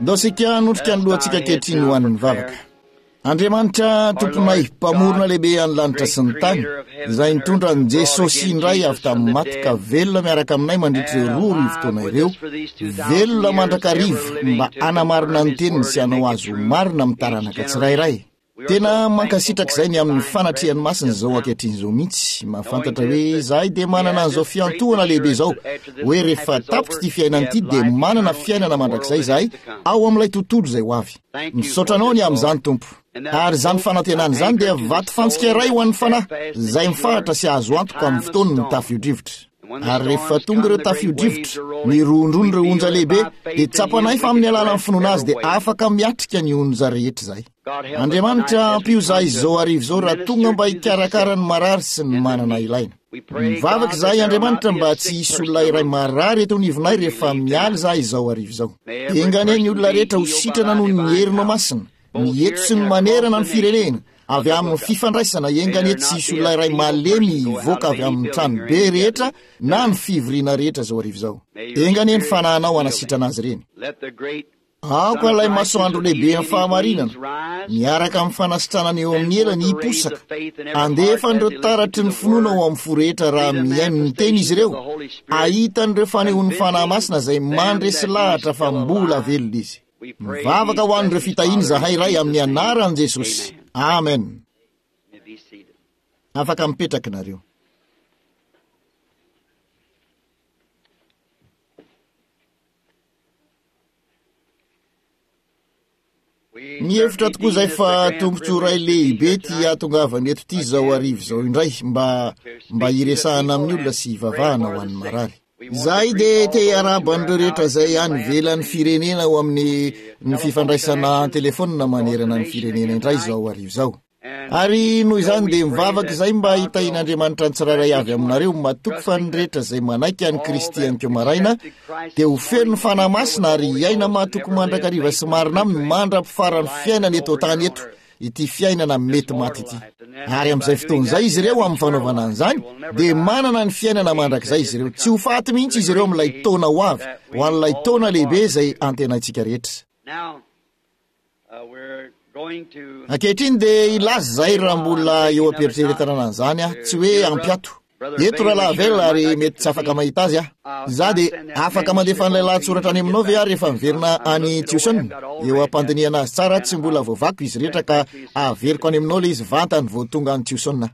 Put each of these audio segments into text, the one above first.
Dosika nutrika ny lohantsika kehitriny ho an'ny vavaka. Andriamanitra tomponay mpamorona lehibe any lanitra sy ny tany, izay nitondra ny Jesosy indray avy tamin'ny maty ka velona miaraka aminay mandritra ireo 2 rivotaona ireo, velona mandrakarivo mba anamarina ny teniny sy hanao azo marina amin'ny taranaka tsirairay. Tena mankasitraka izay ny amin'ny fanatrehany masina izao ankehitriny izao mihitsy, mahafantatra hoe izahay dia manana an'izao fiantohana lehibe izao, hoe rehefa tapitra ity fiainana ity dia manana fiainana mandrakizay izahay ao amin'ilay tontolo izay ho avy. Misaotra anao ny amin'izany Tompo, ary izany fanantenana izany dia vato fantsika iray ho an'ny fanahy, izay mifahatra sy azo antoka amin'ny fotoany ny tafio-drivotra. Ary rehefa tonga ireo tafio-drivotra, ny rondrony ireo onja lehibe, dia tsapanay fa amin'ny alalan'ny finoana azy dia afaka miatrika ny onja rehetra izay. Andriamanitra ampio izahay izao arivo izao raha tonga mba hikarakara ny marary sy ny manana ilaina. Mivavaka izahay Andriamanitra mba tsy hisy olona iray marary eto anivonay rehefa mialy izahay izao arivo izao. Engane ny olona rehetra ho sitrana noho ny herinao masina, ny eto sy ny manerana ny firenena, avy amin'ny fifandraisana engane tsy hisy olona iray malemy voaka avy amin'ny trano be rehetra na ny fivoriana rehetra izao arivo izao. Engane ny fanahinao hanasitrana azy ireny. Aoka ilay masoandro lehibe ny fahamarinana, miaraka amin'ny fanasitranana eo amin'ny elany hiposaka, andefa n'ireo taratry ny finoana ao amin'ny fo rehetra raha mihaino ny teny izy ireo, ahitan'ireo fanehon'ny fanahy masina izay mandresy lahatra fa mbola velona izy. Mivavaka ho an'ireo fitahiana izahay iray amin'ny anaran'i Jesosy. Amen. Afaka mipetraka nareo. Ny hevitra tokoa izay fa tombontsoa iray lehibe ty atongavany eto ity izao arivo izao indray mba hiresahana amin'ny olona sy hivavahana ho an'ny marary. Izahay dia te araba an'ireo rehetra izay any ivelan'ny firenena ho amin'ny fifandraisana telefonina manerana ny firenena indray izao arivo izao. Ary noho izany dia mivavaka izay mba hitahian'Andriamanitra ny tsirairay avy aminareo matoky fa ny rehetra izay manaiky any Kristy any maraina dia ho feno ny fanahy masina ary hiaina mahatoky mandrakariva sy marina aminy mandra-pifarany fiainana eto tany eto, ity fiainana mety maty ity. Ary amin'izay fotoan'izay izy ireo amin'ny fanaovana an'izany dia manana ny fiainana mandrakizay izy ireo, tsy ho faty mihitsy izy ireo amin'ilay taona ho avy, ho an'ilay taona lehibe izay antenaitsika rehetra. Ankehitriny dia ilaza izay raha mbola eo am-peritreretana an'izany tsy hoe ampiato. Eto rahalahy velona ary mety tsy afaka mahita azy za dia afaka mandefa an'ilay lahatsoratra any aminao ve rehefa miverina any Tucson, eo ampandiniana azy tsara tsy mbola voavako izy rehetra ka averiko any aminao le izy vantany vao tonga any Tucson.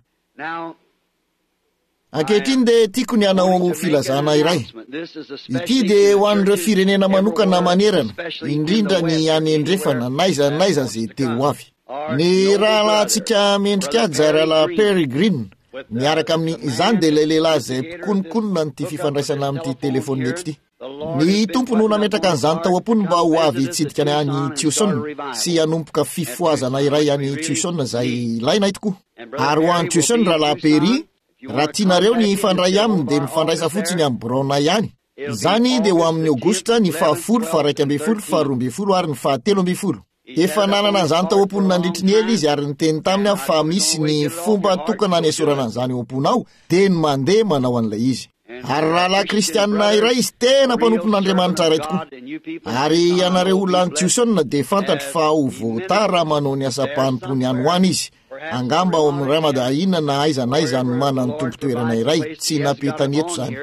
Ankehitriny dia tiako ny hanao filazana iray. Ity dia ho an'ireo firenena manokana manerana, indrindra ny any andrefana naiza izay te ho avy. Ny rahalahintsika mendrika zay rahalahy Peregrine miaraka amin'ny izany dia ilay lehilahy izay mpikonikonina nyty fifandraisana amin'ity telefony eto ity. Ny tompony ho nametraka an'izany tao am-pony mba ho avy hitsidika ny any Tucson sy hanompoka fifoazana iray any Tucson izay ilainay tokoa. Ary ho any Tucson rahalahy Perry, raha tianareo ny fandray aminy dia mifandraisa fotsiny amin'ny Brona ihany. Izany dia ho amin'ny Aogositra ny 10, 12, 13 ary ny 17. Efa nanana an'izany tao am-pony nandritry ny ela izy ary niteny taminy fa misy ny fomba tokana ny esorana an'izany ao am-pony ao dia ny mandeha manao an'ilay izy. Ary rahalahy kristianina iray izy tena mpanompon'Andriamanitra iray tokoa. Ary ianareo olona any Tucson dia fantatra fa ho voatara raha manao ny asa-panompony any ho any izy. Angamba ao amin'ny Ramada inona na aiza no manana ny tompo-toerana iray tsy napetany eto izany.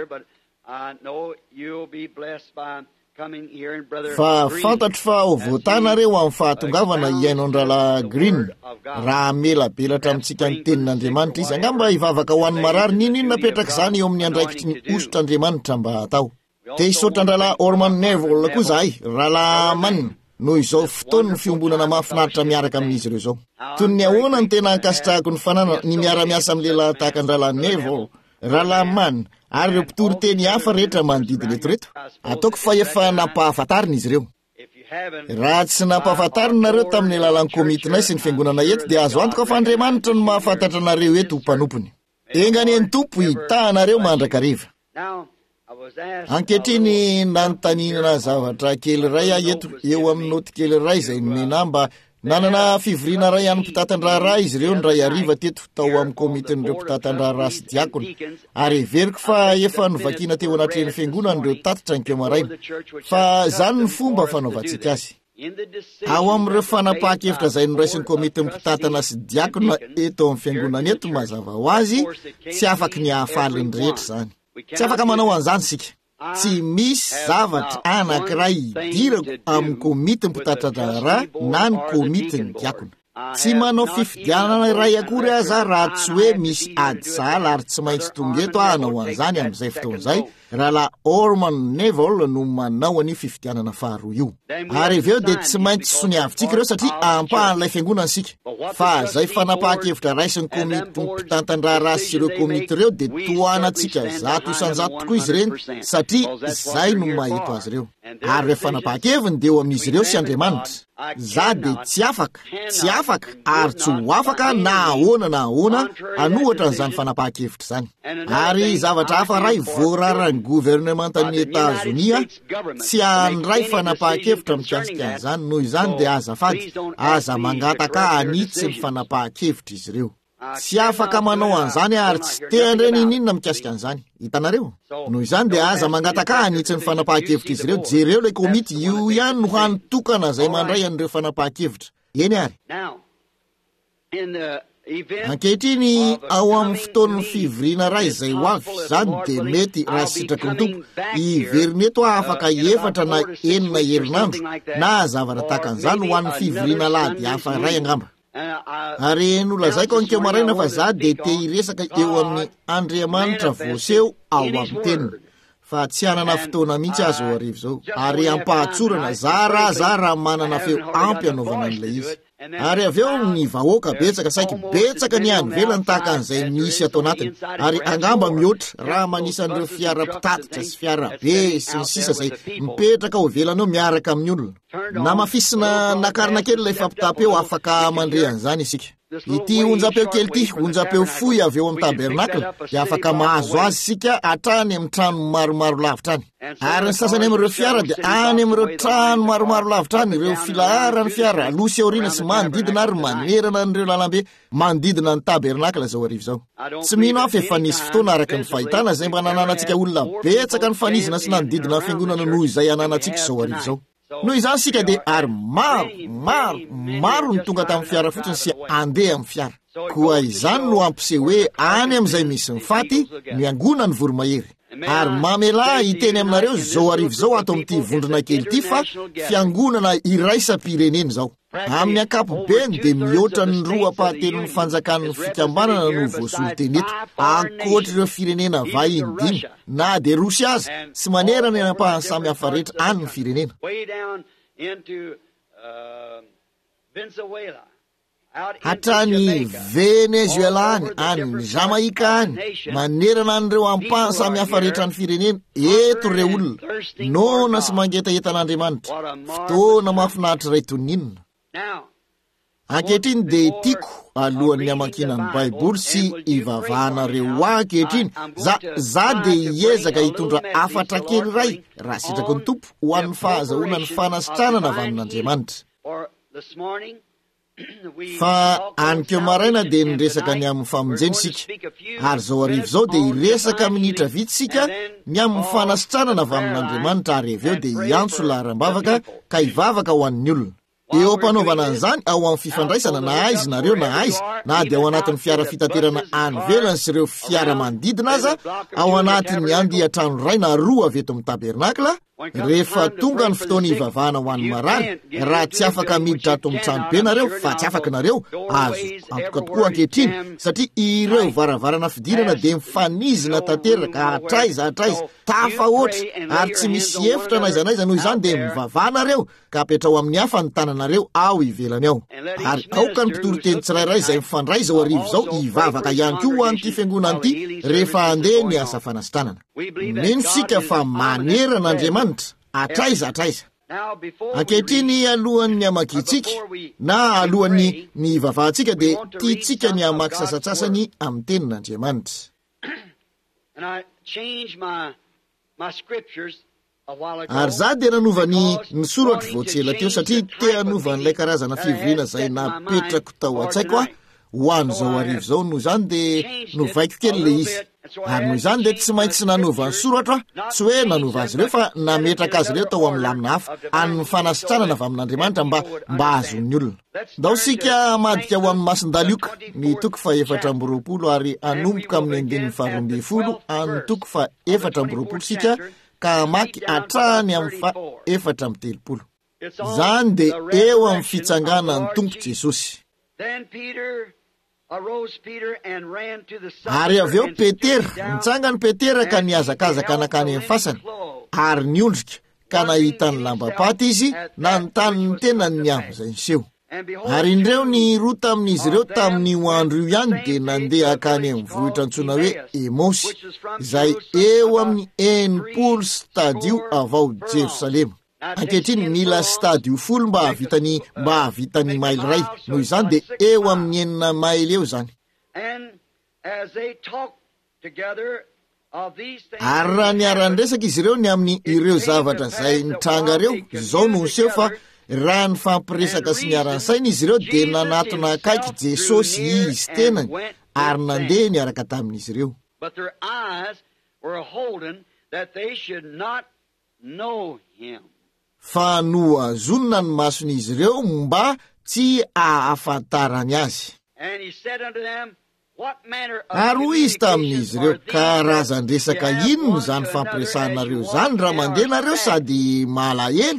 Fa fantatro fa ho voatanareo amin'ny fahatongavana hiainao ny rahalahy Green raha melabelatra amintsika ny tenin'Andriamanitra izy. Angamba hivavaka ho an'ny marary ninona napetraka izany eo amin'ny andraikitry ny ositr'Andriamanitra mba atao. Te hisaotra ny rahalahy Orman Neville koa izahay, rahalahy manina, noho izao fotoana ny fiombonana mahafinaritra miaraka amin'izy ireo izao. Toy ny ahoana ny tena ankasitrahako ny fanana ny miara-miasa amin'ny lehilahy tahaka ny rahalahy Neville, rahalahy manina ary ireo mpitory teny hafa rehetra manodidina eto reto. Ataoko fa efa nampahafantarina izy ireo. Raha tsy nampahafantarina nareo tamin'ny alalan'ny komitinay sy ny fiangonana eto dia azo antoka fa Andriamanitra no mahafantatra nareo eto ho mpanompony. Engane ny tompo hitahanareo mandrakariva. Ankehitriny nanotaninana zavatra kely iray eto eo amin'ny noty kely iray izay nomena mba nanana fivoriana ray any mpitatandraharaha izy ireo ndray ariva teto tao amin'ny komitin'ireo mpitatandraharaha sy diakona ary everiko fa efa novakiana teo anatreny fiangonana ireo tatitra ny keo maraina fa zany ny fomba fanaovantsika azy. ao amin'ireo fanapahan-kevitra izay noraisin'ny komity mpitatana sy diakona eto amin'ny fiangonana eto mazava ho azy tsy afaka ny hahafaliny rehetra zany, tsy afaka manao an'izany sika. Tsy misy zavatra anankiray idirako amin'ny komity mpitatana ra na ny komity ny diakona. Tsy manao fifidianana iray akory aza raha tsy hoe misy ady sahala ary tsy maintsy tonga eto hanao an'izany amin'izay fotoan'izay. Rahalahy Orman Neville no manao any fifidianana faharoa io. Ary avy eo dia tsy maintsy soniavintsika ireo satria ampahan'ilay fiangonana sika. Fa zay fanapahan-kevitra raisin'ny komity mpitantan-draharaha sy ireo komity ireo dia tohanantsika 100% tokoa izy ireny satria zay no mahito azy ireo. Ary rehefa fanapahan-keviny dia eo amin'izy ireo sy Andriamanitra. Za dia tsy afaka ary tsy ho afaka na ahoana anohatra n'izany fanapahan-kevitra zany. Ary zavatra hafa ray voararan'ny gouvernementan'ny Etazonia tsy handray fanapahan-kevitra mikasika an'izany, noho izany dia azafady aza mangataka anitsy ny fanapahan-kevitra izy ireo. Tsy afaka manao an'izany ary tsy te handray ninona mikasika an'izany. Hitanareo? Noho izany dia aza mangataka anitsy ny fanapahan-kevitra izy ireo. Jereo ilay komity io ihany no hanitokana izay mandray an'ireo fanapahan-kevitra. Eny ary. Ankehitriny ao amin'ny fotoan'ny fivoriana ray izay ho avy zany dia mety raha sitraky ny tompo hiveriny eto afaka 4 na 9 herinandro na zavatra tahaka an'izany ho an'ny fivoriana lahady hafa ray angamba. Ary nolazaiko ankeo maraina fa za dia te hiresaka eo amin'ny Andriamanitra voaseho ao amin'ny teniny. Fa tsy hanana fotoana mihitsy azo ao arivo zao. Ary ampahatsorana zara manana feo ampy anaovana an'ilay izy. Ary avy eo ny vahoaka betsaka ny any velany tahaka an'izay misy atao anatiny. Ary angamba mihoatra raha manisan'ireo fiara mpitatitra sy fiara be sy ny sisa izay mipetraka ao velany eo miaraka amin'ny olona. Na mafisina nakarina kely ilay fampitapeo afaka mandre an'izany isika. Ity onjapeo kely ity, onjapeo fohy avy eo amin'ny tabernakla dia afaka mahazo azy sika hatrany amin'ny trano maromaro lavitra any. Ary ny sasany amin'ireo fiara dia any amin'ireo trano maromaro lavitra any, ireo filaharany fiara alosy aoriana sy manodidina ary manerana an'ireo lalambe manodidina ny tabernakla zao arivo zao. Tsy mino afa efa nisy fotoana araka ny fahitana izay mba nananantsika olona betsaka ny fanizina sy nanodidina fiangonana noho izay ananantsika zao arivo zao. Noho izany sika dia ary maro ny tonga tamin'ny fiara fotsiny sy andeha amin'ny fiara. Koa izany no ampiseho hoe any amin'izay misy mifaty miangona ny voromahery. Ary mamela hiteny aminareo zao arivo zao ato amin'ity vondrona kely ity fa fiangonana iraisam-pirenena zao. Amin'ny ankapobeny dia mihoatra ny 2/3 fanjakan'ny fikambanana no voasolo teny eto, ankoatra ireo firenena vahiny 5 na dia Rosia aza sy manerana ny ampahany samy hafa rehetra any ny firenena. Hatrany Venezuelany any Jamaika any manerana an'ireo ampahany samy hafa rehetra ny firenena eto ireo olona nona sy mangetaentan'Andriamanitra. Fotoana mahafinaritra iray toninona. Ankehitriny dia tiako alohan'ny hamakiana ny Baiboly sy ivavahanareo ankehitriny za dia hiezaka hitondra afatra kely iray raha sitraky ny tompo ho an'ny fahazahoana ny fanasitranana avy amin'Andriamanitra. Fa anykeo maraina dia niresaka ny amin'ny famonjeny sika, ary zao arivo zao dia hiresaka minitra vitsika ny amin'ny fanasitranana avy amin'Andriamanitra, ary avy eo dia hiantso laharam-bavaka ka hivavaka ho an'ny olona. Eo ampanaovana an'izany ao amin'ny fifandraisana na aizy nareo na aizy na dia ao anatin'ny fiara fitaterana any velany sy ireo fiara manodidina aza, ao anatin'ny andian-trano ray na 2 avy eto amin'ny tabernakla. Rehefa tonga ny fotoana hivavahana ho an'ny marary, raha tsy afaka miditra ato amin'ny trano be nareo fa tsy afaka nareo, azo antoka tokoa ankehitriny satria ireo varavarana fidirana dia mifanizina tanteraka hatraiza tafa oatra ary tsy misy efitra na izanaiza. Noho izany dia mivavaha nareo ka apetrao amin'ny hafa ny tananareo ao ivelany ao. Ary aoka ny mpitoro-teny tsirairay izay mifandray zao arivo zao hivavaka ihany koa ho an'ity fiangonana ity rehefa andeha ny asa fanasitranana. Mino sika fa manerana Andriamanitra hatraiza. Ankehitriny alohan'ny hamakitsika na alohan'ny ny vavahantsika dia tiatsika ny hamaky sasatsasany amin'ny tenin'Andriamanitra. Ary za dia nanovany ny soratra voatsela teo satria te hanovan'ilay karazana fivoriana izay napetrako tao an-tsaiko ho an'izao arivo zao noho izany dia novaiko kely le izy. Ary noho izany dia tsy maintsy nanova ny soratra tsy hoe nanova azy ireo fa nametraka azy ireo tao amin'ny lamina hafa amin'ny fanasitranana avy amin'Andriamanitra mba azon'ny olona. Ndao sika madika ho amin'ny masin-dalioka ny toko fa 420 ary anomboka amin'ny 220 any toko fa 420 sika ka maky hatrany amin'ny fa 430. Zany dia eo amin'ny fitsanganan'ny Tompo Jesosy. Ary avy eo Petera, nitsangany Petera ka niazakazaka nakany amin'ny fasana ary niondrika ka nahita ny lambapaty izy nanontany ny tenany ny amin'izay niseho. Ary indreo ny roa tamin'izy ireo tamin'ny andro io ihany dia nandeha akany amin'ny vohitra antsoina hoe Emosy, izay eo amin'ny 80 stadio avao Jerosalema. Ankehitriny mila stadio 10 mba havitany maily ray, noho izany dia eo amin'ny 9 maily eo zany. Ary raha niara-niresaka izy ireo ny amin'ny ireo zavatra izay nitranga reo, izao no niseho fa raha ny fampiresaka sy niara-nsaina izy ireo dia nanatona akaiky Jesosy izy tenany ary nandeha niaraka tamin'izy ireo. Fa noazonina ny mason'izy ireo mba tsy ahafantarany azy. Ary hoy izy tamin'izy ireo, karazan-dresaka inona zany fampiresanareo zany raha mandeha nareo sady malahelo?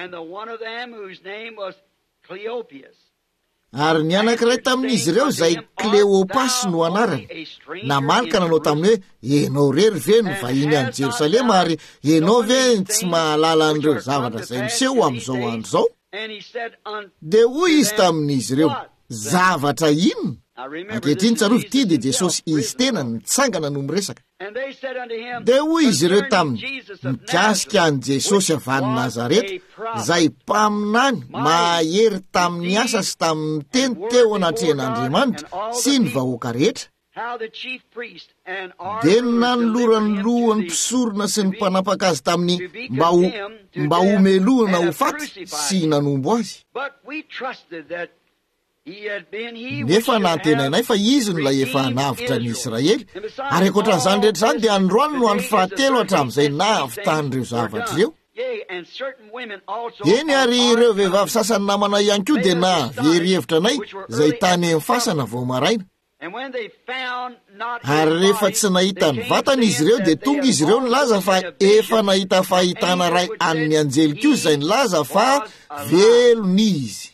Ary ny anankiray tamin'izy ireo izay Kleopasy no anarany. Namalika nanao taminy hoe ianao rery ve no vahiny any Jerosalema ary ianao ve tsy mahalala an'ireo zavatra izay miseho amin'izao andro zao? Dia hoy izy tamin'izy ireo, zavatra inona? Ankehitriny tsarovy ity dia Jesosy izy tena nitsangana no miresaka. Dia hoy izy ireo taminy, mikasika an' Jesosy avy any Nazareta, izay mpaminany mahery tamin'ny asa sy tamin'ny teny teo anatrehan'Andriamanitra sy ny vahoaka rehetra. Dia nanolorany lohany mpisorona sy ny mpanapaka azy tamin'ny mba homelohana ho faty sy nanombo azy. Nefa nantenainay fa izy no lay efa navitra ny Israely, ary ankoatran'izany rehetra izany dia androany no andro fahatelo hatramin'izay navitan'ireo zavatra ireo. Eny ary ireo vehivavy sasany namana ihany koa dia navery-hevitra anay izay tany amin'ny fasana vao maraina. Ary rehefa tsy nahita ny vatany izy ireo dia tonga izy ireo nilaza fa efa nahita fahitana ray an'ny anjely koa izay nilaza fa velony izy.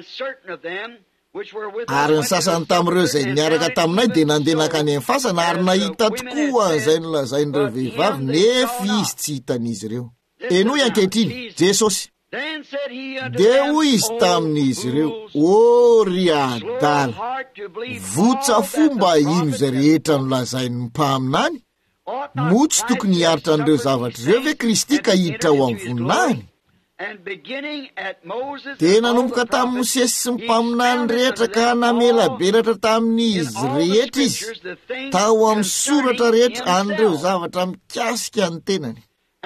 Ary ny sasany tamin'ireo izay niaraka taminay dia nandeha nakany amin'ny fasana ary nahita tokoa izay nolazain'ireo vehivavy nefa izy tsy hitan'izy ireo. Enoy ankehitriny Jesosy. Dia hoy izy tamin'izy ireo, o ry adala, votsa fomba ino izay rehetra nolazain'ny mpaminany? Motsy tokony hiaritra an'ireo zavatra ireo ve Kristy ka hiditra ao amin'ny voninahiny? Dia nanomboka tamin'ny Mosesy sy ny mpaminany rehetra ka namela belatra tamin'izy rehetra izy, tao amin'ny soratra rehetra an'ireo zavatra mikasika ny tenany.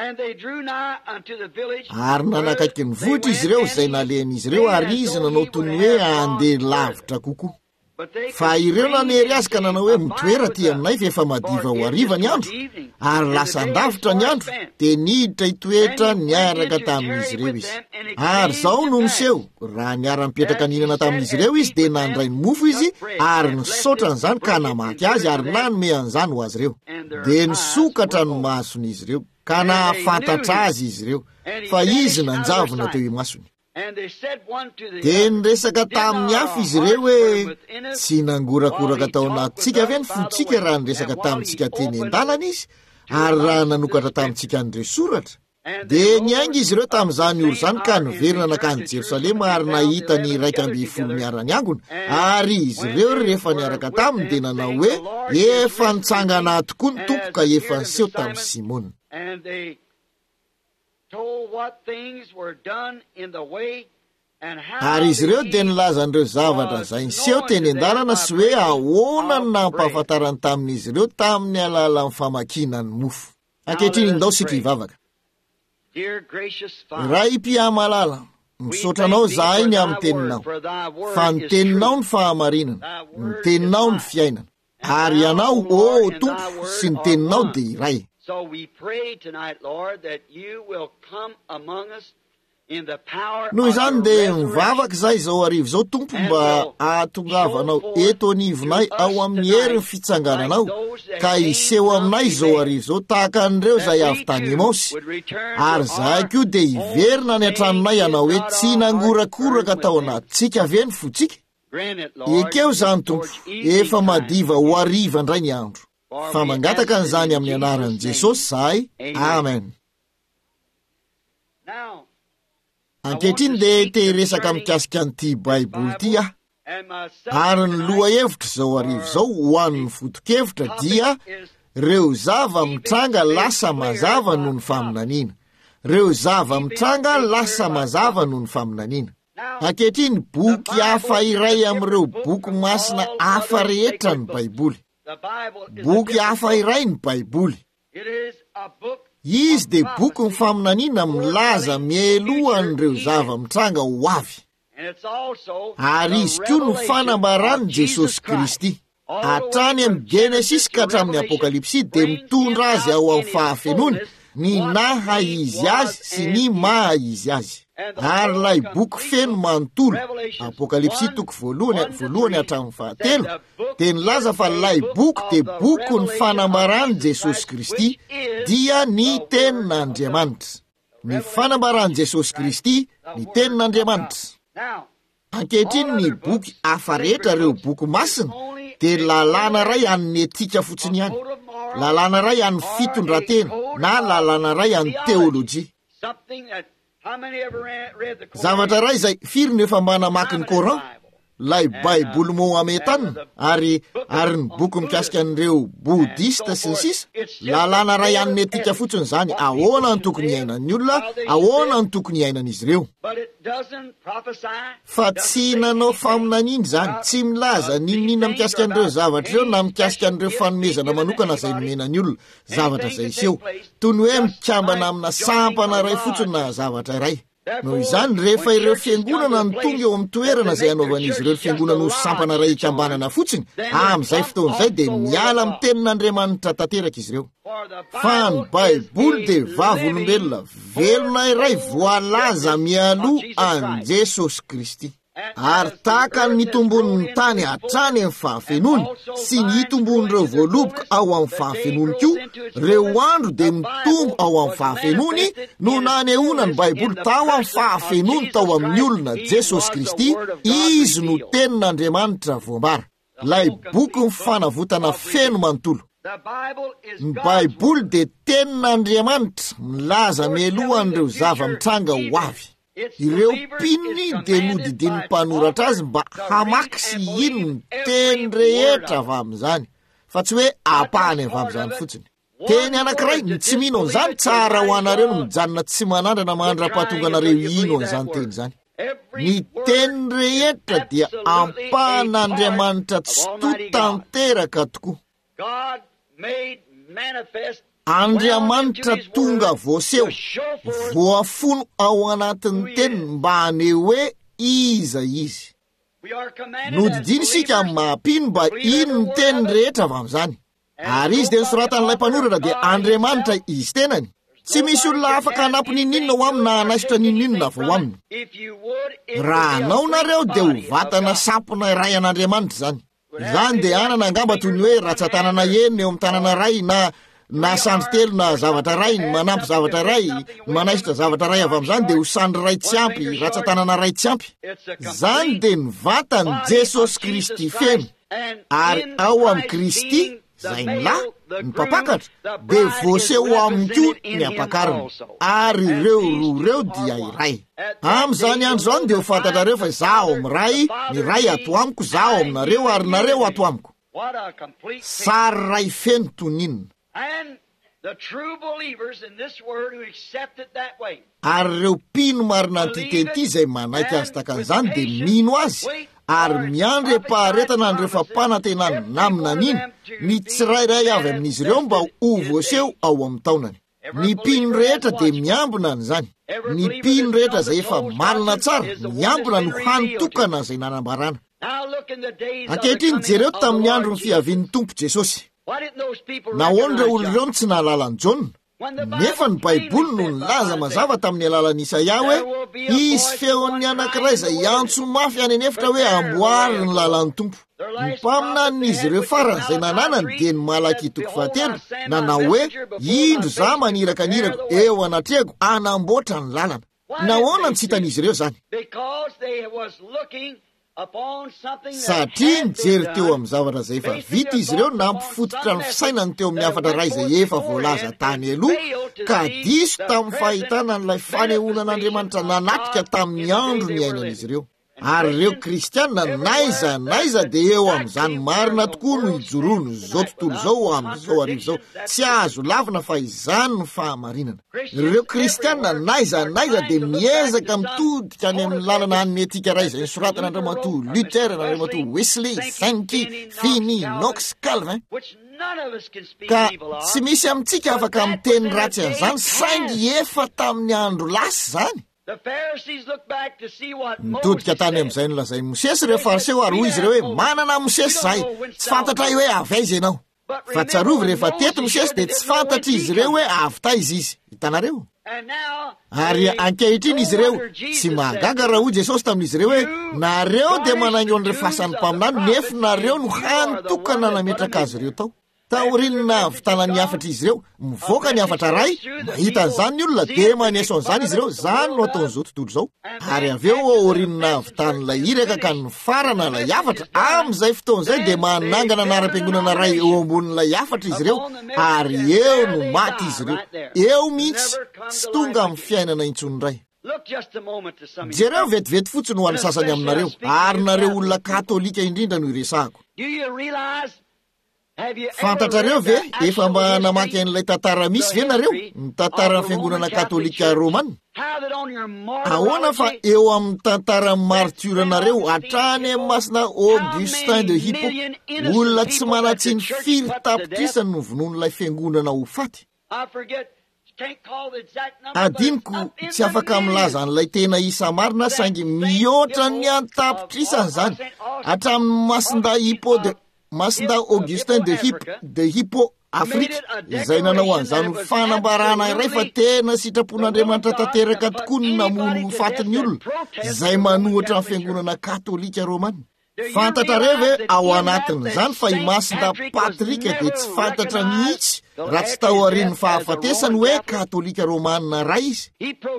Ary nanakaiky ny vohitra izy ireo izay nalen'izy ireo ary izy nanao toy ny hoe andeha lavitra kokoa. Fa ireo nanery azy ka nanao hoe mitoera ty aminay fa efa madiva ho hariva ny andro ary lasa andavitra ny andro dia niditra hitoetra niaraka tamin'izy ireo izy. Ary zao no miseho raha niara-mipetraka ninana tamin'izy ireo izy dia nandray ny mofo izy ary nisaotra an'izany ka namaky azy ary nanome an'izany ho azy ireo. Dia nisokatra ny mason'izy ireo ka nahafantatra azy izy ireo fa izy nanjavona teo imasony. Dia niresaka tamin'ny hafa izy ireo hoe tsy nangorakoraka tao anatintsika ve ny fontsika raha niresaka tamintsika teny an-dalana izy ary raha nanokatra tamintsika n'ireo soratra. Dia niainga izy ireo tamin'izany oro izany ka niverina nakany Jerosalema ary nahita ny 120 miara-niangona ary izy ireo rehefa niaraka taminy dia nanao hoe efa nitsangana tokoa ny tompo ka efa niseho tamin'ny Simona. Ary izy ireo dia nilaza an'ireo zavatra izay niseho teny an-dalana sy hoe ahoana ny nampahafantarany tamin'izy ireo tamin'ny alalan'ny famakinany mofo. Ankehitriny ndao sika hivavaka. Ray mpiamalala, Misotranao zahay ny amin'ny teninao, fa ny teninao ny fahamarinana, ny teninao ny fiainana, ary ianao o Tompo sy ny teninao dia iray. So we pray tonight, Lord, that you will come among us in the power Noho of izany your dia resurrection. mivavaka zahay zao arivo zao Tompo mba ahatongavanao eto anivonay ao amin'ny herin'ny fitsangananao, ka iseho aminay zao arivo zao tahaka an'ireo zay avy tany Emaosy, ary zahay koa dia hiverina ny an-tranonay ianao hoe tsy nangorakoraka tao anatintsika ve ny fotsika. Grant it, Lord, Ekeo zany Tompo, towards evening efa time. madiva ho hariva indray ny andro. For Fa we mangataka ask it an'izany in amin'ny anaran'i Jesus' Jesosy name. zahay. Amen. Amen. Now, Ankehitriny dia te resaka mikasika an'ity Baiboly ity aho. and my Ary ny loha hevitra zao arivo zao ho an'ny foto-kevitra dia reo zava mitranga lasa mazava noho ny faminaniana. Reo zava mitranga lasa mazava noho ny faminaniana. Ankehitriny boky hafa iray amin'ireo boky masina hafa rehetra ny Baiboly. the Bible is Boky hafa iray ny Baiboly. it is a book Izy dia boky ny faminaniana milaza mialohan'ireo zava mitranga ho avy. and it's also Ary izy koa no fanambaran'i Jesosy Kristy. Hatrany amin'ny Genesis ka hatramin'ny Apokalipsy dia mitondra azy ao amin'ny fahafenony, ny naha izy azy sy ny maha izy azy. Ary ilay boky feno manontolo, Apokalipsy toko voalohany hatramin'ny fahatelo, dia nilaza fa ilay boky dia boky ny fanambaran'i Jesosy Kristy dia ny tenin'Andriamanitra. Ny fanambaran'i Jesosy Kristy ny tenin'Andriamanitra. now Ankehitriny ny boky hafa rehetra reo boky masina dia lalàna ray an'ny etika fotsiny ihany, lalàna ray an'ny fitondratena na lalàna ray an'ny teolojia. something that how many ever read the Quran? Zavatra ray zay firy no efa mba namaky ny Coran, lay Baiboly Mohametanina ary ny boky mikasika an'ireo Bodista sy ny sisa. Lalàna ray an'ny etika fotsiny zany, ahoana ny tokony iainan'ny olona, ahoana ny tokony iainan'izy ireo. But it doesn't prophesy. Fa tsy nanao faminaniana zany, tsy milaza ninina mikasika an'ireo zavatra ireo na mikasika an'ireo fanomezana manokana zay nomenany olona zavatra zay iseho, toy ny hoe mikambana amina sampana ray fotsiny na zavatra iray. Noho izany rehefa ireo fiangonana ny tonga eo amin'ny toerana zay anaovan'izy ireo fiangonana ho sampana ray ikambanana fotsiny, amin'izay fotoan'izay dia miala amin'ny tenin'Andriamanitra tanteraka izy ireo. Fa ny Baiboly dia vavolombelona velona iray voalaza mialoha an Jesosy Kristy. Ary tahaka ny itombon'ny tany hatrany amin'ny fahafenony sy ny itombon'ireo voaloboka ao amin'ny fahafenony koa, reo andro dia mitombo ao amin'ny fahafenony no nanehoana ny Baiboly tao amin'ny fahafenony tao amin'ny olona Jesosy Kristy, izy no tenin'Andriamanitra voambara. Lay boky ny fanavotana feno manontolo. The Bible is Ny God's Baiboly dia tenin'Andriamanitra milaza mialohan'ireo zava-mitranga ho avy. Ireo mpininy dia nodidin'ny mpanoratra azy mba hamaky sy ino ny teny rehetra avy amin'izany, fa tsy hoe apahany avy amin'izany fotsiny. Teny anankiray ny tsy mino an'izany tsara ho anareo no mijanona tsy manandrana mandra-pahatonga anareo ino an'izany teny izany. Ny teny rehetra dia ampahan'Andriamanitra tsy totanteraka tokoa. God made manifest Andriamanitra tonga voaseho, voafono ao anatin'ny teniny mba haneho hoe iza izy. we are commanded Nodidiny isika amin'ny mahampino mba ino ny teny rehetra avy amin'izany. Ary izy dia nisoratan'ilay mpanoratra dia Andriamanitra izy tenany. Tsy misy olona afaka hanampy ninninona ho aminy na hanaisotra ninninona vao aminy. if you would it Raha anao nareo dia ho vatana sampona iray an'Andriamanitra zany. Izany dia anana angamba toy ny hoe ratsan-tanana enina eo amin'ny tanana ray na sandry telo na zavatra ray, manampy zavatra ray, manaisotra zavatra ray avy amin'izany dia ho sandry ray tsy ampy, ratsan-tanana ray tsy ampy. Zany dia ny vatany Jesosy Kristy feno, ary ao amin'ny Kristy zay ny lahy ny mpapakatra dia voaseho aminy koa ny ampakariny, ary ireo roa ireo dia iray. Amin'izany andro zany dia ho fantatrareo fa izaho amin'ny ray, ny ray ato amiko, izaho aminareo ary nareo ato amiko. what a complete Sary ray feno toninina. and the true believers in this word who accept it that way. Ary ireo mpino marina antiteny ity izay manaiky azy takan'izany dia mino azy, ary miandry empaharetana an'ireo fampanantenany namina niny ny tsirairay avy amin'izy ireo mba ho voaseho ao amin'ny taonany. ny mpino rehetra dia miambina n'izany. Ny mpino rehetra izay efa marina tsara miambina no hanotokana izay nanambarana. Ankehitriny jereo tamin'ny andro ny fiavian'ny Tompo Jesosy. Nahoana ireo olona ireo tsy nahalalany Jaona? Nefa ny Baiboly no nilaza mazava tamin'ny alalan'i Isaia hoe hisy feon'ny anankiray izay antso mafy any anefitra hoe amboary ny lalan'ny Tompo. Ny mpaminan'izy ireo farany izay nananany dia ny Malaki 3:7 nanao hoe indro za manirakanirako eo anatrehako anamboatra ny lalana. Nahoana tsy hitan'izy ireo zany? Satria nijery teo amin'ny zavatra izay efa vita izy ireo nampifototra ny fisainany teo amin'ny hafatra iray izay efa voalaza tany aloha, ka diso tamin'ny fahitana n'ilay fanehoanan'Andriamanitra nanatrika tamin'ny andro ny ainan'izy ireo. Ary ireo kristianina naiza dia eo amin'izany marina tokoa no hijorono izao tontolo izao amin'izao arivo izao. Tsy azo lavina fa izany ny fahamarinana. Ireo kristianina naiza dia miezaka mitodika any amin'ny lalana anetika iray izay nisoratan'Andriamatoa Luther, n'Andriamatoa Wesley, Sankey, Finney, Knox, Calvin. Ka tsy misy amintsika afaka miteny ratsy an'izany saingy efa tamin'ny andro lasa zany. Mitodika tany amin'izay nolazay Mosesy ireo fariseo ary hoy izy ireo hoe manana Mosesy zahay, tsy fantatra hoe avy aiza ianao. Fa tsarovy rehefa teto Mosesy dia tsy fantatra izy ireo hoe avy taiza izy. Hitanareo? Ary ankehitriny izy ireo tsy mahagaga raha hoy Jesosy tamin'izy ireo hoe nareo dia manaingo an'ireo fahasan'ny mpaminany nefa nareo no hanotokana nametraka azy ireo tao. Taorinina avitana ny hafatra izy ireo, mivoaka ny hafatra ray, mahita an'izany ny olona dia maneso an'izany izy ireo, zany no ataon'izao tontolo izao. Ary avy eo aorinina avitan'ilay iraka ka ny farana ilay hafatra, amin'izay fotoan'izay dia manangana anara-piangonana ray eo ambonin'ilay hafatra izy ireo, ary eo no maty izy ireo. Eo mihitsy tsy tonga amin'ny fiainana intsony ray. Jereo vetivety fotsiny ho an'ny sasany aminareo, ary nareo olona katolika indrindra no iresahako. Fantatrareo ve efa mba namaky an'ilay tantara misy ve nareo ny tantaran'ny fiangonana katolika Romana? Ahoana fa eo amin'ny tantaran'ny martiranareo hatrany amin'ny masina Augustin de Hippo, olona tsy manatsiny firy tapitrisany no vonoan'ilay fiangonana ho faty. Adiniko tsy afaka milaza an'ilay tena isa marina saingy mihoatra ny antapitrisany zany hatramin'ny masinda Augustin de Hippo Afrika izay nanao an'izany fanambarana iray fa tena sitrapon'Andriamanitra tanteraka tokoa ny namono fatin'ny olona izay manohatra ny fiangonana katolika Romana. Fantatrareo ve ao anatin'izany fa i masinda Patrika dia tsy fantatra mihitsy raha tsy tao aorian'ny fahafatesany hoe katolika Romana ray izy.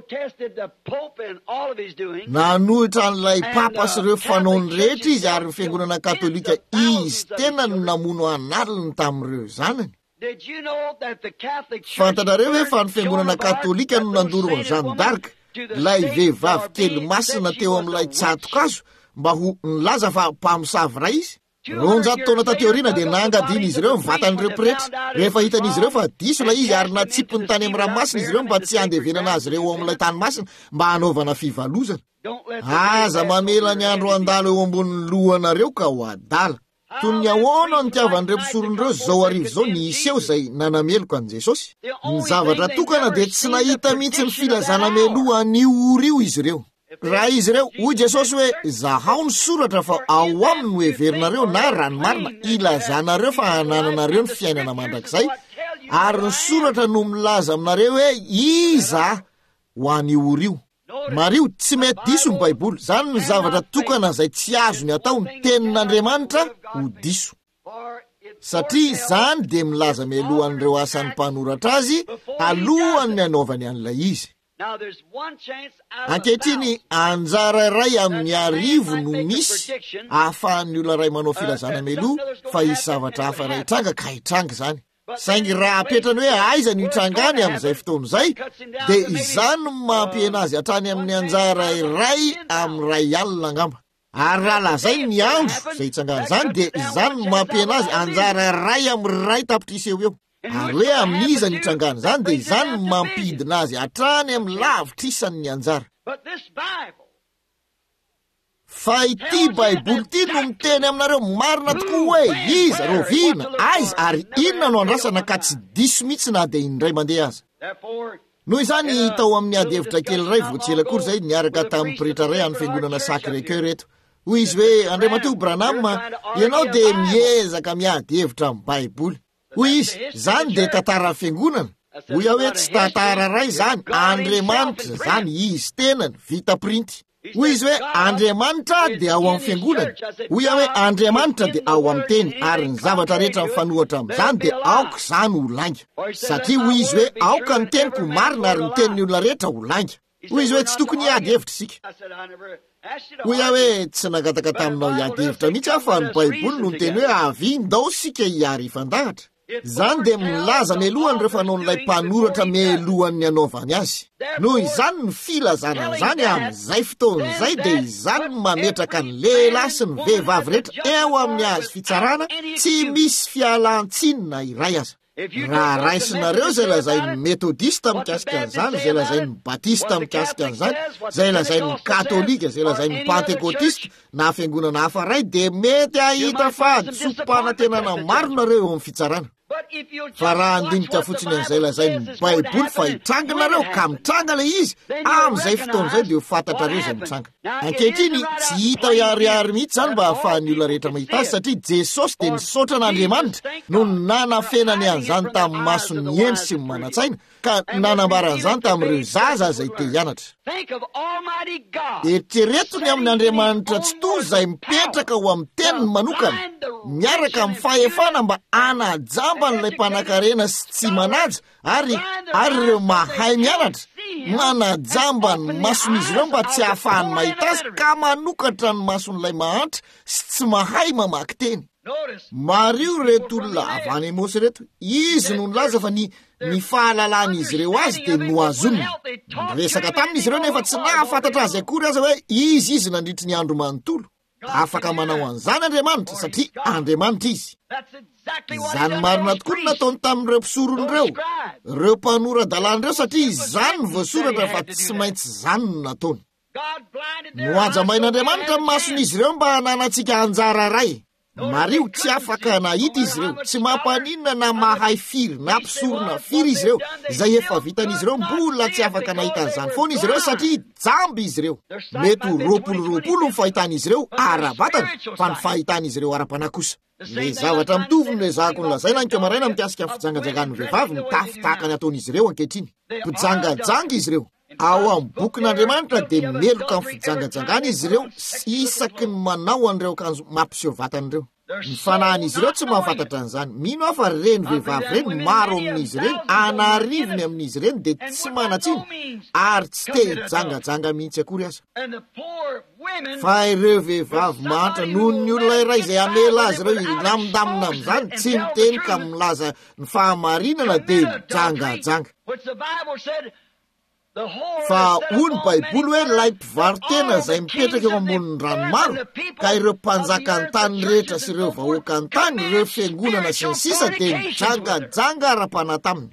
Nanohitra an'ilay papa sy ireo fanaony rehetra izy ary ny fiangonana katolika izy tena no namono analiny tamin'ireo zanany. Fantatrareo hoe fa ny fiangonana katolika no nandoro ny Jeanne d'Arc, ilay vehivavy kely masina teo amin'ilay tsatokazo mba ho nilaza fa mpamosavy ray izy. 900 taona tateoriana dia nangadiny izy ireo mivatan'ireo pretra. Rehefa hitan'izy ireo fa diso ilay izy ary natsipony tany amin'ny ranomasina izy ireo mba tsy handevenana azy ireo amin'ilay tanymasina mba hanaovana fivalozana. Aza mamela ny andro andalo eo ambonin'ny lohanareo ka ho adala. Toy ny ahoana ny tiavan'ireo mpisoron'ireo zao arivo zao ny iseho izay nanameloka an' Jesosy. Ny zavatra tokana dia tsy nahita mihitsy ny filazana meloa an'io io izy ireo. Raha izy ireo hoy Jesosy hoe zahaho ny soratra fa ao aminy no heverinareo na ranomarina ilazanareo fa hanananareo ny fiainana mandrakizay, ary ny soratra no milaza aminareo hoe iza ho an'io io. Mario tsy mety diso ny Baiboly, zany ny zavatra tokana izay tsy azo ny atao ny tenin'Andriamanitra ho diso. Satria zany dia milaza mialohan'ireo asan'ny mpanoratra azy alohan'ny anaovany an'ilay izy. Ankehitriny anjara iray amin'ny arivo no misy ahafahan'ny olona ray manao filazana meloa fa isy zavatra hafa ray hitranga ka hitranga zany. Saingy raha apetrany hoe aiza ny hitrangany amin'izay fotoan'izay dia izany no mampiena azy hatrany amin'ny anjara iray amin'ny ray alina angamba. Ary raha lazay ny andro izay hitsangan'izany dia izany no mampiena azy anjara iray amin'ny ray tapitrisy eo. Ary hoe amin'iza ny hitrangany zany dia izany no mampidina azy hatrany amin'ny lavitrisany ny anjara. Fa ity Baiboly ity no miteny aminareo marina tokoa hoe iza, rovina, aiza ary inona no andrasana ka tsy diso mihitsy na dia indray mandeha aza. noho izany tao amin'ny ady hevitra kely ray voatsela kory zay niaraka tamin'ny pretra ray any fiangonana Sacré-Cœur eto. Hoy izy hoe, Andriamatoa Branham, ianao de miezaka miady hevitra amin'ny Baiboly. Hoy izy, zany de tantara fiangonana. Hoy aho hoe tsy tantara ray zany, Andriamanitra zany izy tenany vita printy. Hoy izy hoe Andriamanitra de ao amin'ny fiangonana. Hoy aho hoe Andriamanitra de ao amin'ny teny ary ny zavatra rehetra mifanohatra amin'izany de aoka zany ho lainga. Satria hoy izy hoe aoka ny teniko marina ary ny tenin'ny olona rehetra ho lainga. Hoy izy hoe tsy tokony hiady hevitra isika. Hoy aho hoe tsy nagataka taminao hiady hevitra mihitsy aho fa ny Baiboly no teny hoe avindao sika hiary ifandahatra. Zany de milaza melohany rehefa nohon'ilay mpanoratra melohany anaovany azy. Noho izany ny filazana zany amin'izay fotoan'izay de izany mametraka ny lehilahy sy ny vehivavy rehetra eo amin'ny azy fitsarana, tsy misy fialan-tsinona iray aza. Raha raisinareo zay lazain'ny metodista mikasika an'izany, zay lazain'ny batista mikasika an'izany, zay lazain'ny katolika, zay lazain'ny pentekotista na fiangonana hafa ray de mety ahita fahadisom-panantenana maro nareo eo amin'ny fitsarana. Fa raha andinika fotsiny an'izay lazain'ny Baiboly fa hitranganareo ka mitranga le izy, amin'izay fotoan'izay de ho fantatrareo zay mitranga. Ankehitriny tsy hita hiariary mihitsy zany mba ahafahan'ny olona rehetra mahita azy satria Jesosy de nisaotra an'Andriamanitra no nanafenany an'izany tamin'ny masony endry sy manantsaina ka nanambaran'izany tamin'ireo zaza zay te hianatra. Eritreretony amin'ny Andriamanitra tsy toy zay mipetraka ho amin'ny teniny manokana, miaraka amin'ny fahefana mba anajamba n'ilay mpanan-karena sy tsy manaja ary ireo mahay mianatra manajamba ny mason'izy ireo mba tsy ahafahany mahita azy ka manokatra ny mason'ilay mahantra sy tsy mahay mamaky teny. Mario reto olona avy any Emosy reto, izy no nilaza fa ny fahalalàn'izy ireo azy de noazoniny. Resaka tamin'izy ireo nefa tsy nahafantatra azy akory aza hoe izy nandritry ny andro manontolo. Afaka manao an'izany Andriamanitra satria Andriamanitra izy. Izany marina tokoa no nataony tamin'ireo mpisoron'ireo, ireo mpanorandalàn'ireo satria izany no voasoratra fa tsy maintsy zany no nataony. Noajamain'Andriamanitra mason'izy ireo mba hananantsika anjara ray. Mario tsy afaka nahita izy ireo, tsy mampaninona na mahay firy na mpisorona firy izy ireo, izay efa vitan'izy ireo mbola tsy afaka nahita an'izany foana izy ireo satria jamby izy ireo. Mety roapolo ny fahitan'izy ireo ara-batana fa ny fahitan'izy ireo ara-panahy kosa. Le zavatra mitovy no ezahako ny lazaina ny kamaraina mikasika ny fijangajangan'ny vehivavy ny tafitahaka ny ataon'izy ireo ankehitriny. Mpijangajanga izy ireo. Ao amin'ny bokin'Andriamanitra de meloka amin'ny fijangajangana izy ireo isaky ny manao an'ireo akanjo mampiseho vatan'ireo. Ny fanahin'izy ireo tsy mahafantatra an'izany. Mino aho fa reny vehivavy reny maro amin'izy ireny, anarivony amin'izy ireny de tsy manatsiny ary tsy te hijangajanga mihitsy akory aza. Fa ireo vehivavy mahantra noho ny olona iray izay amela azy ireo ilamindamina amin'izany tsy miteny ka milaza ny fahamarinana de mijangajanga. Fa hoy ny Baiboly hoe lay mpivarotena izay mipetraka eo ambonin'ny ranomaro ka ireo mpanjakany tany rehetra sy ireo vahoakany tany, ireo fiangonana sy ny sisa de mijangajanga ara-panahy taminy.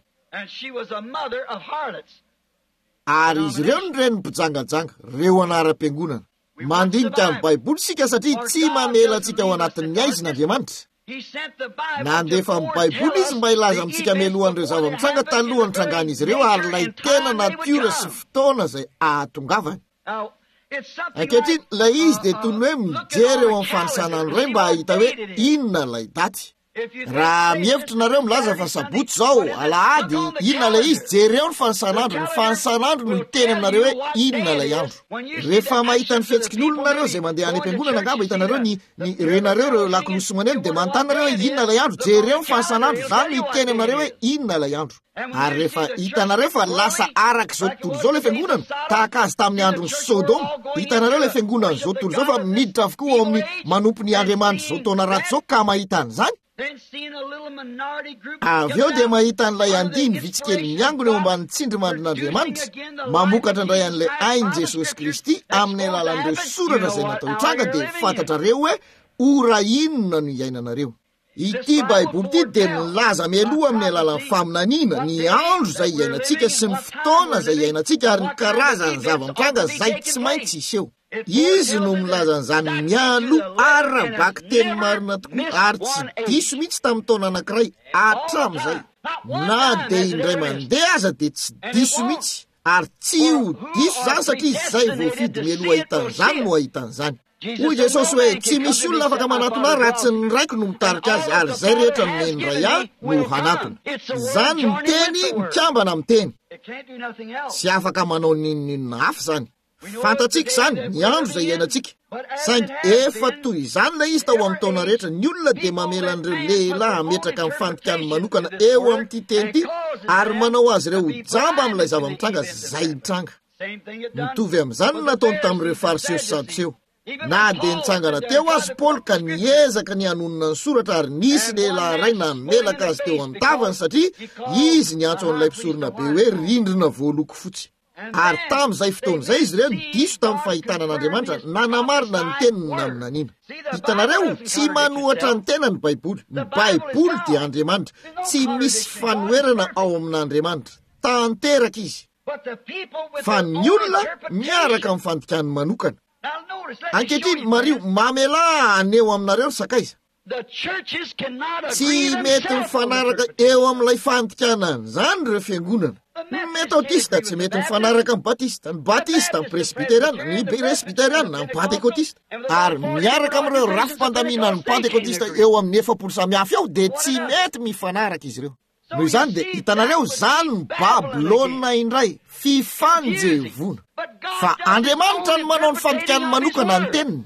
Ary izy ireo ny reny mpijangajanga, reo anara-piangonana. Mandinika ny Baiboly sika satria tsy mamela antsika ao anatin'ny aizin'Andriamanitra. Nandefa amin'ny Baiboly izy mba hilaza amintsika melohan'ireo zava-mitsanga talohan'ny trangan'izy ireo ary lay tena natiora sy fotoana izay ahatongavany. Ankehitriny ilay izy de toy ny hoe mijery eo amin'ny fanisanany iray mba hahita hoe inona lay daty. Raha mihevitra nareo milaza fa sabotsy zao, alahady, inona lay izy, jereo ny fanisan'andro no hiteny aminareo hoe inona lay andro. Rehefa mahita ny fihetsiky ny olona nareo zay mandeha any am-piangonana angamba hitanareo ny renareo reo lakolosy maneno de manontany nareo hoe inona lay andro, jereo ny fanisan'andro zany no hiteny aminareo hoe inona lay andro. Ary rehefa hitanareo fa lasa araka zao tontolo zao le fiangonana, tahaka azy tamin'ny andron'ny Sodoma, hitanareo le fiangonana zao tontolo zao fa miditra avokoa ao amin'ny manompo ny Andriamanitra zao taona ratsy zao ka mahita an'izany. Avy eo de mahita an'ilay andiny vitsikely miangona eo ambany tsindrimandrin'Andriamanitra mamokatra indray an'ilay ainy Jesosy Kristy amin'ny alalan'ireo soratra izay natao tranga de fantatrareo hoe ora inona no iainanareo. Ity Baiboly ity de milaza mialoha amin'ny alalan'ny faminaniana ny andro izay iainantsika sy ny fotoana izay iainantsika ary ny karazany zava-mitranga izay tsy maintsy iseho. izy no milaza an'izany mialo ary rabaky teny marina tokoa ary tsy diso mihitsy tamin'ny taona anankiray hatramin'izay na dia indray mandeha aza dia tsy diso mihitsy ary tsy ho diso zany satria izay voafidy mialoha ahitan'izany no ahitan'izany. Hoy Jesosy hoe tsy misy olona afaka manatona raha tsy ny raiko no mitarika azy ary zay rehetra menray ahy no hanatona. Zany ny teny mikambana amin'ny teny, tsy afaka manao ninonina hafa zany. Fantatsika zany ny andro izay iainantsika, saingy efa toy izany na izy tao amin'ny taona rehetra ny olona dia mamela an'ireo lehilahy hametraka amin'ny fantikany manokana eo amin'ity teny ity ary manao azy ireo jamba amin'ilay zava-mitranga zay mitranga. Mitovy amin'izany nataony tamin'ireo fariseo sy sadoseo. Na dia nitsangana teo azy Paoly ka niezaka ny hanonona ny soratra ary nisy lehilahy iray namelaka azy teo an-tavany satria izy niantso an'ilay mpisorona be hoe rindrina voaloko fotsy. Ary tamin'izay fotoan'izay izy ireo diso tamin'ny fahitana an'Andriamanitra nanamarina ny teniny naminanina. Hitanareo, tsy manohatra ny tena ny Baiboly. Ny Baiboly dia Andriamanitra, tsy misy fanoherana ao amin'Andriamanitra. Tanteraka izy. Fa ny olona miaraka amin'ny fantikany manokana. Ankehitriny Mario mamela aneo aminareo sakaiza. Tsy mety mifanaraka eo amin'ilay fantikanana zany ireo fiangonana. Ny metodista tsy mety mifanaraka amin'ny batista, ny batista amin'ny presbyteriana, ny presbyteriana amin'ny pentekotista. Ary miaraka amin'ireo rafim-pandamina ny pentekotista eo amin'ny 7 samihafa eo dia tsy mety mifanaraka izy ireo. Noho izany dia hitanareo zany ny Babilôna indray fifanjevona. Fa Andriamanitra no manao ny fantikany manokana ny teniny.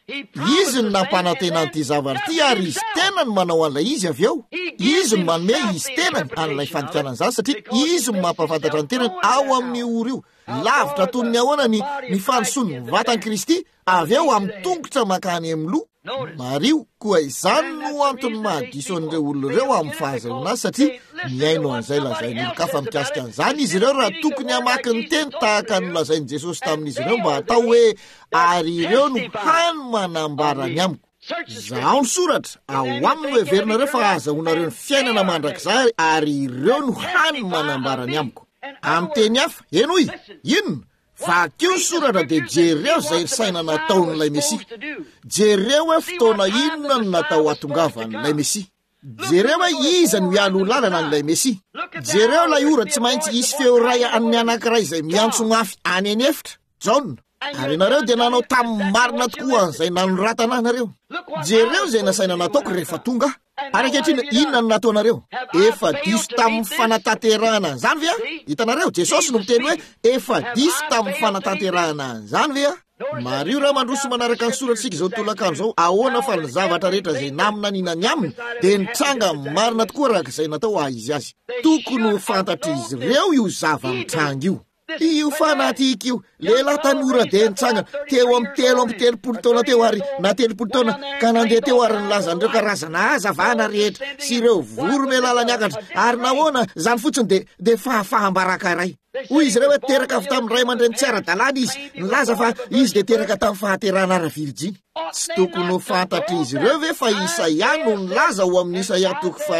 Izy no nampanantena an'ity zavatra ity ary izy tena no manao an'ilay izy avy eo. Izy no manome izy tenany an'ilay fantikana an'izany satria izy no mampafantatra ny tenany ao amin'ny ora io. Lavitra toy ny ahoana ny fandrosoany ny vatany Kristy avy eo amin'ny tongotra makany amin'ny loha. Mario koa izany no antony mahadiso an'ireo olona ireo amin'ny fahazahoana azy satria miaino an'izay lazainy olon-kafa mikasika an'izany izy ireo raha tokony hamaky ny teny tahaka ny lazainy Jesosy tamin'izy ireo mba hatao hoe ary ireo no hany manambara ny amiko. Zaho ny soratra ao aminy hoe verinareo fa azahoanareo ny fiainana mandrakizay ary ireo no hany manambara ny amiko. Amin'ny teny hafa, enoy, inona? Vakio ny soratra dia jereo izay saina nataon'ilay Mesia. Jereo hoe fotoana inona no natao hatongavan'ilay Mesia. Jereo hoe iza no mialo lalana an'ilay Mesia. Jereo ilay ora tsy maintsy isy feo ray amin'ny anankiray izay miantso mafy any anefitra, Jaona. Ary ianareo dia nanao tamin'ny marina tokoa an'izay nanoratana anareo. Jereo izay nasaina nataoko rehefa tonga. Ary ankehitriny inona no nataonareo? Efa diso tamin'ny fanatanterahana an'izany ve? Hitanareo, Jesosy no miteny hoe efa diso tamin'ny fanatanterahana an'izany ve? Mario raha mandroso manaraka ny soratsika izao tolakandro zao, ahoana fa ny zavatra rehetra izay namina ninany aminy dia nitranga marina tokoa araka izay natao izy azy. Tokony ho fantatra izy ireo io zava-mitranga io. Io fanatika io, lehilahy tanora dia nitsangana teo amin'ny 30 taona teo ary na 30 taona ka nandeha teo ary nilazan'ireo karazana hazavana rehetra sy ireo voro melala niakatra ary nahoana zany fotsiny dia fahambaraka iray. Hoy izy ireo hoe teraka avy tamin'ny ray aman-dreny tsy ara-dalàna izy nilaza fa izy dia teraka tamin'ny fahaterahana ara-Virjiny. Tsy tokony ho fantatra izy ireo ve fa Isaia no nilaza ho amin'ny Isaia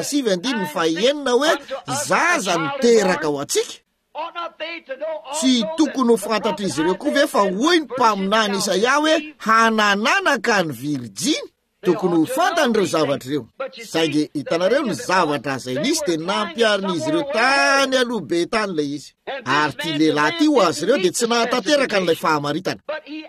7:9 hoe zaza niteraka ho atsika. Tsy tokony ho fantatra izy ireo koa ve fa hoy ny mpaminany Isaia hoe hanananaka ny Virjiny. Tokony ho fantan'ireo zavatra ireo. Saingy hitanareo ny zavatra izay nisy dia nampiarin'izy ireo tany aloha be tany ilay izy. Ary ty lehilahy ty ho azy ireo dia tsy nahatanteraka n'ilay fahamaritana.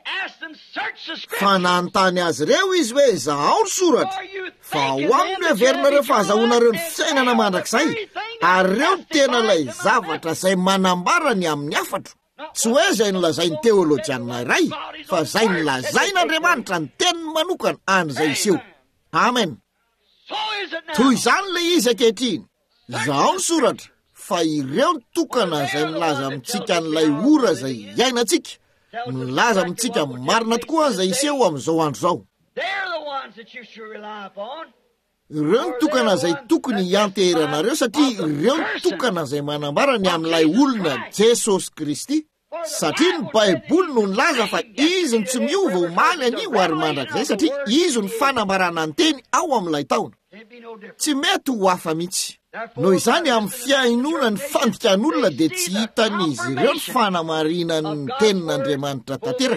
Fa nanontany azy ireo izy hoe zaho ny soratra fa ao aminy hoe verinareo fahazahoanareo ny fiainana mandrakizay ary ireo tena ilay zavatra izay manambara ny amin'ny hafatro. Tsy hoe izay nolazainy teolojianina iray fa izay nolazain'Andriamanitra ny teniny manokana an'izay iseho. Amen. Toy izany ilay izy ankehitriny. Zaho ny soratra fa ireo ny tokana izay nilaza amintsika n'ilay ora izay iainantsika, nilaza amintsika marina tokoa izay iseho amin'izao andro izao. Ireo ny tokana izay tokony hianteheranareo satria ireo ny tokana izay manambara ny amin'ilay olona Jesosy Kristy. Satria ny Baiboly no nilaza fa izy ny tsy miova omaly anio ary mandrakizay satria izy ny fanambarana ny teny ao amin'ilay taona. Tsy mety ho hafa mihitsy. Noho izany amin'ny fiainona ny fandikan'olona dia tsy hitan'izy ireo ny fanamarinany ny tenin'Andriamanitra tanteraka.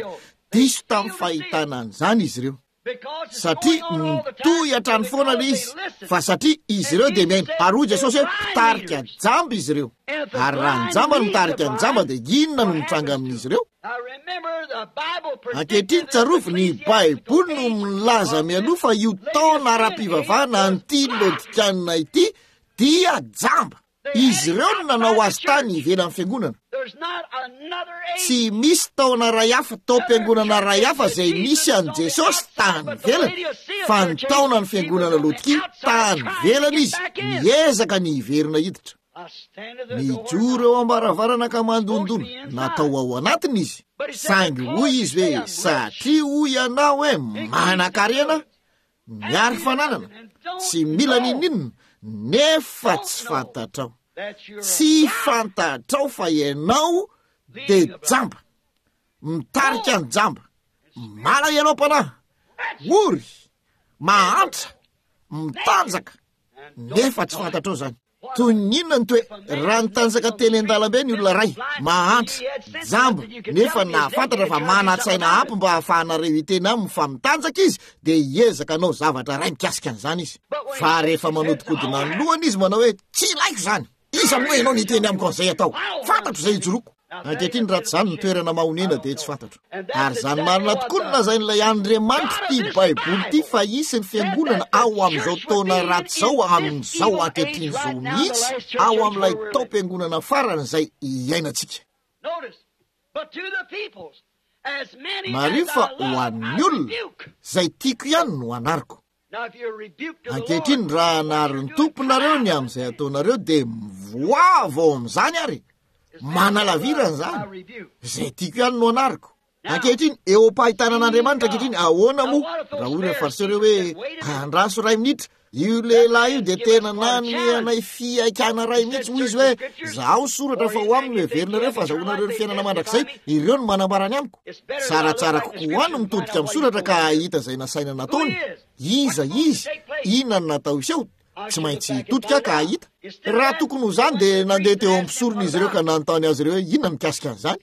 diso tamin'ny fahitanan'izany izy ireo satria mitoy hatrany foana le izy fa satria izy ireo dia miaina ary hoy Jesosy hoe mitarika jamba izy ireo ary raha ny jamba no mitarika ny jamba dia inona no mitranga amin'izy ireo ankehitriny tsarovy ny Baiboly no milaza mialoha fa io taona ara-pivavahana an'ity Laodikiana ity dia jamba izy ireo no nanao azy tany ivelany fiangonana tsy misy taona ray hafa taom-piangonana ray hafa zay misy an' Jesosy tany velany fa ny taona ny fiangonana Laodikia tany velany izy miezaka ny iverina hiditra mijoro eo ambaravarana ka mandondona natao ao anatiny izy saingy hoy izy hoe satria hoy ianao hoe manan-karena miary fananana tsy mila ninninona nefa tsy fantatrao tsy fantatrao fa ianao de jamba mitarika ny jamba mala ianao mpanahy ory mahantra mitanjaka nefa tsy fantatrao zany toy ninona ny toe raha nitanjaka teny an-dalambe ny olona ray mahantra jamba nefa nafantatra fa manatsaina ampy mba hahafahanareo iteny aminy fa mitanjaka izy dia hiezaka anao zavatra ray mikasika an'izany izy fa rehefa manodikodina ny lohany izy manao hoe tsy laiko zany iza moa ianao niteny amiko an'izay atao fantatro zay ijoroko ankehitriny raha tsy zany ny toerana mahonena dia tsy fantatro ary zany marina tokoa no lazain'ilay Andriamanitra ty Baiboly ty fa isy ny fiangonana ao amin'izao taona raty zao amin'izao ankehitriny zao mihitsy ao amin'ilay taom-piangonana farany zay iainantsika mario fa ho an'ny olona zay tiako ihany no anariko ankehitriny raha anary ny tomponareo ny amin'izay ataonareo dia mivoavo ao amin'izany ary manalavirany zany zay tiako ihany no anariko ankehitriny eo am-pahitana an'Andriamanitra ankehitriny ahoana moa raha olona fariseo hoe andraso ray minitra io lehilahy io dia tena nanome anay fiaikana ray mihitsy hoy izy hoe zaho soratra fa ho aminy heverinareo fa zahoanareo ny fiainana mandrakizay ireo no manambarany amiko tsaratsara kokoa no mitodika amin'ny soratra ka hita zay nasaina nataony iza izy inona no natao iseo tsy maintsy hitodika ka hita raha tokony ho zany dia nandeha teo ampisorony izy ireo ka nanontany azy ireo hoe inona mikasika an'izany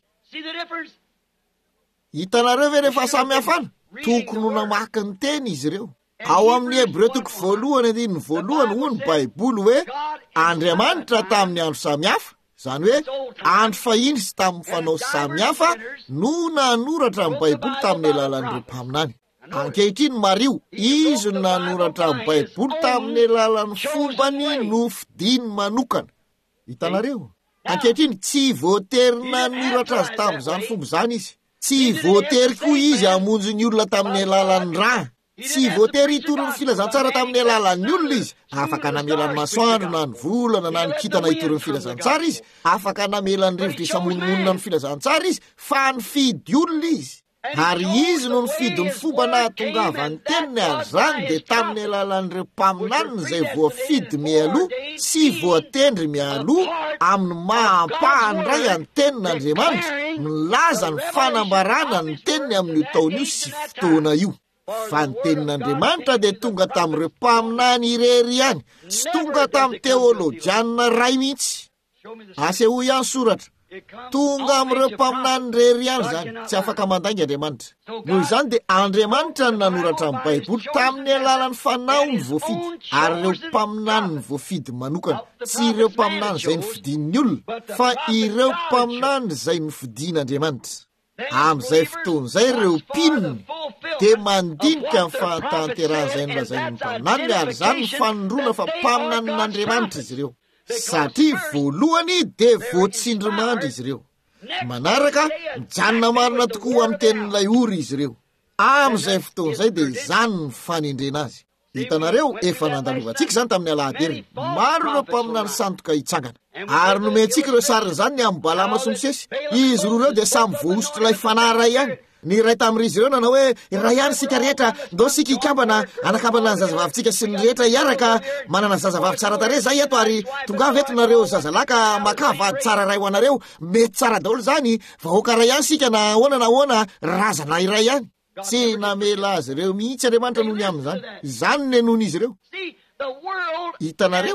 hitanareo ve rehefa samy hafana tokony ho namaky ny teny izy ireo ao amin'ny Hebreo toko voalohany andininy voalohany hoy ny Baiboly hoe Andriamanitra tamin'ny andro samihafa zany hoe andro fahiny sy tamin'ny fanao samihafa no nanoratra amin'ny Baiboly tamin'ny alalan'ireo mpaminany ankehitriny mario izy no nanoratra amin'ny Baiboly tamin'ny alalan'ny fombany no fidiny manokana hitanareo ankehitriny tsy voatery nanoratra azy tamin'izany fomba zany izy tsy voatery koa izy hamonjy ny olona tamin'ny alalan'ny raha tsy voatery hitorony filazantsara tamin'ny alalan'ny olona izy afaka namelan'ny masoandro na ny volana na ny kitana hitorony filazantsara izy afaka namelan'ny rivotra isamononona ny filazantsara izy fa ny fidy olona izy ary izy no ny fidy ny fomba nahatongavany teniny ary zany dia tamin'ny alalan'ireo mpaminaniny zay voafidy mialoha sy voatendry mialoha amin'ny mahampahany ray any tenin'Andriamanitra milaza ny fanambarana ny teniny amin'io taona io sy fotoana io fa ny tenin'Andriamanitra dia tonga tamin'ireo mpaminany irery ihany sy tonga tamin'ny teolojianina ray mihitsy asehoa ihany soratra tonga amin'ireo mpaminany irery ihany zany tsy afaka mandainga Andriamanitra noho izany dia Andriamanitra no nanoratra amin'ny Baiboly tamin'ny alalan'ny fanaony voafidy ary ireo mpaminany ny voafidy manokana tsy ireo mpaminany zay nifidin'ny olona fa ireo mpaminany zay nifidin'Andriamanitra amin'izay fotoan'izay ireo mpininy dia mandinika ny fahatanteran'izay nolazainy mpaminany ary zany ny fanondrona fa mpaminan'Andriamanitra izy ireo satria voalohany dia voatsindry mandry izy ireo manaraka mijanona marina tokoa amin'ny tenin'ilay ory izy ireo amin'izay fotoan'izay dia izany ny fanendrena azy hitanareo efa nandalovantsika zany tamin'ny alahady maro ireo mpaminany sandoka hitsangana ary nomentsika ireo sariny zany ny amin'ny Balama sy Mosesy izy roa ireo dia samy voaositra ilay fanahy ray ihany ny ray tamin'izy ireo nanao hoe raha ihany sika rehetra ndao sika hikambana anakambana ny zazavavintsika sy ny rehetra hiaraka manana zazavavy tsara tare zay eto ary tonga veto nareo zazalaka makavady tsara ray ho anareo mety tsara daholo zany vahoaka ray ihany sika na ahoana razana iray ihany tsy namela azy ireo mihitsy Andriamanitra noho ny amin'izany izany ny non'izy ireo hitanareo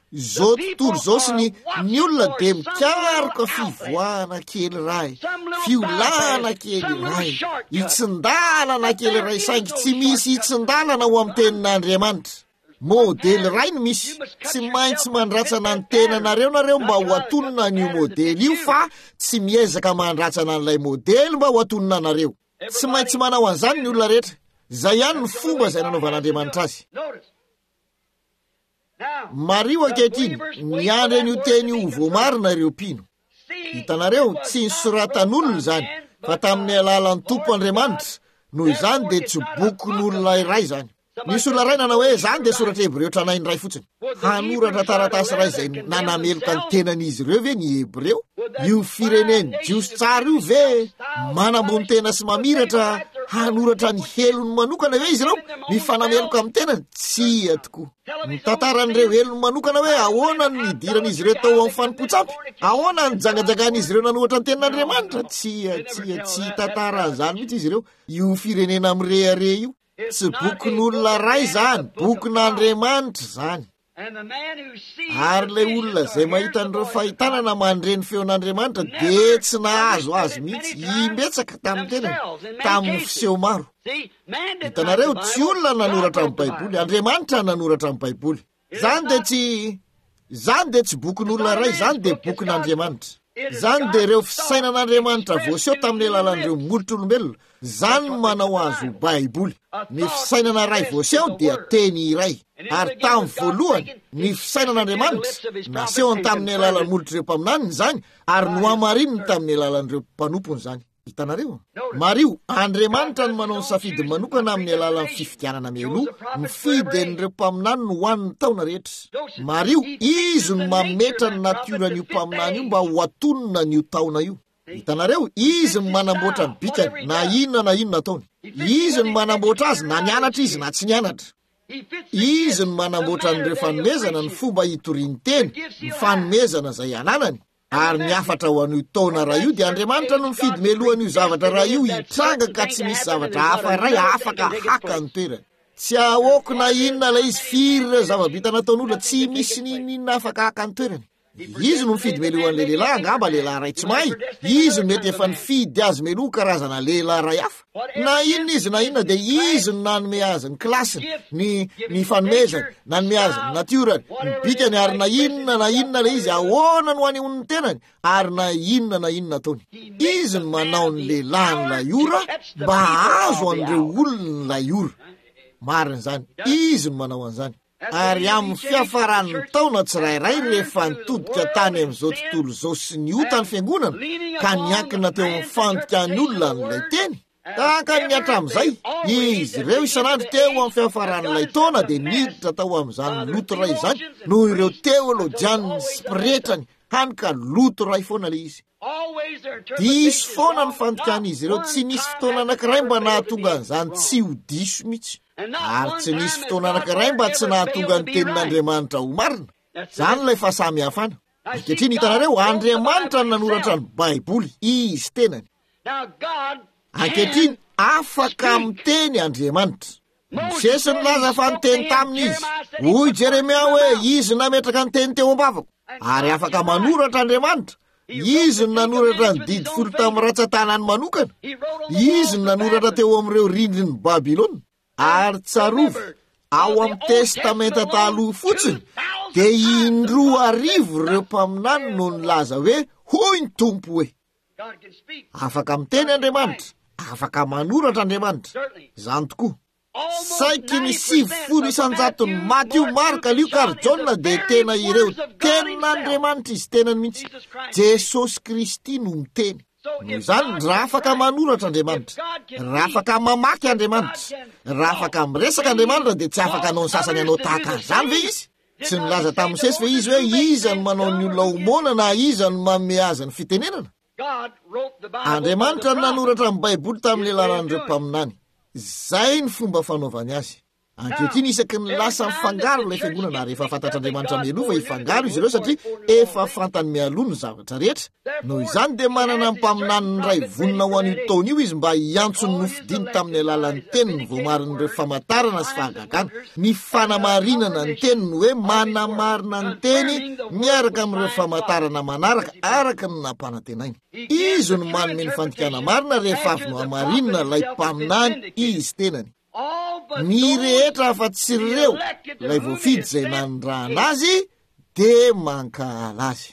zao tontolo zao sy ny olona de mikaroka fivoana kely ray, fiolana kely ray, hitsindalana kely ray, saingy tsy misy hitsindalana ho amin'ny tenin'Andriamanitra. Modely ray no misy, tsy maintsy mandratsana ny tenanareo nareo mba ho atonona n'io modely io, fa tsy miezaka mandratsana n'ilay modely mba ho atonona anareo. Tsy maintsy manao an'izany ny olona rehetra. Zay ihany ny fomba izay nanaovan'Andriamanitra azy. Mario ankehitriny niandry an'io teny io voamarina ireo mpino. Hitanareo, tsy nisoratan'olona izany, fa tamin'ny alalan'ny Tompo Andriamanitra. Noho izany de tsy bokin'olona iray izany. Nisy olona ray nanao hoe izany de soratra Hebreo tranainy ray fotsiny. Hanoratra taratasy ray izay nanameloka ny tenan'izy ireo ve ny Hebreo? Io fireneny jiosy tsara io ve manambony tena sy mamiratra hanoratra ny helony manokana ve izy ireo mifanameloka amin'ny tenany? Tsia tokoa. Ny tantaran'ireo helony manokana hoe ahoana ny nidiran'izy ireo tao amin'ny fanompotsapy? Ahoana ny jangajangan'izy ireo nanohatra ny tenin'Andriamanitra? Tsy tantaran'izany mihitsy izy ireo. Io firenena mirehare io. Tsy bokin'olona ray zany, bokin'Andriamanitra zany. Ary le olona zay mahita an'ireo fahitanana mandreny feon'Andriamanitra de tsy nahazo azy mihitsy, imbetsaka tamin'ny tenany, tamin'ny fiseho maro. Hitanareo, tsy olona nanoratra amin'ny Baiboly, Andriamanitra nanoratra amin'ny Baiboly. Zany de tsy bokin'olona ray, zany de bokin'Andriamanitra. Zany de ireo fisainan'Andriamanitra voaseho tamin'ny alalan'ireo molotr'olombelona, zany manao azy ho Baiboly. Ny fisainana ray voaseho dia teny iray. Ary tamin'ny voalohany, ny fisainan'Andriamanitra naseho tamin'ny alalan'ny molotr'ireo mpaminaniny zany, ary nohamarininy tamin'ny alalan'ireo mpanompony zany. Hitanareo? Mario, Andriamanitra no manao ny safidy manokana amin'ny alalan'ny fifidianana mialoha, mifidy an'ireo mpaminany ho an'ny taona rehetra. Mario, izy no mametra ny natiorany io mpaminany io mba ho atonona n'io taona io. Hitanareo, izy no manamboatra ny bikany, na inona ataony. Izy no manamboatra azy, na nianatra izy na tsy nianatra. Izy no manamboatra n'ireo fanomezana, ny fomba hitoriany teny, ny fanomezana izay ananany. Ary niafatra ho an'io taona raha io dia Andriamanitra no mifidy melohan'io zavatra raha io hitranga ka tsy misy zavatra hafa ray afaka haka ny toerany. Tsy ahoako na inona la izy firy ireo zava-bita nataon'olona, tsy misy ninona afaka haka ny toerany. Izy no mifidy melohan'le lehilahy, angamba lehilahy ray tsy mahay. Izy no mety efa nifidy azy meloha karazana lehilahy ray hafa. Na inona izy na inona de izy no nanome azy ny klasiny, ny fanomezany, nanome azy ny natiorany, ny bikany, ary na inona le izy ahoana no anehoany ny tenany, ary na inona ataony. Izy no manao ny lehilahy ny layora mba azo an'ireo olona ny layora. Marina zany, izy no manao an'izany. Ary amin'ny fiafaran'ny taona tsirairay rehefa nitodika tany amin'izao tontolo izao sy ny otany fiangonana ka niankina teo amin'ny fandikan'ny olona n'ilay teny, tahaka ny hatramin'izay izy ireo isan'andro teo amin'ny fiafaran'ilay taona de niditra tao amin'izany loto ray izany noho ireo teolojianiny sy mpiretrany hany ka loto ray foana le izy. Diso foana ny fandikan'izy ireo, tsy nisy fotoana anankiray mba nahatonga an'izany tsy ho diso mihitsy. Ary tsy nisy fotoana anankiray mba tsy nahatonga ny tenin'Andriamanitra ho marina. Zany ilay fahasamihafana. Ankehitriny hitanareo, Andriamanitra no nanoratra ny Baiboly, izy tenany. Ankehitriny afaka miteny Andriamanitra. Mosesy nilaza fa niteny tamin'izy. Hoy Jeremia hoe izy nametraka ny teny teo am-bavako. Ary afaka manoratra Andriamanitra. Izy no nanoratra ny didy folo tamin'ny ratsan-tanany manokana. Izy no nanoratra teo amin'ireo rindrin'ny Babilôna. Ary tsarovy, ao amin'ny testamenta taloha fotsiny, de 1000 ireo mpaminany no nilaza hoe hoy ny Tompo hoe. Afaka miteny Andriamanitra, afaka manoratra Andriamanitra. Zany tokoa. Saiky ny 700 ny Matteo, Marka, Luka ary Jona de tena ireo tenin'Andriamanitra izy tenany mihitsy. Jesosy Kristy no miteny. Noho izany, raha afaka manoratra Andriamanitra, raha afaka mamaky Andriamanitra, raha afaka miresaka Andriamanitra de tsy afaka anao ny sasany anao tahaka an'izany ve izy? Tsy nilaza tamin'ny Mosesy ve izy hoe iza no manao ny olona homona na iza no manome azy ny fitenenana? Andriamanitra no nanoratra amin'ny Baiboly tamin'ny alalan'ireo mpaminany. Zay ny fomba fanaovany azy. ankehitriny isaky ny lasa mifangaro ilay fiangonana ary efa fantatr'Andriamanitra mialova hifangaro izy ireo satria efa fantany mialoha ny zavatra rehetra. Noho izany dia manana mpaminany ny ray vonina ho an'io taona io izy mba hiantso ny nofidiny tamin'ny alalan'ny teniny voamarin'ireo famantarana sy fahagagana. Ny fanamarinana ny teniny hoe manamarina ny teny miaraka amin'ireo famantarana manaraka araka ny nampanantenainy. Izy no manome ny fandikana marina rehefa avy no hamarinina ilay mpaminany izy tenany. Ny rehetra afa-tsy ireo ilay voafidy izay nanondrahana azy dia mankala azy.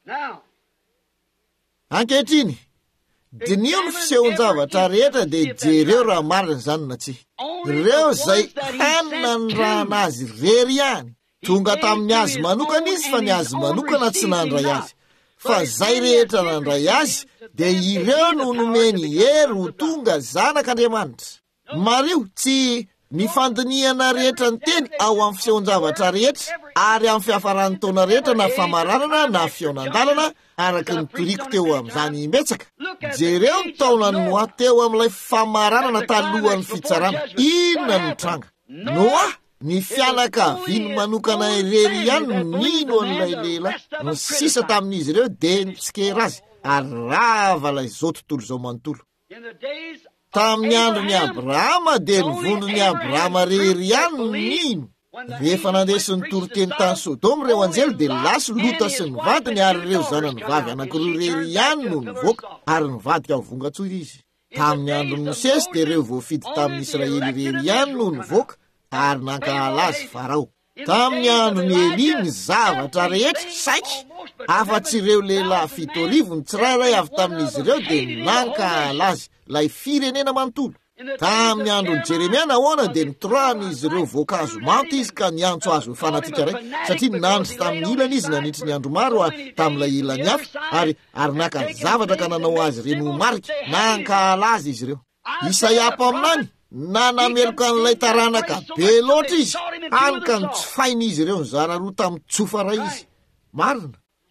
Ankehitriny dinio ny fisehoan-javatra rehetra dia jereo raha marina izany na tsia. Ireo izay hanina nondrahana azy rery ihany. Tonga tamin'ny azy manokana izy fa ny azy manokana tsy nandray azy. Fa zay rehetra nandray azy dia ireo no nomeny hery ho tonga zanak'Andriamanitra. Mario tsy ny fandiniana rehetra ny teny ao amin'ny fisehoan-javatra rehetra ary amin'ny fiafaran'ny taona rehetra na famaranana na fiaonandalana araka ny toriko teo amin'izany imbetsaka. Jereo ny taona no ateo amin'ilay famaranana talohan'ny fitsarana. Inona ny tranga? Noa ny fianakaviany manokana irery ihany nino an'ilay lehilahy. Ny sisa tamin'izy ireo dia nitsikera azy ary rava ilay izao tontolo izao manontolo. Tamin'ny andron'ny Abrahama dia ny vondron'ny Abrahama rery ihany nino. Rehefa nandesiny toroteny tany Sodoma ireo anjely dia lasa Lota sy ny vadiny ary ireo zanany vavy anankiroa rery ihany no nivoaka ary nivadika ho vongatsoa izy. Tamin'ny andron'ny Mosesy dia ireo voafidy tamin'ny Israely rery ihany no nivoaka ary nankala azy Farao. Tamin'ny andron'ny Eli ny zavatra rehetra saika afa-tsy ireo lehilahy 7,000 ny tsirairay avy tamin'izy ireo dia nankala azy ilay firenena manontolo. Tamin'ny andron'ny Jeremia nahoana dia nitorahany ireo voankazo manta izy ka niantso azy ho fanatika ray satria nandry tamin'ny ilany izy nanitry ny andro maro tamin'ilay ilany hafa ary naka zavatra ka nanao azy reny ho marika nankala azy izy ireo. Isaia mpaminany nanameloka an'ilay taranaka be loatra izy hany ka nitsofainy izy ireo ny zara roa tamin'ny tsofa ray izy. Marina.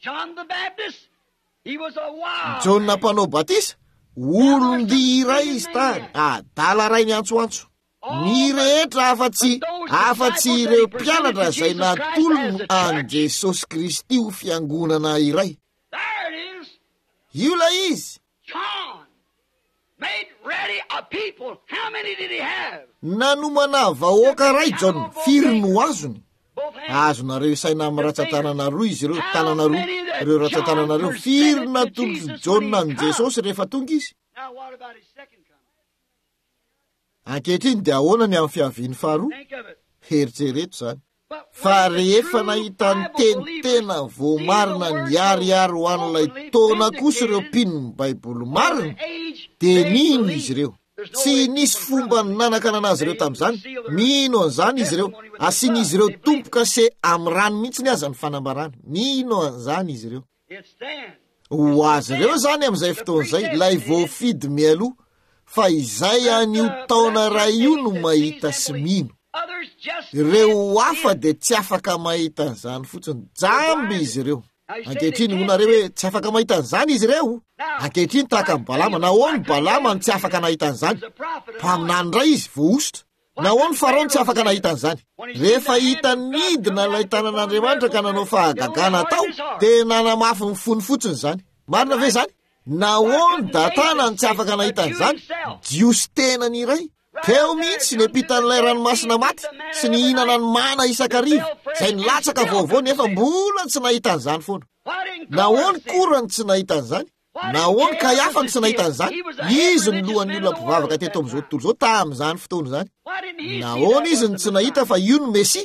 Jona mpanao batisa olon-dia iray izy tany adala ray niantsoantso. Ny rehetra afa-tsy ireo mpianatra izay natolony any Jesosy Kristy ho fiangonana iray. Io la izy. Nanomana vahoaka ray John, firy no azony? Azonareo isaina amin'ny ratsan-tanana roa izy ireo, tanana roa, ireo ratsan-tanana reo. Firy natolotry John ny Jesosy rehefa tonga izy? Ankehitriny dia ahoana ny amin'ny fiaviany faharoa? Heritrereto zany. Fa rehefa nahita ny teny tena voamarina niariary ho an'ilay taona kosa ireo mpinon'ny Baiboly marina dia nino izy ireo? Tsy nisy fomba ny nanakana azy ireo tamin'izany. Mino an'izany izy ireo? Asian'izy ireo tompoka se amin'ny rano mihitsy ny aza ny fanambarana. Mino an'izany izy ireo? Ho azy ireo zany amin'izay fotoan'izay ilay voafidy mialoha fa izay an'io taona ray io no mahita sy mino. Ireo hafa dia tsy afaka mahita an'izany fotsiny. Jamby izy ireo. Ankehitriny honareo hoe tsy afaka mahita an'izany izy ireo. Ankehitriny tahaka amin'ny Balama. Nahoany Balama ny tsy afaka nahita an'izany? Mpaminany ray izy voaositra. Nahoany Farao tsy afaka nahita an'izany? Rehefa hita nidina ilay tanan'Andriamanitra ka nanao fahagagana tao dia nanamafy ny fony fotsiny izany. Marina ve zany? Nahoany Datana ny tsy afaka nahita an'izany? Jiosy tenany iray. Teo mihitsy ny ampitan'ilay ranomasina maty sy ny hihinana ny mana isan-karivo izay nilatsaka vaovao nefa mbola tsy nahita an'izany foana. Nahoany Korany tsy nahita an'izany? Nahoany Kaiafa tsy nahita an'izany? Izy ny lohan'ny olona mpivavaka teto amin'izao tontolo izao tamin'izany fotoana izany. Nahoany izy ny tsy nahita fa io ny Mesia?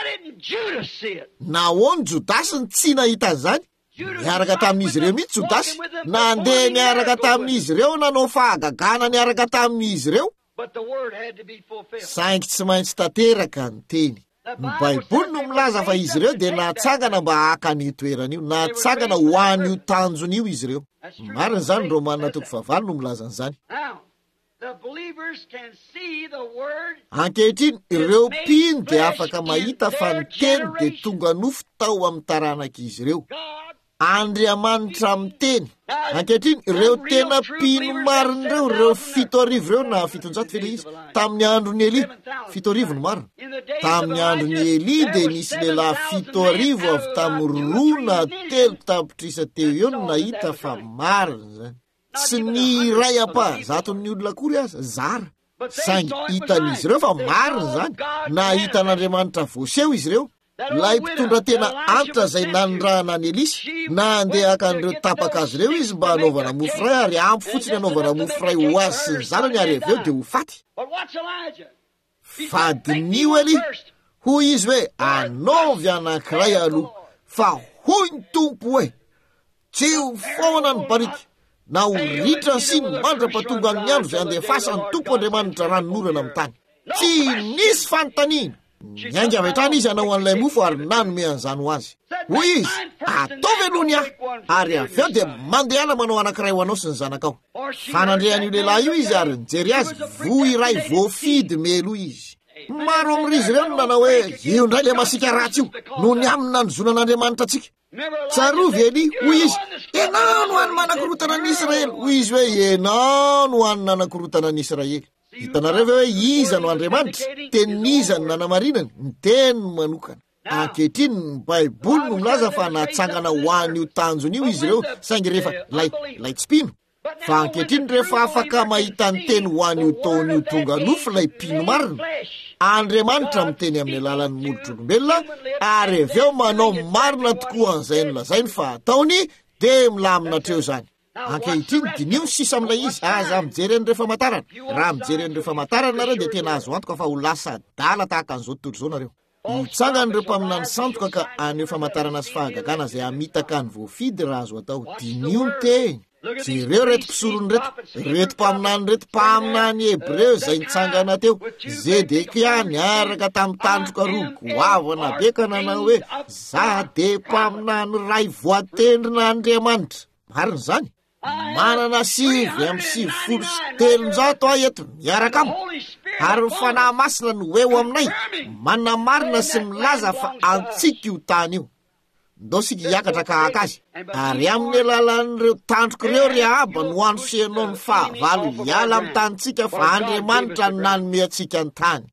Nahoany Jodasy ny tsy nahita an'izany? Niaraka tamin'izy ireo mihitsy Jodasy. Nandeha niaraka tamin'izy ireo nanao fahagagana niaraka tamin'izy ireo. Saingy tsy maintsy tanteraka ny teny. Ny Baiboly no milaza fa izy ireo dia natsangana mba haka ny toerana io, natsangana ho an'io tanjony io izy ireo. Marina zany Romanina 9:9 no milaza an'izany. Ankehitriny ireo mpino dia afaka mahita fa ny teny dia tonga nofo tao amin'ny taranaka izy ireo. Andriamanitra miteny. Ankehitriny ireo tena mpino marina ireo, ireo 7,000 ireo na 700 vele izy. Tamin'ny andron'ny Eli 7,000 no marina. Tamin'ny andron'ny Eli dia nisy lehilahy 7,000 avy tamin'ny 2 na 3 tapitrisa teo eo no nahita fa marina zany. Tsy ny ray ampahazaton'ny olona akory aza zara. Saingy hitan'izy ireo fa marina zany. Na hitan'Andriamanitra voaseho izy ireo. Lay mpitondra tena antitra zay nanondrahana ny Elisy na andeha haka an'ireo tapaka azy ireo izy mba hanaovana moforay ary ampy fotsiny hanaovana moforay ho azy sy ny zanany ary avy eo dia ho faty. Fa dinio Eli hoy izy hoe anaovy anankiray aloha fa hoy ny tompo hoe tsy ho foana ny barity na ho ritra ny siny mandra-pahatonga amin'ny andro zay andefasa ny tompo Andriamanitra ranonorana amin'ny tany. Tsy nisy fanontaniana. Nyangy avy hatrany izy hanao an'ilay mofo ary nanome an'izany ho azy. Hoy izy ataovy aloha ny ary avy eo dia mandeha manao anankiray ho anao sy ny zanakao. Fanandrehan'io lehilahy io izy ary nijery azy voa iray voafidy melo izy. Maro amin'izy ireo no nanao hoe io indray le masika ratsy io noho ny amin'ny nanozonan'Andriamanitra antsika. Tsarovy Eli hoy izy enao no any manakorotana ny Israely. Hoy izy hoe enao no any nanakorotana ny Israely. Hitanareo hoe iza no Andriamanitra, teniza no nanamarinany, ny teny manokana. Ankehitriny ny Baiboly no milaza fa natsangana ho an'io tanjony io izy ireo saingy rehefa lay tsipino. Fa ankehitriny rehefa afaka mahita ny teny ho an'io taon'io tonga nofo lay pino marina. Andriamanitra miteny amin'ny alalan'ny molotr'olombelona ary avy eo manao marina tokoa an'izay nolazainy fa ataony dia milamina hatreo izany. Ankehitriny dinio sisa amin'ilay izy aza mijery an'ireo famantarana. Raha mijery an'ireo famantarana nareo dia tena azo antoka fa ho lasa dala tahaka an'izao tontolo izao nareo. Hitsangana ireo mpaminany sandoka ka an'io famantarana sy fahagagana zay amitaka ny voafidy raha azo atao. Dinio ny teny. Jereo reto mpisorony reto mpaminany reto mpaminany Hebreo zay nitsangana teo. Zedekia niaraka tamin'ny tandroka roa goavana beka nanao hoe za de mpaminany ray voatendrina Andriamanitra. Marina zany. Manana 7,700 aho eto miaraka aminy. Ary ny fanahy masina no eo aminay manana marina sy milaza fa antsika io tany io. Ndao sika hiakatra kahaka azy. Ary amin'ny alalan'ireo tandroka ireo Rehaba no anosehanao ny fahavalo hiala amin'ny tanitsika fa Andriamanitra no nanome antsika ny tany.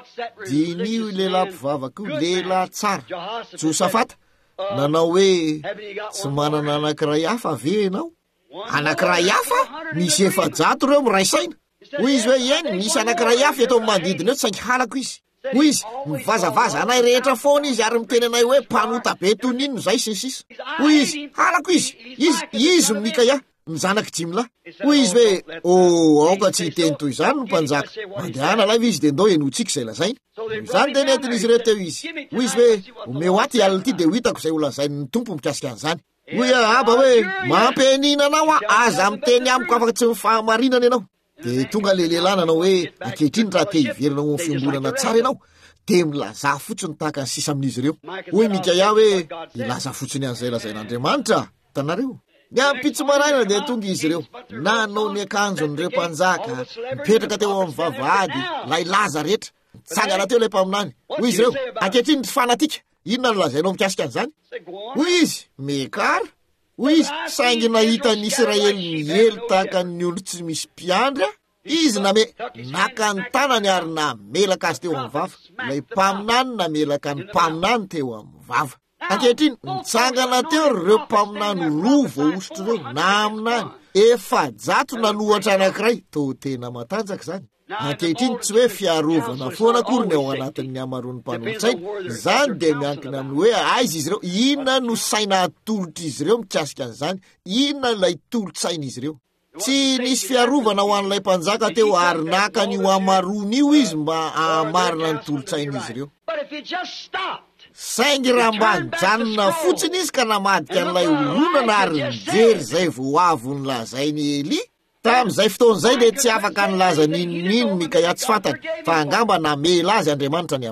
Dinio lehilahy mpivavaka io lehilahy tsara. Josafata nanao hoe tsy manana anankiray hafa ve ianao? Anankiray hafa? Misy 700 ireo miraisaina. Hoy izy hoe eny misy anankiray hafa eto manodidina eo saingy halako izy. Hoy izy mivazavaza anay rehetra foana izy ary miteny anay hoe mpanota be toninno zay sisisa. Hoy izy halako izy Mikaia ny zanaky Jimla. Hoy izy hoe aoka tsy hiteny toy izany no mpanjaka. Mandehana lava izy dia ndao enotsika izay lazainy. Izany dia nentin'izy ireo teo izy. Hoy izy hoe omeo aty alina ity dia ho hitako izay olazain'ny tompo mikasika an'izany. Hoy aba hoe mampianina anao aza miteny amiko afaka tsy mifahamarinana ianao. Dia tonga le lehilahy nanao hoe ankehitriny raha te hiverina ho fiangonana tsara ianao dia milaza fotsiny tahaka ny sisa amin'izy ireo. Hoy Mikaia hoe ilaza fotsiny an'izay lazain'Andriamanitra. Tanareo ny ampitso maraina dia tonga izy ireo nanao ny akanjon'ireo mpanjaka mipetraka teo amin'ny vavahady lay laza rehetra mitsangana teo ilay mpaminany. Hoy izy ireo ankehitriny fanatika inona no lazainao mikasika an'izany? Hoy izy mekara. Hoy izy saingy nahita ny Israely miely tahaka ny olo tsy misy mpiandry izy naka ny tanany ary namelaka azy teo amin'ny vava. Ilay mpaminany namelaka ny mpaminany teo amin'ny vava. Ankehitriny mitsangana teo ireo mpaminany roa voaositra ireo na aminany 700 nanohatra anankiray. To tena matanjaka zany. Ankehitriny tsy hoe fiarovana foana akory ny ao anatin'ny hamaroan'ny mpanolotsaina. Zany dia miankina amin'ny hoe aiza izy ireo, inona no saina atolotra izy ireo mikasika an'izany, inona ilay tolotsaina izy ireo. Tsy nisy fiarovana ho an'ilay mpanjaka teo ary naka n'io hamaroana io izy mba hamarina ny tolotsaina izy ireo. Saingy raha mba nijanona fotsiny izy ka namadika an'ilay olonana ary nijery zay vao avy nolazainy Eli. Tamin'izay fotoan'izay dia tsy afaka nilaza ninonino Mikaia tsy fantany fa angamba namela azy Andriamanitra ny amin'izany.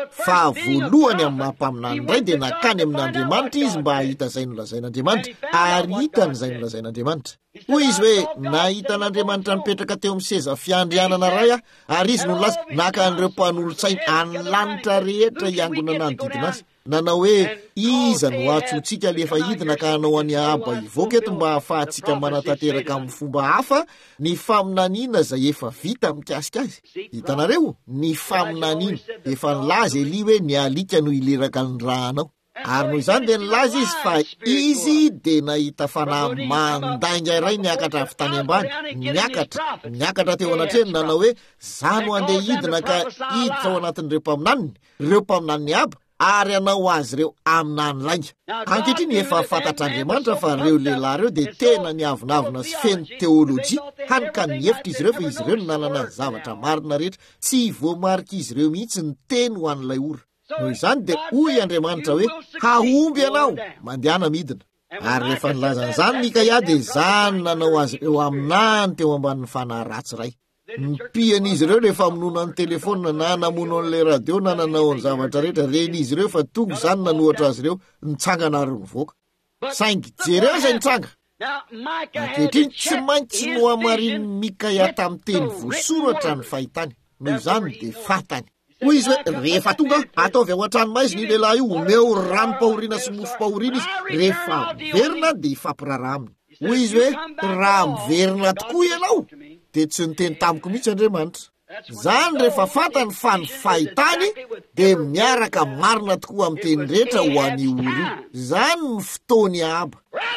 fa voalohany amin'ny mampaminany indray dia nakany amin'Andriamanitra izy mba hahita izay nolazain'Andriamanitra ary hitan'izay nolazain'Andriamanitra. Hoy izy hoe nahita an'Andriamanitra mipetraka teo amin'ny seza fiandrianana iray ary izy no nolaza naka an'ireo mpanolotsaina any lanitra rehetra hiangona nanodidina azy. Nanao hoe iza no atsotsika lefa hidina ka hanao any Aba ivoaka eto mba ahafahantsika manatanteraka amin'ny fomba hafa ny faminaniana izay efa vita mikasika azy. Hitanareo ny faminaniana efa nilaza Eli hoe ny alika no ileraka ny rahanao. Ary noho izany dia nilaza izy fa izy dia nahita fanahy mandainga iray niakatra avy tany ambany, niakatra teo anatreny nanao hoe zano andeha hidina ka hiditra ao anatin'ireo mpaminany Aba ary anao azy ireo aminany lainga. Ankehitriny efa fantatr'Andriamanitra fa ireo lehilahy ireo dia tena niavonavona sy feno teolojia hany ka nihevitra izy ireo fa izy ireo no nanana zavatra marina rehetra, tsy voamarika izy ireo mihitsy ny teny ho an'ilay ora. Noho izany dia hoy Andriamanitra hoe hahomby ianao mandehana midina. Ary rehefa nilazan'izany Mikaia dia izany nanao azy ireo aminany teo ambanin'ny fanahy ratsy iray. Nipian'izy ireo rehefa minona ny telefona na namono an'ilay radio na nanao ny zavatra rehetra ren'izy ireo fa tonga izany nanohatra azy ireo nitsangana ary nivoaka. Saingy jereo izay nitsanga. Ankehitriny tsy maintsy no hamariny Mikaia tamin'ny teny voasoratra ny fahitany. Noho izany dia fatany. Hoy izy hoe rehefa tonga ataovy ao an-tranomaizina io lehilahy io omeo rano-pahoriana sy mofo-pahoriana izy rehefa miverina dia ifampiraraha aminy. Hoy izy hoe raha miverina tokoa ianao dia tsy niteny tamiko mihitsy Andriamanitra. Zany rehefa fantany fa ny fahitany dia miaraka marina tokoa amin'ny teny rehetra ho an'i ora io. Zany ny fotoany Aba.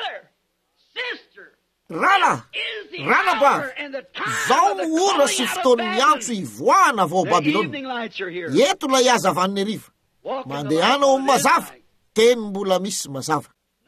Rana ba, zao no ora sy fotoany antso ivoahana vao Babilona. Eto ilay hazavan'ny hariva. Mandehana ao mazava, teny mbola misy mazava.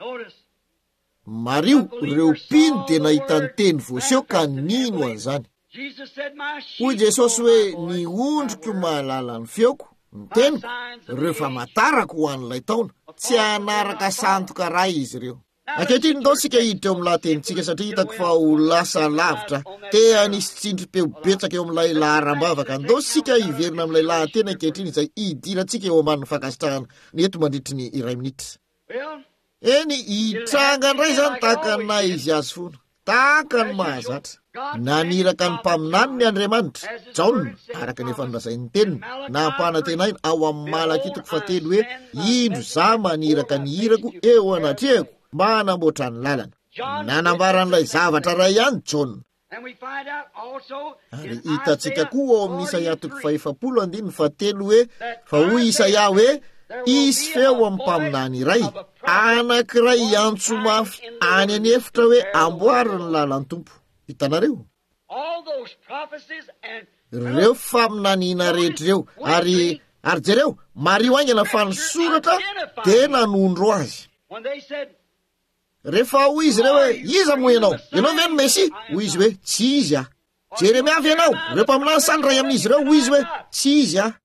Mario ireo mpino dia nahita ny teny voaseho ka nino an'izany. Hoy Jesosy hoe ny ondriko mahalala ny feoko, ny teniko, rehefa matarako ho an'ilay taona, tsy hanaraka sandoka ray izy ireo. Ankehitriny ndao sika hiditra eo amin'ny lahatenitsika satria hitako fa ho lasa lavitra. Te anisy tsindrim-peo betsaka eo amin'ilay laharambavaka. Ndao sika hiverina amin'ilay lahateny ankehitriny izay hidirantsika eo ambanin'ny fankasitrahana ny eto mandritra ny iray minitra. Eny hitranga indray izany tahaka na izy azy fona, tahaka ny mahazatra. Naniraka ny mpaminany ny Andriamanitra, Jaona, araka ny efa nolazain'ny teniny, nampanantenaina ao amin'ny Malaki 3 hoe indro za maniraka ny hirako eo anatrehako mba hanamboatra ny lalana. Nanambaran'ilay zavatra ray ihany Jaona. Ary hitantsika koa ao amin'ny Isaia 7:7 hoe fa hoy Isaia hoe isy feo amin'ny mpaminany iray, anankiray antso mafy any anefitra hoe amboary ny lalan'ny tompo. Hitanareo? Ireo faminaniana rehetra ireo ary jereo Mario aingana fa ny soratra dia nanondro azy. Rehefa hoy izy ireo hoe iza moa ianao ve ny Mesi? Hoy izy hoe tsy izy ah. Jeremia avy ianao? Ireo mpaminany sany ray amin'izy ireo hoy izy hoe tsy izy ah.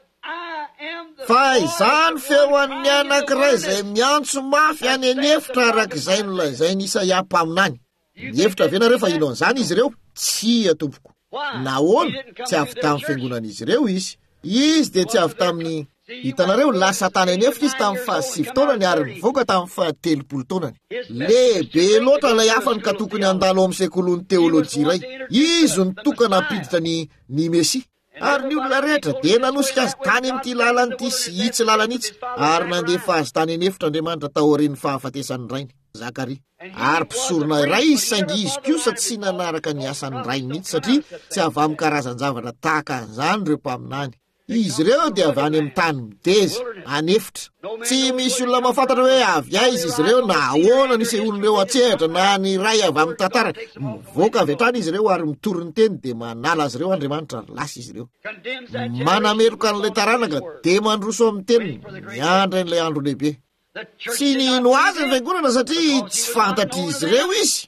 Fa izany feo an'ny anankiray izay miantso mafy any anefitra arak'izay nolazainy Isaia mpaminany. Niefitra ve nareo fa ino an'izany izy ireo? Tsia tompoko. Nahoana tsy avy tamin'ny fiangonan'izy ireo izy. Izy dia tsy avy tamin'ny hitanareo lasa tany anefitra izy tamin'ny 7 taonany ary nivoaka tamin'ny 30 taonany. Lehibe loatra ilay afany ka tokony handalo amin'ny sekolon'ny teolojia iray. Izy nitokana hampiditra ny Mesi. Ary ny olona rehetra dia nanosika azy tany amin'ity lalanyity sy itsy lalanyitsy ary nandefa azy tany anefitra Andriamanitra taorian'ny fahafatesany rainy Zakaria. Ary mpisorona iray izy saingy izy kosa tsy nanaraka ny asan'ny rainy mihitsy satria tsy avy amin'ny karazan-javatra tahaka an'izany ireo mpaminany. Izy ireo dia avy any amin'ny tany mideza anefitra. Tsy misy olona mahafantatra hoe avy aiza izy ireo na ahoana nisy olon'ireo atsehatra na ny ray avy amin'ny tantara. Mivoaka avy hatrany izy ireo ary mitory ny teny dia manala azy ireo Andriamanitra ary lasa izy ireo. Manameloka an'ilay taranaka dia mandroso amin'ny teniny miandra n'ilay andro lehibe. Tsy nino azy ny fiangonana satria tsy fantatry izy ireo izy.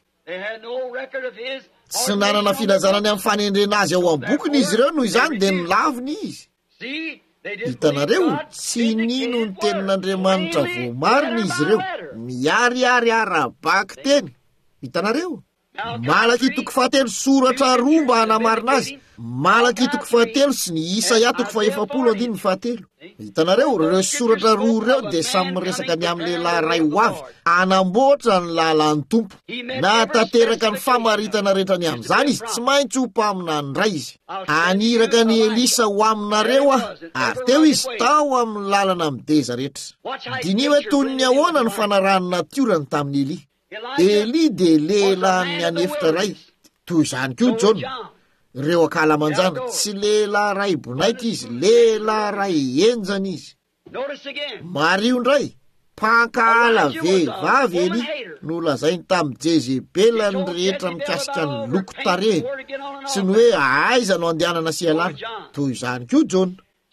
Tsy nanana filazanany amin'ny fanendrena azy ao am-bokiny izy ireo noho izany dia nilaviny izy. Hitanareo tsy nino ny tenin'Andriamanitra voamarina izy ireo miariary ara-baky teny. Hitanareo Malaky toko fahatelo soratra roa mba hanamarina azy. Malaky toko fahatelo sy ny Isaia toko faha-efapolo andiny fahatelo. Hitanareo reo soratra roa reo de samy miresaka ny amin'ny lehilahy ray ho avy anamboatra ny lalan'ny tompo na tanteraka ny famaritana rehetra ny amin'izany izy tsy maintsy ho mpamina ndray izy. Aniraka ny Elisa ho aminareo ary teo izy tao amin'ny lalana mideza rehetra. Diny hoe toy ny ahoana ny fanarahany natiorany tamin'ny Eli de lehilahy ny anefitra ray toy izany koa John. Reo akalamanjana tsy lehilahy ray bonaika izy, lehilahy ray enjana izy. Mario ndray mpankala vehivavy Eli nolazainy tamin'ny Jezebela ny rehetra mikasika ny loko tarehiny sy ny hoe aiza no andehanana sialana toy izany koa John.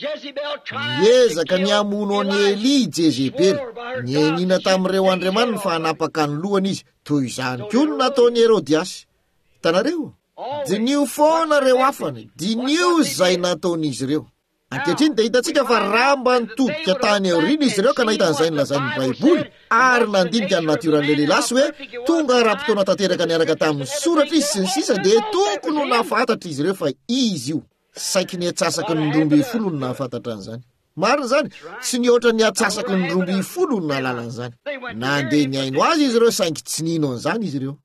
Niezaka ny amono ny Eli Jezebela nienina tamin'ireo andriamanina fa hanapaka ny lohany izy toy izany koa no nataony Herodiasy. Hitanareo dinio foana reo afany, dinio izay nataon'izy ireo. Ankehitriny dia hitantsika fa ramba nitodika tany aoriana izy ireo ka nahitan'izay nylazain'ny Baiboly ary nandinika ny natioran'ilay lehilahy sy hoe tonga raha-potoana tanteraka niaraka tamin'ny soratra izy sy ny sisa dia tokony ho nahafantatra izy ireo fa izy io. Saiky ny atsasaky ny 12 no nahafantatra an'izany. Marina zany, tsy nihoatra ny atsasaky ny 12 no nahalala an'izany. Nandeha ny aino azy izy ireo saingy tsy nino an'izany izy ireo.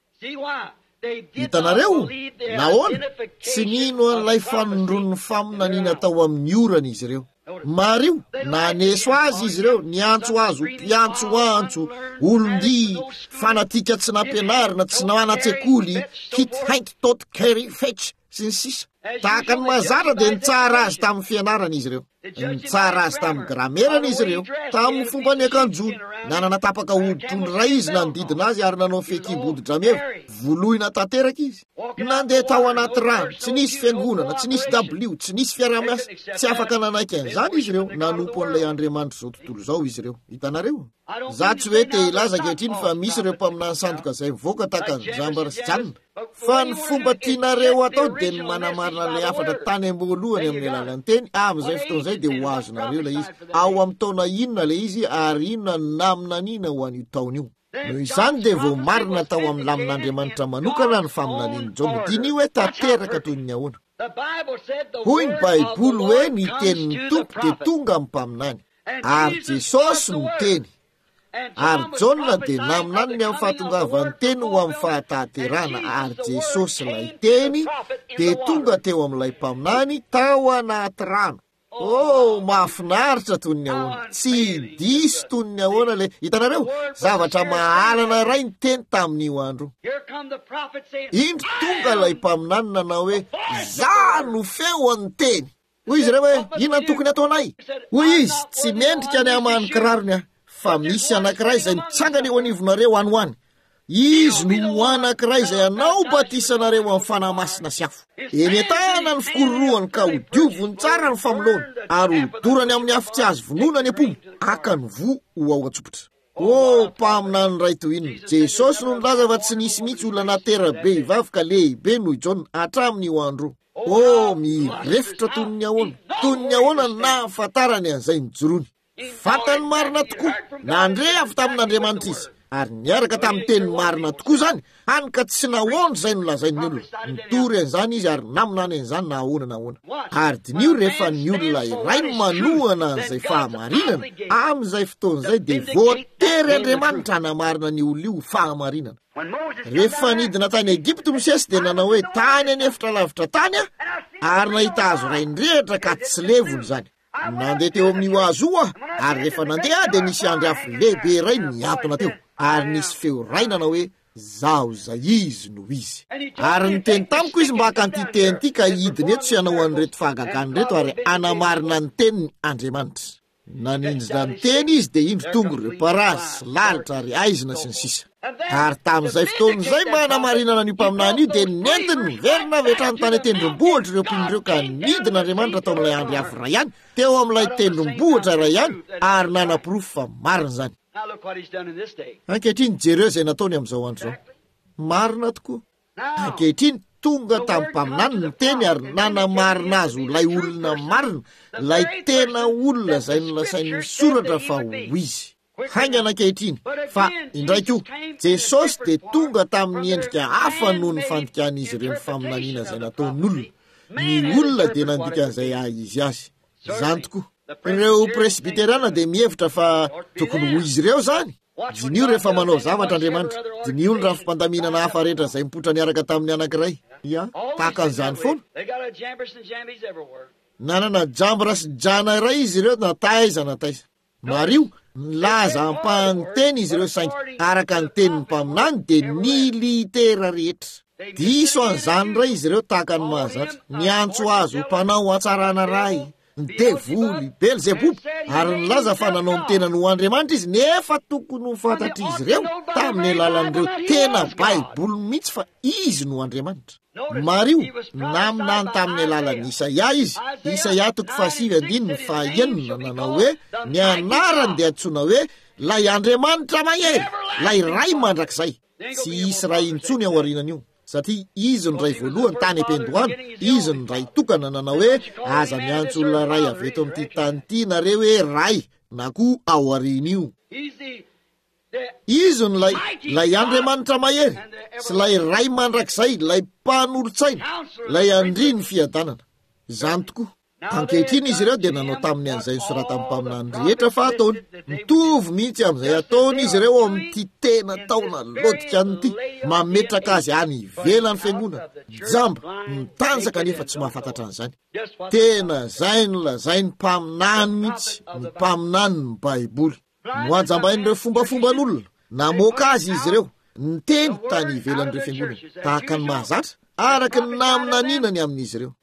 Hitanareo nahoana tsy nino an'ilay fanondron'ny faminaniana tao amin'ny orana izy ireo. Mario naneso azy izy ireo niantso azo mpiantsoantso olondia fanatika tsy nampianarina tsy nanatsekoly kit hainty tot kery fetch sy ny sisa. Tahaka ny mazatra dia nitsara azy tamin'ny fianarana izy ireo, nitsara azy tamin'ny gramerana izy ireo, tamin'ny fomba ny akanjony. Nanana tapaka hoditron'ny ray izy nanodidina azy ary nanao fekim-bodi-drameva volohina tanteraka izy. Nandeha tao anaty rano, tsy nisy fiangonana, tsy nisy W, tsy nisy fiaramiasa, tsy afaka nanaiky an'izany izy ireo. Nanompo an'ilay Andriamanitra zao tontolo zao izy ireo. Hitanareo? Za tsy hoe te hilaza ankehitriny fa misy ireo mpaminany sandoka izay mivoaka tahaka ny Jambara sy Janina. Fa ny fomba tianareo atao dia ny manamarina ilay afatra tany am-boalohany amin'ny alalan'ny teny amin'izay fotoan'izay dia ho azonareo ilay izy. Ao amin'ny taona inona ilay izy ary inona ny naminaniana ho an'io taona io. Noho izany dia vao marina tao amin'ny lamin'Andriamanitra manokana ny faminaniany Jona. Diny hoe tanteraka toy ny ahoana. Hoy ny Baiboly hoe ny tenin'ny tompo dia tonga amin'ny mpaminany ary Jesosy no teny. Ary Jona dia naminany amin'ny fahatongavany teny ho amin'ny fahataterana ary Jesosy ilay teny dia tonga teo amin'ilay mpaminany tao anaty rano. Oh, mahafinaritra toy ny ahoana, tsy diso toy ny ahoana le. Hitanareo zavatra mahalana ray ny teny tamin'io andro. Indro tonga ilay mpaminany nanao hoe za no feo an'ny teny. Hoy izy ireo hoe inona no tokony ataonay? Hoy izy tsy mendrika ny amany kirarony fa misy anankiray izay mitsangana eo anivonareo any ho any. Izy no anankiray izay anao batisanareo amin'ny fanamasina sy afo. Eny tana ny fikororoany ka ho diovony tsara ny famolona ary ho dorany amin'ny afo tsy azo vonoina ny ampomo aka ny vo ho ao atsopotra. Oh, mpaminany ray toy inona. Jesosy no nilaza fa tsy nisy mihitsy olona natera-be hivavy ka lehibe noho Jona hatramin'io andro. Oh, mirefitra toy ny ahoana nahafantarany an'izay nijorony. Fantany marina tokoa, nandre avy tamin'Andriamanitra izy ary niaraka tamin'ny teny marina tokoa zany, hany ka tsy nahoana izay nolazainy ny olona. Nitory an'izany izy ary naminany an'izany nahoana. Ary dinio rehefa ny olona iray no manohana an'izay fahamarinana amin'izay fotoan'izay dia voatery Andriamanitra hanamarina ny olona io fahamarinana. Rehefa nidina tany Egipto Mosesy dia nanao hoe tany anefitra lavitra tany ary nahita azo ray nirehitra ka tsy levony zany. Nandeha teo amin'io azo io ary rehefa nandeha dia nisy andry afo lehibe iray niatona teo ary nisy feo ray nanao hoe zaho zay izy no izy. Ary niteny tamiko izy mba haka an'ity teny ity ka hidiny eto sy hanao an'ireto fahagagany reto ary anamarina ny teniny Andriamanitra. Nanindrina ny teny izy dia indro tonga ireo parazy, lalitra ary aizina sy ny sisa. Ary tamin'izay fotoan'izay manamarinana ny mpaminany io dia nentiny verina vetrany tany tendrombohitra ireo mpinireo ka nidina Andriamanitra tao amin'ilay andry afo ray ihany teo amin'ilay tendrombohitra ray ihany ary nanapirofo fa marina zany. Ankehitriny jereo izay nataony amin'izao andro zao. Marina tokoa. Ankehitriny tonga tamin'ny mpaminany ny teny ary nanamarina azy ilay olona marina, ilay tena olona izay nolasainy misoratra fa ho izy. haingana kehitriny fa indraiky io Jesosy de tonga tamin'ny endrika hafa noho ny fandikan'izy ireo ny faminaniana izay nataon'olona. Ny olona de nandikan'izay izy azy. Zany tokoa. Ireo presbiterana de mihevitra fa tokony ho izy ireo zany. Dinio rehefa manao zavatra Andriamanitra. Dinio ny raha fampandaminana hafa rehetra izay mipotra niaraka tamin'ny anankiray. Ia, tahaka an'izany foana. Nanana jambra sy jana iray izy ireo na taiza. Mario, nilaza ampahanteny izy ireo saingy araka ny tenin'ny mpaminany de ny litera rehetra. Diso an'izany ray izy ireo tahaka ny mahazatra. Niantso azo mpanao atsarana ray. Ny devoly, Belzebuby, ary nilaza fa nanao ny tena no Andriamanitra izy, nefa tokony ho fantatra izy ireo tamin'ny alalan'ireo tena Baiboly mihitsy fa izy no Andriamanitra. Mario, naminany tamin'ny alalan'ny Isaia izy. Isaia 7:5 nanao hoe ny anarany dia antsoina hoe lay Andriamanitra mahery, lay ray mandrakizay. Tsy isy ray intsony ao aorianan'io. Satria izy ny ray voalohany tany ampendohany, izy ny ray tokana nanao hoe aza miantso olona ray avy eto amin'ity tany ity nareo hoe ray na koa ao aorian'io. Izy ny lay Andriamanitra mahery sy lay ray mandrakizay, lay mpanolotsaina, lay andriny fiadanana. Zany tokoa. Ankehitriny izy ireo dia nanao tamin'ny an'izay sorata amin'ny mpaminany rehetra fa ataony. Mitovy mihitsy amin'izay ataony izy ireo amin'ity tena taona lodika an'ity, mametraka azy any ivelany fiangonana. Jamba, mitanjaka nefa tsy mahafantatra an'izany. Tena zay no lazainy mpaminany mihitsy, ny mpaminany ny Baiboly. Noajambain'ireo fombafomban'olona, namoaka azy izy ireo, ny teny tany ivelan'ireo fiangonana. Tahaka ny mahazatra, araka ny naminanina amin'izy ireo.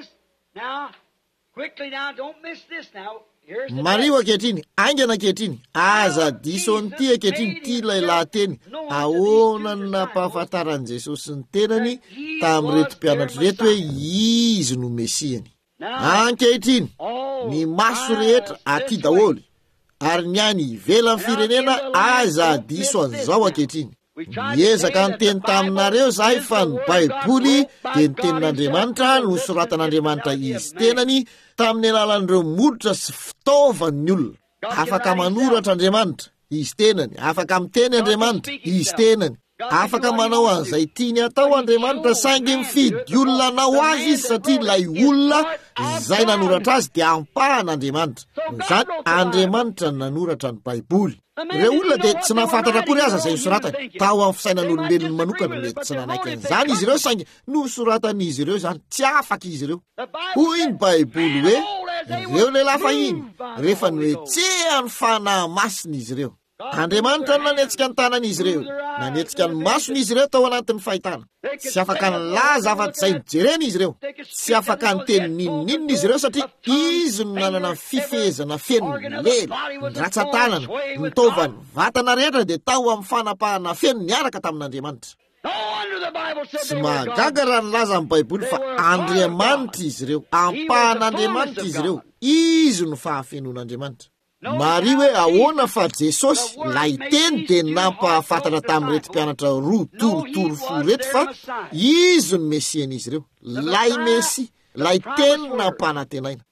Mario ankehitriny, aingana ankehitriny, aza diso an'ity ankehitriny ty lehilahy teny, ahoana ny nampahafantaran'i Jesosy ny tenany tamin'ireto mpianatra reto hoe izy no Mesiany. Ankehitriny, ny maso rehetra aty daholy, ary ny any ivelan'ny firenena aza diso an'izao ankehitriny. Miezaka ny teny taminareo zahay fa ny Baiboly dia ny tenin'Andriamanitra no soratan'Andriamanitra izy tenany tamin'ny alalan'ireo molotra sy fitaovan'ny olona. Afaka manoratra Andriamanitra izy tenany, afaka miteny Andriamanitra izy tenany, afaka manao an'izay tiany atao Andriamanitra saingy mifidy olona anao azy izy satria ilay olona izay nanoratra azy dia ampahan'Andriamanitra. Zany Andriamanitra nanoratra ny Baiboly. Ireo olona dia tsy nahafantatra akory aza izay nosoratany. Tao amin'ny fisainan'olombelony manokana mety tsy nanaiky an'izany izy ireo saingy nosoratan'izy ireo zany tsy afaka izy ireo. Hoy ny Baiboly hoe ireo lehilahy fahiny rehefa noetsehany fanahy masina izy ireo. Andriamanitra no nanetsika ny tanan'izy ireo, nanetsika ny masony izy ireo tao anatin'ny fahitana. Tsy afaka nilaza afa-tsy izay nijerena izy ireo, tsy afaka niteny ninonina izy ireo satria izy no nanana fifehezana feno lela, ny ratsan-tanana, ny taovany vatana rehetra dia tao amin'ny fanapahana feno niaraka tamin'Andriamanitra. Tsy mahagaga raha nilaza amin'ny Baiboly fa Andriamanitra izy ireo, ampahan'Andriamanitra izy ireo, izy no fahafenon'Andriamanitra. Mario hoe ahoana fa Jesosy lay teny dia nampahafantatra tamin'ireto mpianatra roa torotoro fo reto fa izy no Mesian'izy ireo, lay Mesi, lay teny nampanantenaina.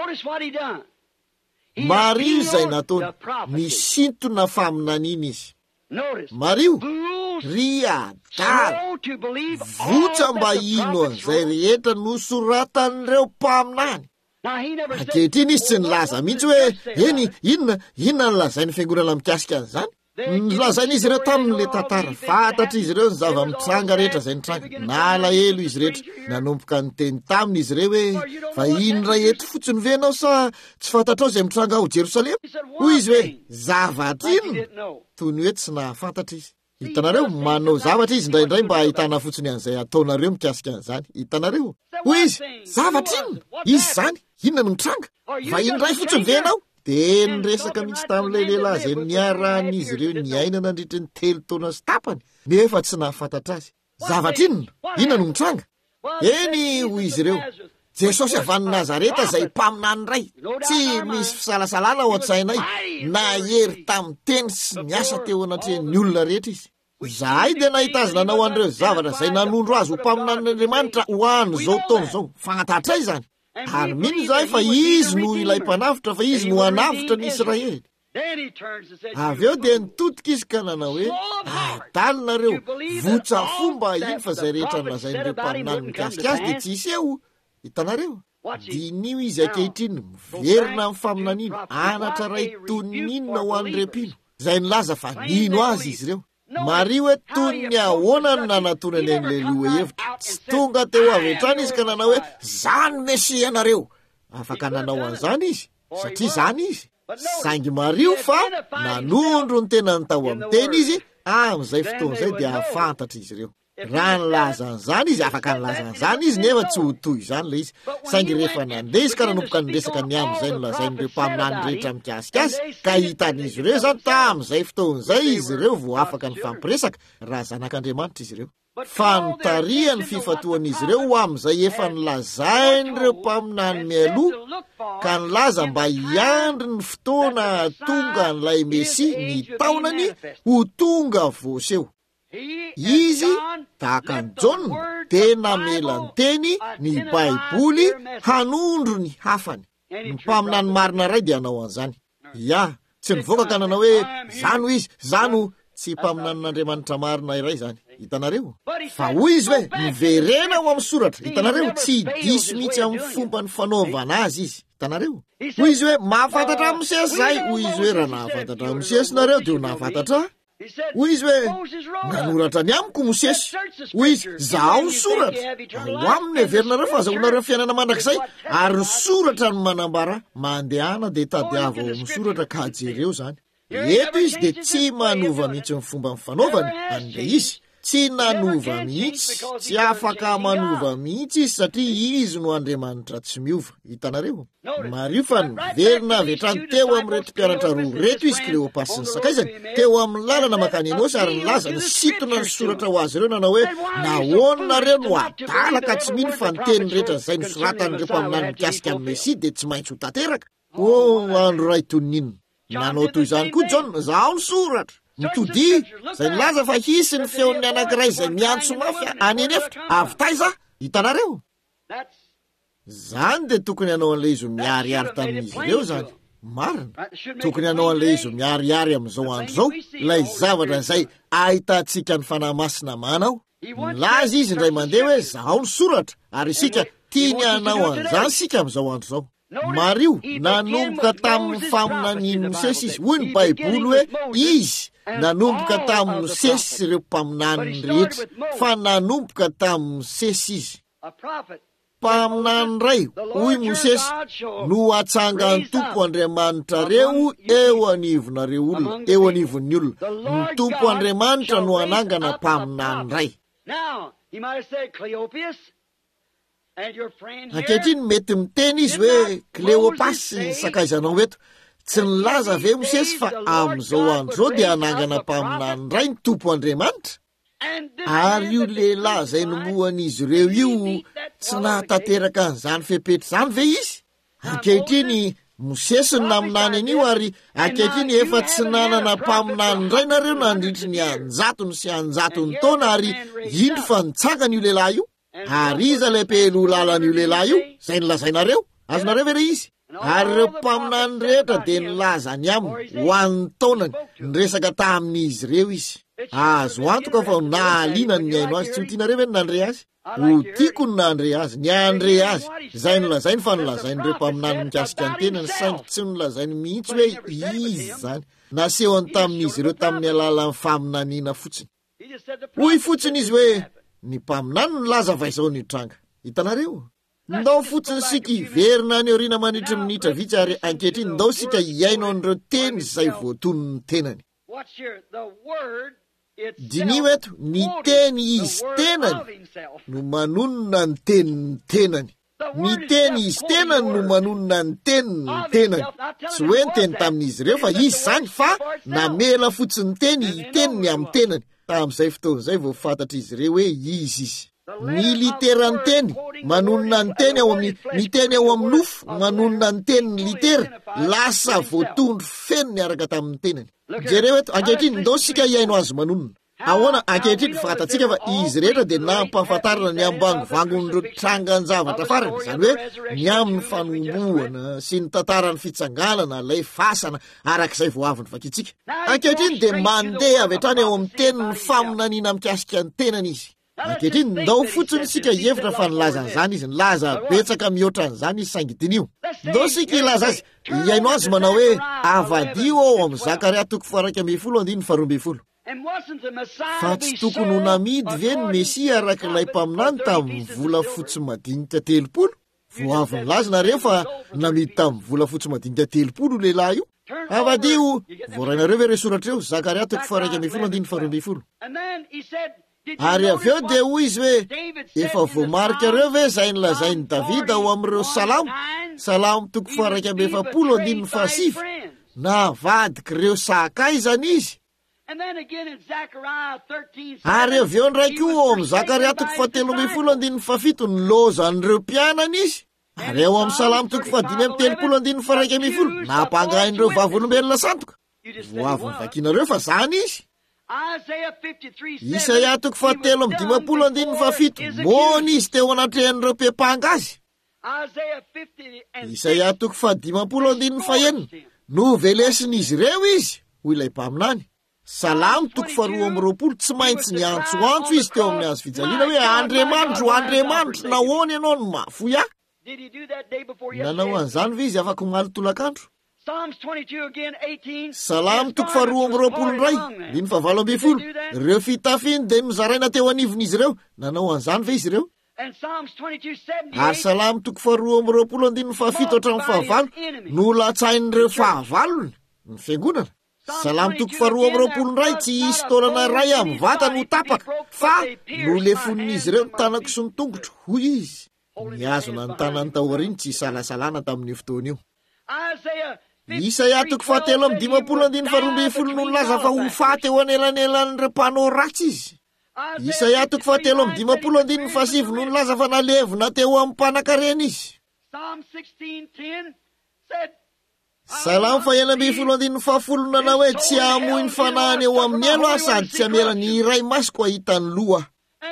Mario izay nataony misintona faminaniana izy. Mario, ry adala, votra mba ino an'izay rehetra nosoratan'ireo mpaminany. Ankehitriny izy tsy nilaza mihitsy hoe eny inona nilazainy fiangonana mikasika an'izany. Nilazainy izy ireo tamin'le tantara, fantatra izy ireo ny zava-mitranga rehetra izay nitranga, nalahelo izy rehetra, nanomboka nyteny taminy izy ireo hoe fa ino ray eto fotsiny venao sa tsy fantatrao izay mitranga ao Jerosalema? Hoy izy hoe zavatra inona? Toy ny hoe tsy nahafantatra izy. Hitanareo manao zavatra izy indraindray mba ahitana fotsiny an'izay ataonareo mikasika an'izany. Hitanareo. Hoy izy, zavatra inona? Izy zany, inona no mitranga? Va indray fotsiny venao? Dia niresaka mihitsy tamin'ilay lehilahy izay niaran'izy ireo niaina nandritra ny 3 taona sy tapany, nefa tsy nahafantatra azy. Zavatra inona? Inona no mitranga? Eny hoy izy ireo, Jesosy avy any Nazareta izay mpaminany iray, tsy misy fisalasalana ao an-tsainay, nahery tamin'ny teny sy niasa teo anatrehan'ny olona rehetra izy. Zahay dia nahita azy nanao an'ireo zavatra izay nanondro azy ho mpaminan'Andriamanitra ho an'izao taona izao. Fantatray izany. Ary mino zahay fa izy no ilay mpanavitra, fa izy no hanavitra ny Israely. avy eo dia nitodika izy ka nanao hoe atalinareo votsa fomba iny fa zay rehetra nolazain'ireo mpaminany mikasika azy dia tsisy eo hitanareo dinio izy ankehitriny miverina amin'ny faminanino anatra ray toninina ho an'repino zay nilaza fa nino azy izy ireo mario hoe toy ny ahoana no nanatonany an'le loha hevitra tsy tonga teo avy hatrany izy ka nanao hoe zany mesia anareo afaka nanao an'izany izy satria zany izy saingy mario fa nanondro ny tena nytao amin'ny teny izy amin'izay fotoan'izay dia ahafantatra izy ireo raha nilazan'izany izy afaka nilazan'izany izy nefa tsy ho toy izany le izy saingy rehefa nandeha izy ka nanomboka nyresaka ny amin'izay nolazain'ireo mpaminany rehetra mikasika azy ka hitan'izy ireo zany tamin'izay fotoan'izay izy ireo vo afaka ny fampiresaka raha zanak'Andriamanitra izy ireo fa nitaria ny fifatoan'izy ireo ho amin'izay efa nilazain'ireo mpaminany mialoha ka nilaza mba hiandry ny fotoana tonga n'ilay Mesi ny taonany ho tonga voseho izy tahaka ny Jona tena mela ny teny ny Baiboly hanondro ny hafany ny mpaminany marina ray dia hanao an'izany tsy nivoaka ka nanao hoe zany ho izy zany ho tsy mpaminan'Andriamanitra marina iray zany hitanareo fa hoy izy hoe miverena ao amin'ny soratra hitanareo tsy diso mihitsy amin'ny fomba ny fanaovana azy izy hitanareo hoy izy hoe mahafantatra amin'ny sesy zay hoy izy hoe raha nahafantatra amin'ny sesy nareo dia ho nahafantatra hoy izy hoe nanoratra ny amiko Mosesy hoy izy zaho ny soratra ao aminy heverinareo fa azahoanareo fiainana mandrakizay ary ny soratra no manambara mandehana dia tadiavo ao amin'ny soratra ka jereo zany eto izy dia tsy manova mihitsy ny fomba nyfanaovany an'ilay izy tsy nanova mihitsy tsy afaka manova mihitsy izy satria izy no Andriamanitra tsy miova hitanareo mario fa niverina avy hatrany teo amin'ny reto mpianatra roa reto izy Kleopasy sy ny sakaizany teo amin'ny lalana makany Emosy ary nilaza ny sitona ny soratra ho azy ireo nanao hoe nahoanareo no adalaka tsy mino fa ny teny rehetra zay nosoratan'ireo mpaminany mikasika amin'ny Mesi dia tsy maintsy ho tanteraka andro ray toninina nanao toy izany koa Jona zaho ny soratra mitody zay nilaza fa hisy ny feon'ny anankiray zay miantso mafy any anefitra avy taiza hitanareo zany dia tokony hanao an'ilay izy miariary tamin'izy ireo zany marina tokony hanao an'ilay izy miariary amin'izao andro zao ilay zavatra izay ahitantsika ny fanahy masina manao nilaza izy indray mandeha hoe zaho ny soratra ary isika tiany hanao an'izany sika amin'izao andro zao mario nanomboka tamin'ny faminaniny Mosesy izy hoy ny Baiboly hoe izy nanomboka tamin'ny Mosesy sy ireo mpaminany rehetra fa nanomboka tamin'ny Mosesy izy mpaminany ray hoy Mosesy no atsangan'ny Tompo Andriamanitra reo eo anivonareo olona eo anivon'ny olona ny Tompo Andriamanitra no anangana mpaminany ray ankehitriny mety miteny izy hoe Kleopasy ny sakaizanao eto tsy nilaza ve Mosesy fa amin'izao andro zao dia anangana mpaminany ray ny Tompo Andriamanitra ary io lehilahy zay nomohan'izy ireo io tsy nahatanteraka an'izany fepetra zany ve izy ankehitriny Mosesy ny naminany an'io ary ankehitriny efa tsy nanana mpaminany ray nareo nandritry ny anjatony sy anjatony taona ary indro fa nitsangana io lehilahy io ary iza ilay mpelo lalan'io lehilahy io zay nilazainareo azonareo ve re izy ary ireo mpaminany rehetra dia nilaza ny aminy ho an'ny taonany niresaka tamin'izy ireo izy azo antoka fa nahaliana ny aino azy tsy ho tianareo ve ny nandre azy ho tiako ny nandre azy ny andre azy zay nolazainy fa nolazain'ireo mpaminany mikasika ny tenany saingy tsy nolazainy mihitsy hoe izy zany nasehoany tamin'izy ireo tamin'ny alalan'ny faminaniana fotsiny hoy fotsiny izy hoe ny mpaminany nilaza vaizao ny tranga hitanareo ndao fotsiny sika hiverina ny oriana manitry minitra vitsy ary ankehitriny ndao sika hiaino an'ireo teny zay voatonony tenany dinio eto ny teny izy tenany no manonona ny teniny tenany ny teny izy tenany no manonona ny teniny tenany tsy hoe ny teny tamin'izy ireo fa izy zany fa namela fotsiny teny iteniny amin'ny tenany tamin'izay fotoan'izay vao fantatra izy ireo hoe izy ny literany teny manonona ny teny ao amin'ny ny teny ao amin'ny nofo manonona ny teny ny litera lasa voatondro feno ny araka tamin'ny tenany jereo eto ankehitriny ndao sika hiaino azy manonona ahoana ankehitriny fantatsika fa izy rehetra dia nampahafantarana ny ambany vangon'ireo trangan-javatra farany, izany hoe ny amin'ny fanombohana sy ny tantarany fitsanganana lay fasana arak'izay vao avy ny vakitsika. Ankehitriny dia mandeha avy hatrany eo amin'ny teny ny faminaniana mikasika ny tenany izy. Ankehitriny ndao fotsiny sika hevitra fa nilaza an'izany izy, nilaza betsaka mihoatra an'izany izy saingidinio. Ndao sika ilaza azy, iaino azy manao hoe avadio ao amin'ny Zakaria 4:12. Fa tsy tokony ho namidy ve ny Mesia arak'ilay mpaminany tamin'ny vola fotsy madinika 30? Vao avy nilaza nareo fa namidy tamin'ny vola fotsy madinika 30 lehilahy io. Avadio, voarainareo ve resoratra eo, Zakaria 4:12. Ary avy eo dia hoy izy hoe efa voamarika reo ve zay nilazainy Davida ao amin'ireo Salamo 4:7 navadiky ireo sakaizany izy. Ary avy eo ndraiky io ao amin'ny Zakaria 13:7 nilozan'ireo mpianany izy. Ary eo amin'ny Salamo 5:30 nampangain'ireo vavolombelona sandoka. Vao avy nivakinareo fa zany izy. Isaia 7:17 mony izy teo anatrehan'ireo mpepanga azy. Isaia 15:1 no velesin'izy ireo izy ho ilay mpaminany. Salamo 2:20 tsy maintsy ny antsoantso izy teo amin'ny azo fijaliana hoe Andriamanitro nahoana ianao no mahafoy ahy. Nanao an'izany ve izy afaka maly tolakandro? Salamo 2:20 ireo fitafiny dia nozaraina teo anivon'izy ireo. Nanao an'izany ve izy ireo? Ary Salamo 2:20 no latsain'ireo fahavalony ny fiangonana. Salamo 2:20 tsy hisy taolana ray amin'ny vatany ho tapaka, fa no lefonin'izy ireo ny tanako sy ny tongotro, hoy izy. Niazona ny tanany taoriny tsy salasalana tamin'ny fotoana io. Isaia 7:12 no nilaza fa ho faty eo anelanelan'ireo mpanao ratsy izy. Isaia 7:12 no nilaza fa nalevina teo amin'ny mpanan-karena izy. Salamo 119 nanao hoe tsy hamoy ny fanahany eo amin'ny elo aho sady tsy hamela ny iray masoko ahitany loha.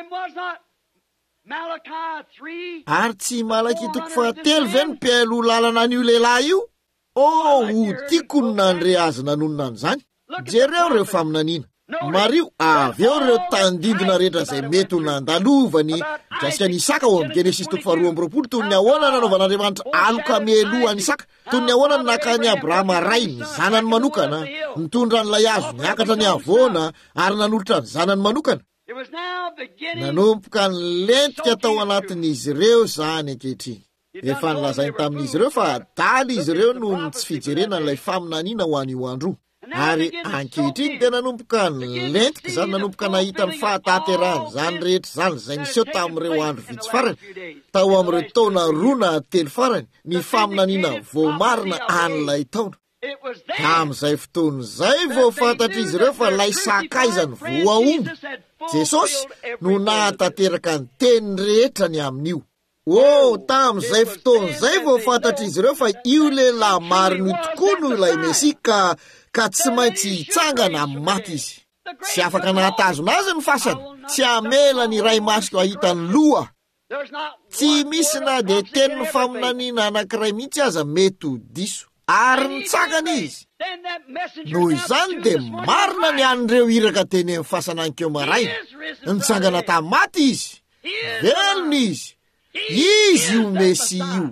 Ary tsy Malaki 3 ve ny mpiailo lalana an'io lehilahy io? Ho tiako ny nandre azy nanonona an'izany. Jereo reo faminaniana. Mario, avy eo reo tandindona rehetra zay mety ho nandalovany gasika ny Isaka ao amin'ny Genesis 2:20 toy ny ahoana nanaovan'Andriamanitra aloka meloa ny Isaka, toy ny ahoana naka ny Abrahama ray ny zanany manokana, nitondra n'ilay azo niakatra ny avoana ary nanolotra ny zanany manokana. Nanompoka ny lentika tao anatin'izy ireo zany ankehitriny. Efa nilazainy tamin'izy ireo fa daly izy ireo noho ny tsy fijerena n'ilay faminaniana ho an'io andro. Ary ankehitriny dia nanompoka ny lentika zany, nanompoka nahita ny fahataterahany zany rehetra zany zay niseho tamin'ireo andro vitsy farany, tao amin'ireo taona 2 na 3 farany, ny faminaniana voamarina an'ilay taona. Tamin'izay fotoana izay vao fantatra izy ireo fa lay sakaizany voaomby, Jesosy no nahatanteraka ny teny rehetra ny amin'io. Tamin'izay fotoana izay vao fantatra izy ireo fa io lehilahy mariny tokoa no ilay Mesia ka tsy maintsy hitsangana amin'ny maty izy. Tsy afaka nahatazona azy ny fasany, tsy hamela ny ray masoko ahitany loha. Tsy misy na dia teny ny faminaniana anankiray mihitsy aza mety ho diso, ary nitsangana izy. Noho izany dia marina ny an'ireo iraka teny amin'ny fasan'ankeo maraina. Nitsangana tamin'ny maty izy, velona izy. Izy io Mesia io.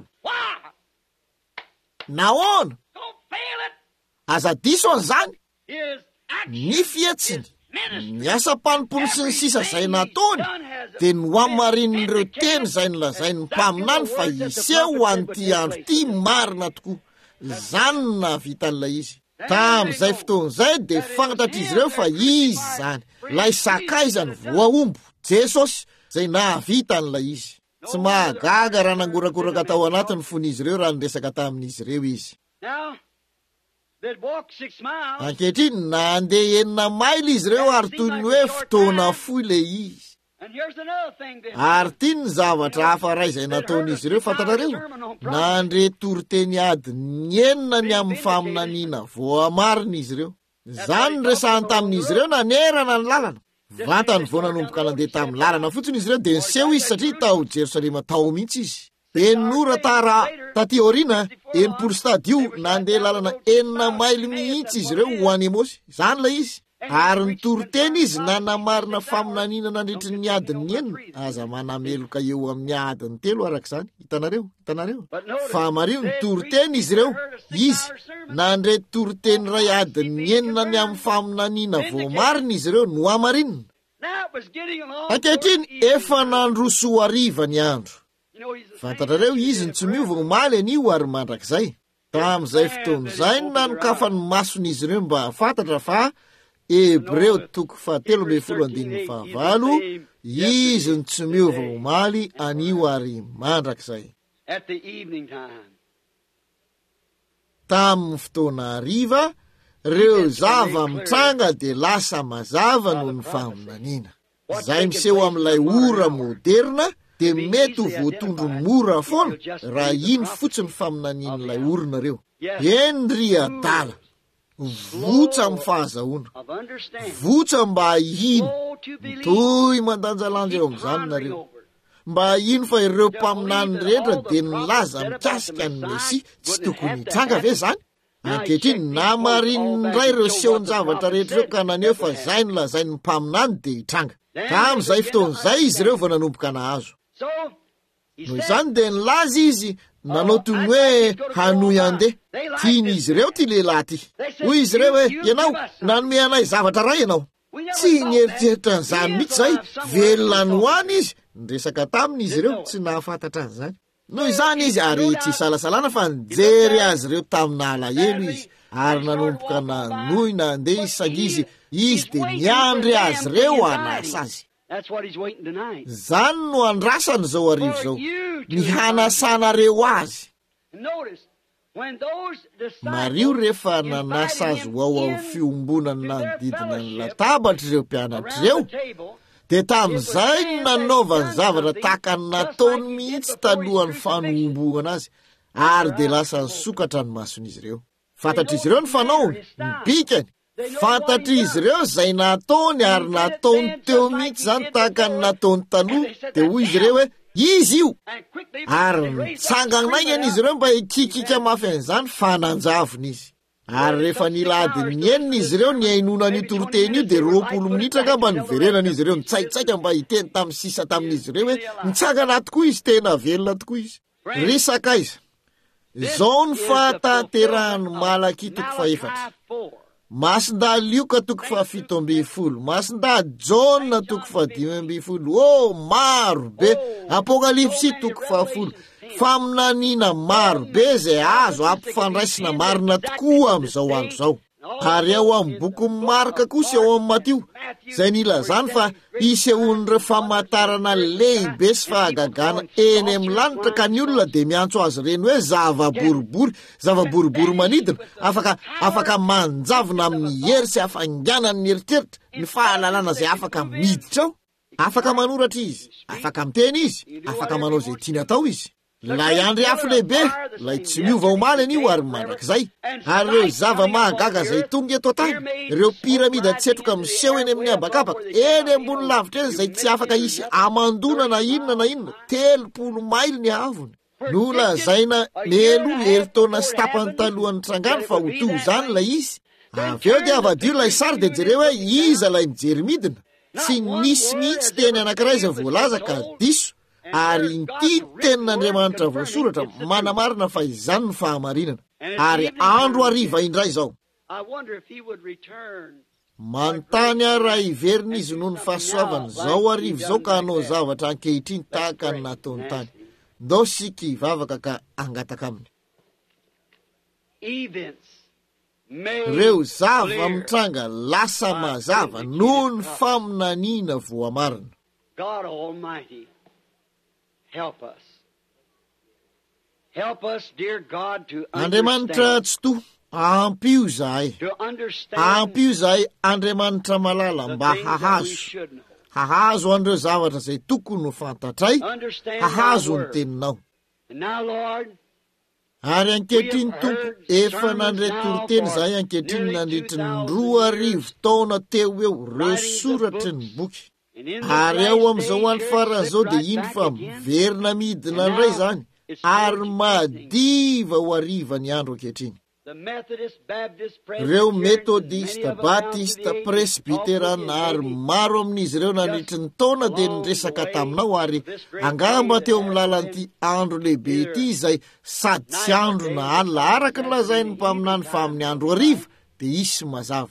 Nahoana? Aza diso an'izany? Ny fietsiny, ny asa-panompony sy ny sisa zay nataony, dia nohamarin'ireo teny zay nilazainy mpaminany fa iseho an'ity andro ity marina tokoa. Zany no nahavitan'ilay izy. Tamin'izay fotoana izay dia fantatra izy ireo fa izy zany, lay sakaizany voaombo, Jesosy, zay nahavitan'ilay izy. Tsy mahagaga raha nangorakoraka tao anatiny fon'izy ireo raha niresaka tamin'izy ireo izy. Ankehitriny nandeha 9 maily izy ireo ary toy ny hoe fotoana foy le izy. Ary ty ny zavatra hafa ray izay nataon'izy ireo fantatrareo, nandre toriteny adiny 9 ny amin'ny faminaniana voamarina izy ireo. Zany ny resahany tamin'izy ireo nanerana ny lalana. vantany vao nanomboka nandeha tamin'ny lalana fotsiny izy ireo dia niseho izy satria tao Jerosalema tao mihitsy izy. Enora tara taty aoriana 80 stadio nandeha lalana 9 maily mihitsy izy ireo ho any Emosy. Zany la izy. Ary nitoroteny izy nanamarina faminaniana nandritry ny adiny 9 aza manameloka eo amin'ny adiny 3 arak'izany. Hitanareo fa mario nitoroteny izy ireo. Izy nandray toroteny ray adiny 9 ny amin'ny faminaniana vao marina izy ireo no amarinina. Ankehitriny efa nandroso hariva ny andro. Fantatrareo izy ny tsy miova omaly anio ary mandrakizay. Tamin'izay fotoana izay nanokafany mason'izy ireo mba fantatra fa Hebreo 7:15 izy ny tsy miova omaly anio ary mandrakizay. Tamin'ny fotoana hariva reo zava mitranga dia lasa mazava noho ny faminaniana. Izay miseho amin'ilay ora moderna dia mety ho voatondro mora foana raha iny fotsiny faminanian'ilay orinareo. Ry adala, votsa amin'ny fahazahoana, votsa mba ino toy mandanjalanja eo amin'izany nareo. Mba ino fa ireo mpaminany rehetra dia nilaza mikasika ny Mesia tsy tokony hitranga ve zany? Ankehitriny namarinindray ireo sehon-javatra rehetra ireo ka naneho fa izay nolazainy mpaminany dia hitranga. Ka amin'izay fotoan'izay izy ireo vao nanomboka nahazo. Noho izany dia nilaza izy nanao toy ny hoe hanoy andeha. Tian'izy ireo ty lehilahy ty. Hoy izy ireo hoe ianao nanome anay zavatra ray ianao. Tsy nieritreritra an'izany mihitsy zay, velona ny hoany izy. Niresaka taminy izy ireo tsy nahafantatra an'izany. Noho izany izy ary tsy salasalana fa nijery azy ireo tamin'ny alahelo izy ary nanomboka nanoy nandeha izy sangizy izy dia niandry azy ireo hanasa azy. Zany no andrasany zao arivo zao, ny hanasanareo azy. Mario rehefa nanasa azy ho ao amin'ny fiombonany nanodidina ny latabatra ireo mpianatra ireo, dia tamin'izay nanaovany zavatra tahaka ny nataony mihitsy talohan'ny fanomboana azy, ary dia lasa nisokatra ny mason'izy ireo. Fantatr'izy ireo ny fanaony, ny bikany. Fantatr'izy ireo izay nataony ary nataony teo mihitsy zany tahaka ny nataony taloha. Dia hoy izy ireo hoe izy io. Ary nitsangan'aingana izy ireo mba hikikika mafy an'izany fananjavony izy. Ary rehefa nilady ny 9 izy ireo ny ainona ny toroteny io dia 20 minitra ka mba niverenana izy ireo nitsaitsaika mba hiteny tamin'ny sisa tamin'izy ireo hoe nitsangana tokoa izy, tena velona tokoa izy. Risaka izy. Zao ny fahatanterahany Malaki 4. Masinda Lioka 7:10, Masinda Jona 5:12. Oh, maro be. Apokalipsy 10. Faminaniana maro be izay azo ampifandraisina marina tokoa amin'izao andro izao. Ary ao amin'ny boky Marka kosa ao amin'ny Matio izay nilazany fa isehoan'ireo famantarana lehibe sy fahagagana eny amin'ny lanitra ka ny olona dia miantso azy ireny hoe zavaboribory manidina afaka manjavona amin'ny hery sy afanganany ny eritreritra, ny fahalalana izay afaka miditra ao. Afaka manoratra izy, afaka miteny izy, afaka manao izay tiany atao izy. Lay andry afo lehibe, lay tsy miova omaly anio ary mandrakizay. Ary ireo zava-mahagaga izay tonga eto antany, ireo piramida tsetroka miseho eny amin'ny abakabaka, eny ambony lavitra eny izay tsy afaka isy amandona na inona 30 maily ny havony. Nolazaina melo heritaona sy tapany talohany trangano fa ho toy izany lay izy. Avy eo dia avadio lay sary dia jereo hoe iza lay mijery midina. Tsy nisy mihitsy teny anankiray izay voalaza ka diso. Ary ity tenin'Andriamanitra voasoratra manamarina fa izany ny fahamarinana. Ary andro hariva indray izao. Manontany raha iverina izy noho ny fahasoavany zao hariva izao ka hanao zavatra ankehitriny tahaka ny nataony tany. Ndao sika hivavaka ka angataka aminy. Reo zava mitranga lasa mazava noho ny faminaniana voamarina. Help us. Help us, dear God, to Andriamanitra tsy to, ampio zahay. Ampio zahay Andriamanitra malala mba hahazo andreo zavatra izay tokony ho fantatray, hahazo ny teninao. And now, Lord, Ary ankehitriny tompo efa nandray toriteny zahay ankehitriny nandritry ny 2,000 taona teo eo reo soratry ny boky. Ary ao amin'izao andro faran'izao dia indro fa miverina midina indray izany ary madiva ho ariva ny andro ankehitriny. Reo metodista, batista, presbiterana ary maro amin'izy ireo nandritry ny taona dia niresaka taminao ary angamba teo amin'ny lalan'ity andro lehibe ity izay sady tsy andro na alina araka ny lazainy mpaminany fa amin'ny andro ariva dia isy mazava.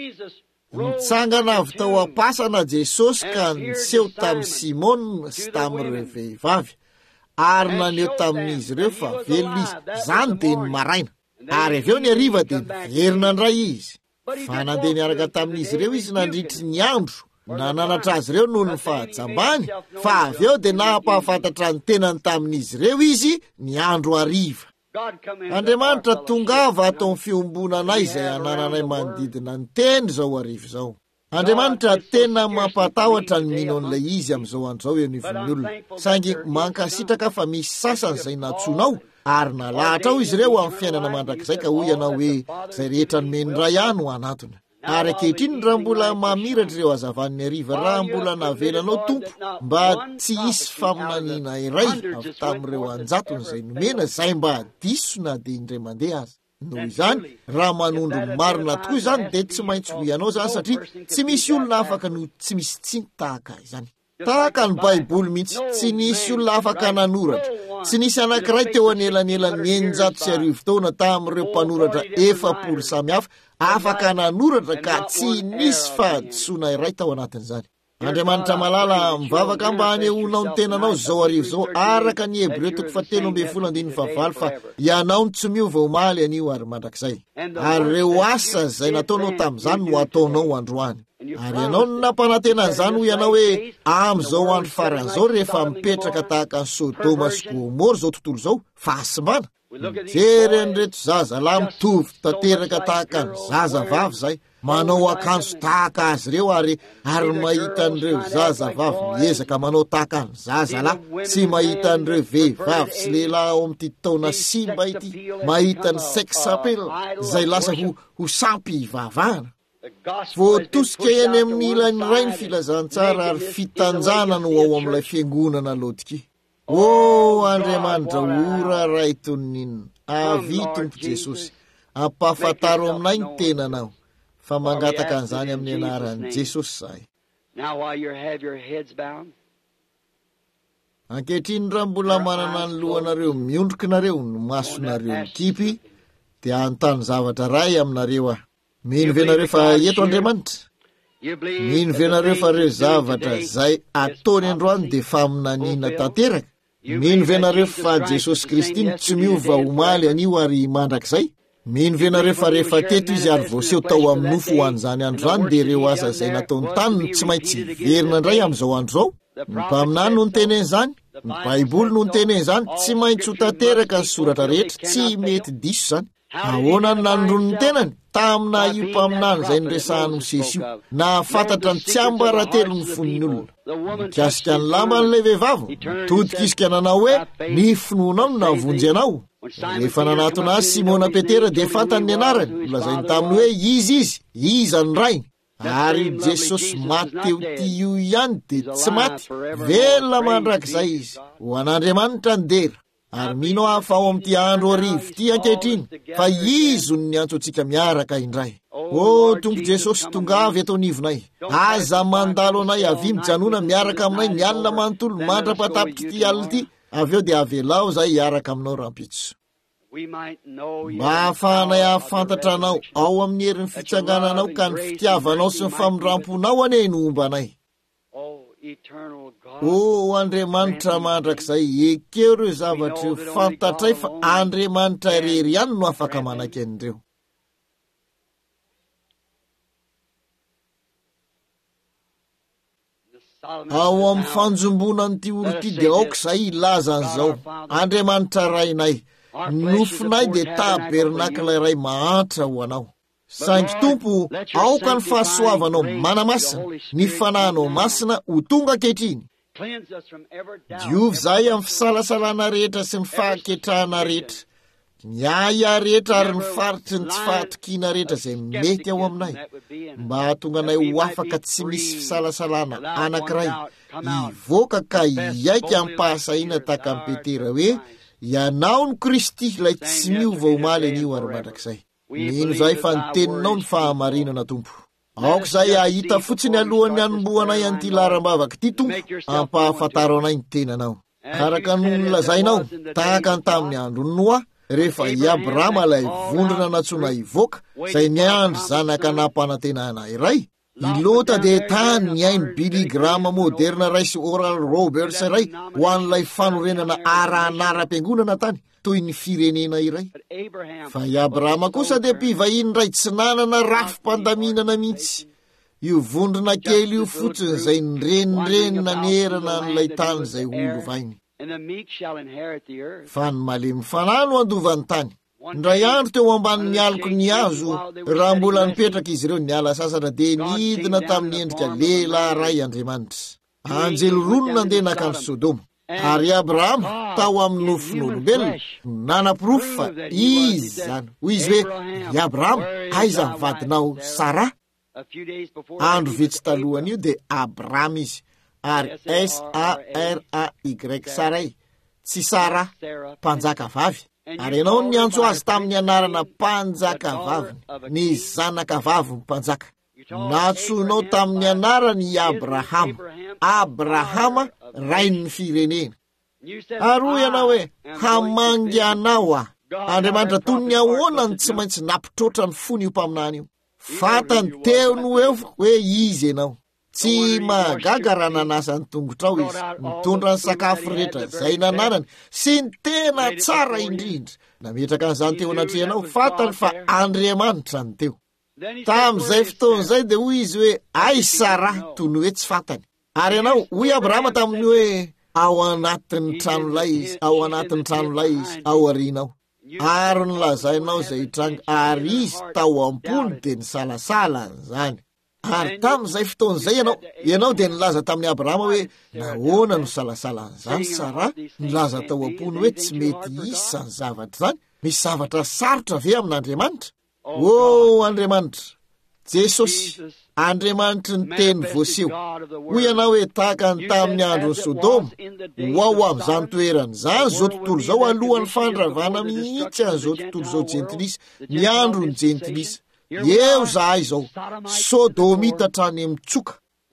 Nitsangana avy tao am-pasana Jesosy ka niseho tamin'ny Simona sy tamin'ireo vehivavy ary naneo tamin'izy ireo fa velona izy, izany dia ny maraina. Ary avy eo ny ariva dia niverina indray izy. Fa nandeha niaraka tamin'izy ireo izy nandritry ny andro, nananatra azy ireo noho ny fahajambany, fa avy eo dia nampahafantatra ny tenany tamin'izy ireo izy ny andro ariva. Andriamanitra tongava atao ny fiombonanay izay anananay manodidina ny teny izao ariva izao. Andriamanitra tena mampatahotra ny mino an'ilay izy amin'izao andro izao eo anivon'ny olona. Saingy mankasitraka fa misy sasany izay natsoinao ary nalahatra ao izy ireo amin'ny fiainana mandrakizay ka hoy ianao hoe izay rehetra nomeny ray ihany ho anatony. Ary ankehitriny raha mbola mamiratra ireo hazavan'ny ariva, raha mbola navelanao tompo mba tsy hisy faminaniana iray avy tamin'ireo anjatony izay nomena izay mba diso na dia indray mandeha azy. Noho izany raha manondro marina tokoa izany dia tsy maintsy ho ianao izany satria tsy misy olona afaka no tsy misy tsiny tahaka izany. Tahaka ny Baiboly mihitsy, tsy nisy olona afaka nanoratra. Tsy nisy anankiray teo anelanelan'ny 900 taona tamin'ireo mpanoratra 400 samihafa afaka nanoratra ka tsy nisy fahadisoana iray tao anatin'izany. Andriamanitra malala mivavaka mba hanehoanao ny tenanao izao ariva izao araka ny Hebreo 13:9 fa ianao ny tsy miova omaly anio ary mandrakizay. Ary reo asa izay nataonao tamin'izany no ataonao androany. Ary ianao no nampanantenan'izany ho ianao hoe amin'izao andro faran'izao rehefa mipetraka tahaka ny Sodoma sy Gomora izao tontolo izao fa asimbana. Mijery an'ireto zaza lahy mitovy tanteraka tahaka ny zazavavy zay, manao akanjo tahaka azy ireo ary mahita an'ireo zazavavy miezaka manao tahaka ny zazalahy, tsy mahita an'ireo vehivavy sy lehilahy ao amin'ity taona simba ity, mahita ny sex appeal izay lasa ho sampy hivavahana. Voatosika eny amin'ny ilany iray ny filazantsara ary fitanjana no ao amin'ilay fiangonana Laodikia. Andriamanitra ora ray toninina, avy Tompo Jesosy, ampahafantaro aminay ny tenanao, fa mangataka an'izany amin'ny anaran'i Jesosy zahay. Ankehitriny raha mbola manana ny lohanareo miondrokinareo ny masonareo mikipy, dia anontany zavatra ray aminareo aho. Mino venareo fa eto Andriamanitra? Mino venareo fa reo zavatra izay ataony androany dia faminaniana tanteraka? Mino venareo fa Jesosy Kristy tsy miova omaly anio ary mandrakizay? Mino venareo fa rehefa teto izy ary voaseho tao amin'ny nofo ho an'izany andro izany dia ireo asa izay nataony tany no tsy maintsy verina indray amin'izao andro izao? Ny mpaminany no nitenen'izany, ny Baiboly no nitenen'izany, tsy maintsy ho tanteraka ny soratra rehetra, tsy mety diso izany. Ahoana ny nandrony ny tenany tamina io mpaminany izay niresahany Mosesy io, na fantatra ny tsy ambaratelo ny fon'ny olona. Nikasika ny lamban'ilay vehivavy, mitodika izy ka nanao hoe ny finoanao no navonjy anao. Rehefa nanatona azy Simona Petera dia fantany ny anarany, nolazainy taminy hoe iza ny rainy. Ary Jesosy maty teo ty io ihany dia tsy maty, velona mandrakizay izy, ho an'Andriamanitra ny dera. Ary mino aho fa ao amin'ity andro arivo ity ankehitriny, fa izo ny antsontsika miaraka indray. Tompo Jesosy, tongavy eto anivonay, aza mandalo anay avy mijanona miaraka aminay ny alina manontolo mandra-patapitra ity alina ity, avy eo dia avelao zay hiaraka aminao rampitso. Mba hahafahanay ahafantatra anao ao amin'ny herin'ny fitsangananao ka ny fitiavanao sy ny famindramponao ane no omba anay. Andriamanitra mandrakizay, ekeo ireo zavatra io, fantatray fa Andriamanitra irery ihany no afaka manaky an'ireo. Ao amin'ny fanjombonan'ity olo ity dia aoka izay ilaza an'izao, Andriamanitra rainay, nofinay dia tabernakla iray mahantra ho anao. Saingy Tompo, aoka ny fahasoavanao manamasina, ny fanahinao masina ho tonga ankehitriny. Diovy zahay amin'ny fisalasalana rehetra sy ny fahaketrahana rehetra. ny aya rehetra ary ny faritry ny tsy fahatokina rehetra izay mety ao aminay mba hahatonga anay ho afaka tsy misy fisalasalana anankiray hivoaka ka hiaika ampahasahina tahaka ny Petera hoe ianao ny Kristy ilay tsy miova omaly anio ary mandrakizay. Mino zay fa niteninao ny fahamarinana Tompo. Aoko zay ahita fotsiny alohan'ny anomboanay an'ity laram-bavaka ity Tompo, ampahafantaro anay ny tenanao. Araka no nolazainao tahaka ny tamin'ny andro Noa rehefa i Abrahama ilay vondrona natsoina hivoaka izay niandry zanaka nampanantenana iray. I Lota dia tany ny ainy Billy Graham moderna ray sy Oral Roberts ray ho an'ilay fanorenana ara-anaram-piangonana tany toy ny firenena iray. Fa i Abrahama kosa dia mpivahiny ray tsy nanana rafim-pandaminana mihitsy. Io vondrona kely io fotsiny izay nirenireny nanerana n'ilay tany izay holovainy. Fa ny malemy fanahy no andovan'ny tany. Ndray andro teo ambanin'ny aloko ny hazo raha mbola nipetraka izy ireo niala sasatra dia nidina tamin'ny endrika lehilahy ray Andriamanitra. Anjely roa no nandeha nakany Sodoma. Ary Abrahama tao amin'ny nofon'olombelona nanam-pirofo fa izy zany. Hoy izy hoe, i Abrahama, aiza ny vadinao Sara? Andro vitsy talohany io dia Abrahama izy. Ary SARAY Saray, tsy Sara, mpanjaka vavy. Ary ianao ny antso azy tamin'ny anarana mpanjaka vaviny, ny zanaka vavy mpanjaka. Natsoinao tamin'ny anarany Abrahama. Abrahama rain'ny firenena. Ary hoy ianao hoe, hamangy anao ah. Andriamanitra toy ny ahoana ny tsy maintsy nampitrotra ny fony io mpaminany io. Fatany teo no eo hoe izy ianao. Tsy mahagaga raha nanasa ny tongotrao izy, mitondra ny sakafo rehetra izay nananany sy ny tena tsara indrindra. Nametraka an'izany teo anatrehanao, fatany fa Andriamanitra ny teo. Tamin'izay fotoan'izay dia hoy izy hoe, ay Sara, toy ny hoe tsy fatany. Ary ianao, hoy Abrahama taminy hoe, ao anatin'ny tranolay izy, ao anatin'ny tranolay izy, ao arinao. Ary nolazainao izay hitranga, ary izy tao am-pony dia nisalasala zany. Ary tamin'izay fotoan'izay ianao dia nilaza tamin'ny Abrahama hoe, nahoana no salasala an'izany Sara? Nilaza tao am-pony hoe tsy mety isa ny zavatra zany. Misy zavatra sarotra ve amin'Andriamanitra? Andriamanitra, Jesosy, Andriamanitra ny teny voaseho. Hoy ianao hoe tahaka ny tamin'ny andron'ny Sodoma, ho ao amin'izany toerana zany zao tontolo zao alohan'ny fandravana mihitsy an'izao tontolo zao jentilisa, ny andron'ny jentilisa. Eo zahay zao, Sodomita trany mitsoka.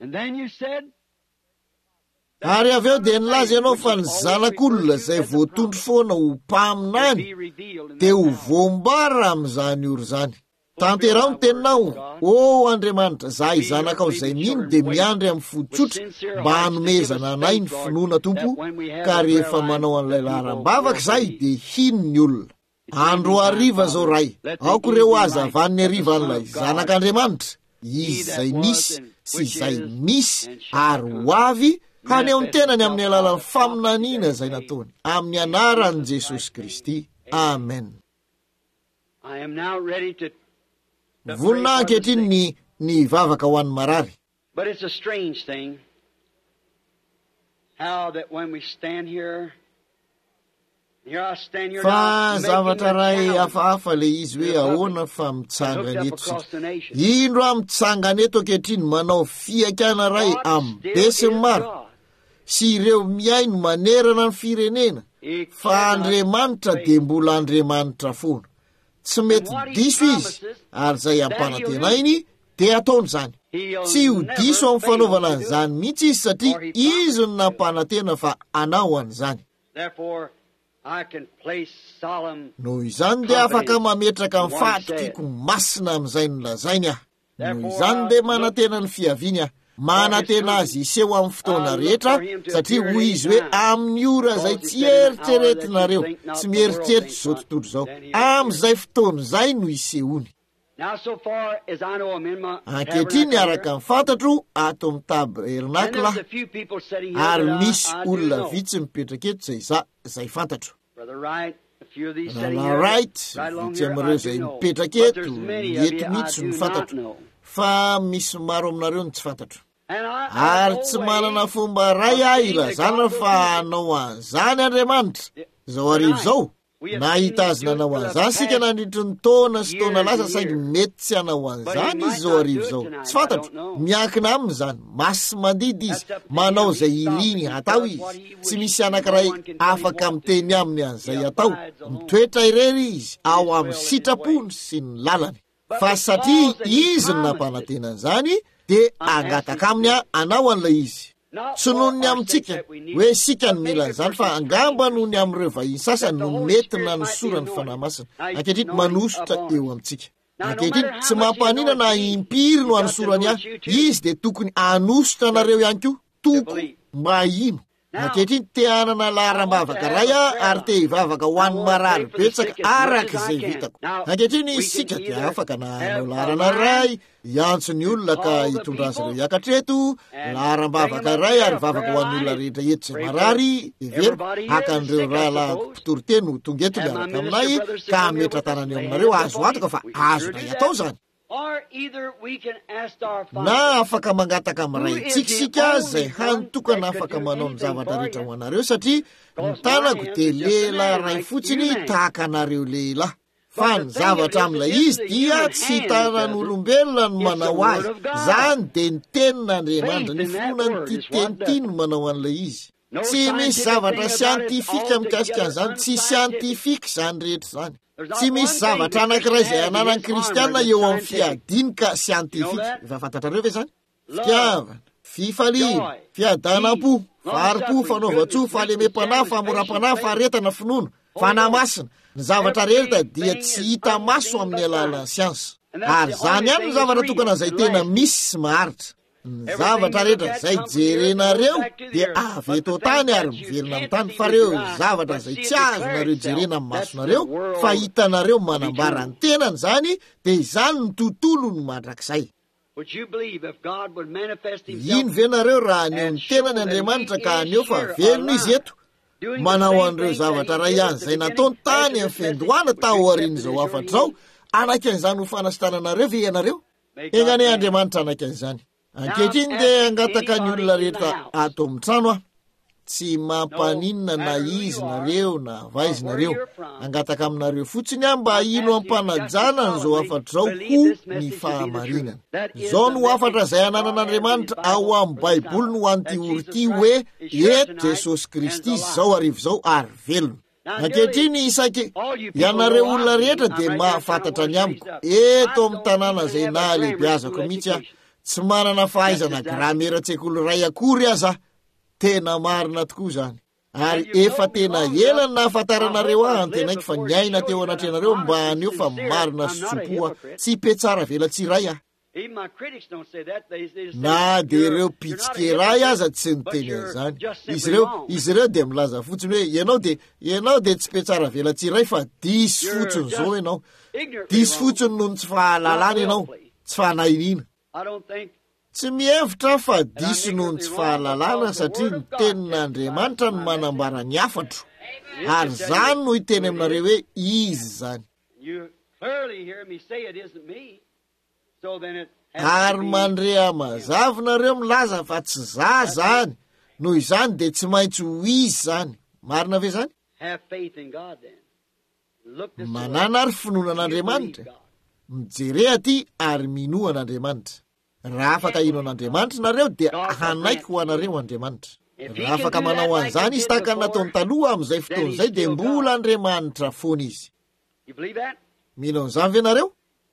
Ary avy eo dia nilaza ianao fa ny zanak'olona izay voatondro foana ho mpaminany dia ho voambara amin'izany oro zany. Tanterao ny teninao, Andriamanitra, zahay zanakao izay mino dia miandry amin'ny fotsotra mba hanomezana anay ny finoana Tompo, ka rehefa manao an'ilay laram-bavaka zahay dia hino ny olona. Andro hariva zao ray, aoko ireo azavan'ny harivan'ilay zanak'Andriamanitra, izy izay nisy sy izay misy ary ho avy haneho ny tenany amin'ny alalan'ny faminaniana izay nataony, amin'ny anaran'i Jesosy Kristy. Amen. Vonina ankehitriny ny vavaka ho an'ny marary. But it's a strange thing how that when we stand here fa zavatra ray hafahafa le izy hoe ahoana fa mitsangana eto. Indro amitsangana eto ankehitriny manao fiakana ray amin'ny besiny maro sy ireo miaino manerana ny firenena fa Andriamanitra dia mbola Andriamanitra foana. Tsy mety diso izy ary zay ampanantenainy dia ataony zany. Tsy ho diso amin'ny fanaovana an'izany mihitsy izy satria izy no nampanantena fa anao an'izany. Noho izany dia afaka mametraka amin'ny fahatokiko masina amin'izay nolazainy aho. Noho izany dia manantena ny fiaviany aho. Manantena azy iseho amin'ny fotoana rehetra satria hoy izy hoe amin'ny ora izay tsy eritreretinareo, tsy mieritreritry zao tontolo zao, amin'izay fotoana izay no isehony. Ankehitriny araka ny fantatro ato amin'ny tabernakla ary misy olona vitsy mipetraka eto izay fantatro. Right, vitsy amin'ireo izay mipetraka eto mihitsy no fantatro, fa misy maro aminareo no tsy fantatro. Ary tsy manana fomba ray aho ilazana fa hanao an'izany Andriamanitra zao arivo zao. nahita azy nanao an'izany sika nandritry ny taona sy taona lasa saingy mety tsy hanao an'izany izy zao arivo zao tsy fantatro miankina aminy zany masy mandidy izy manao zay iliny atao izy tsy misy anankiray afaka miteny aminy an'izay atao mitoetra irery izy ao amin'ny sitrapony sy ny lalany fa satria izy ny nampanantenan'izany de angataka aminy anao an'ilay izy tsy noho ny amintsika hoe sika ny milan'izany fa angamba noho ny amin'ireo vahiny sasany no mety na nosorany fanahy masina ankehitriny manositra eo amintsika ankehitriny tsy mampanina na impiry no anosorany ahy izy de tokony anositra anareo ihany koa toko mba ino ankehitriny te hanana laharam-bavaka ray ary te hivavaka ho an'ny marary betsaka araka izay vitako ankehitriny sika de afaka na anao laharana ray iantso ny olona ka hitondra azy reo hiakatreto laharam-bavaka ray ary vavaka ho an'ny olona rehetra eto izay marary every hakan'ireo rahalampitoriteny ho tonga eto miaraka aminay ka metra tanany eo aminareo azo antoka fa azonay atao zany na afaka mangataka amin'ray tsikisika zay hanotokana afaka manao ny zavatra rehetra ho anareo satria ny tanako de lehilahy ray fotsiny tahaka anareo lehilahy fa ny zavatra amin'ilay izy dia tsy tanan'olombelona no manao azy zany de ny tenin'Andriamanitra ny fonany ty tenity no manao an'ilay izy tsy misy zavatra siantifika mikasika an'izany tsy siantifika zany rehetra zany tsy misy zavatra anankiray izay ananan'ny kristianina eo amin'ny fiadinika siantifika efa fantatrareo ve zany fitiavana fifaliana fiadanam-po varim-po fanaova-tso fahalemem-panahy famoram-panahy faharetana finono fanahy masina ny zavatra rehetra dia tsy hita maso amin'ny alalan'ny siansa ary zany ihany ny zavatra tokana izay tena misy sy maharitra ny zavatra rehetra zay jerenareo dia avy eto tany ary miverina amin'ny tany fa reo zavatra zay tsy azonareo jerena amin'ny masonareo fa hitanareo manambara ny tenany zany de izany ny tontolo no mandrakizay ino venareo raha aneo ny tenany Andriamanitra ka aneo fa velona izy eto manao an'ireo zavatra ray ihany zay nataony tany amin'ny fendohana tao aoriany zao afatra zao anakan'izany ho fanasitananareo ve ianareo egnane Andriamanitra anakan'izany ankehitriny de angataka ny olona rehetra ato amin'ny trano ah tsy mampaninona na izy nareo na vaizinareo angataka aminareo fotsiny ah mba ino ampanajana n'izao afatra zao ho ny fahamarinana zao no afatra zay ananan'Andriamanitra ao amin'ny baiboly no anty ority hoe eto Jesosy Kristy zao arivo zao ary velona ankehitriny isaky ianareo olona rehetra de mahafantatra ny amiko eto amin'ny tanàna zay na lehibe azako mihitsy ah tsy manana fahaizana gramera-tsekoly ray akory aza tena marina tokoa zany ary efa tena elany nahafantaranareo ahy antenaiky fa ny aina teo anatrenareo mba aneo fa marina sy tsopoa tsy petsara velatsiray ah na de ireo pitsikeray aza tsy niteny an'izany izy ireo de milaza fotsiny hoe ianao de tsy petsara velatsiray fa disy fotsiny zao ianao disy fotsiny noho ny tsy fahalalana ianao tsy fanahinina tsy mihevitra fa diso noho ny tsy fahalalana satria ny tenin'Andriamanitra no manambara ny afatro ary zany no hiteny aminareo hoe izy zany ary mandrea mazavinareo milaza fa tsy za zany noho izany de tsy maintsy ho izy zany marina ve zany manana ary finoanan'Andriamanitra mijere aty ary minoa an'Andriamanitra raha afaka ino an'Andriamanitra nareo dia hanaiky ho anareo Andriamanitra raha afaka manao an'izany izy tahaka nataony taloha amin'izay fotoan'izay de mbola Andriamanitra foana izy mino an'izany ve nareo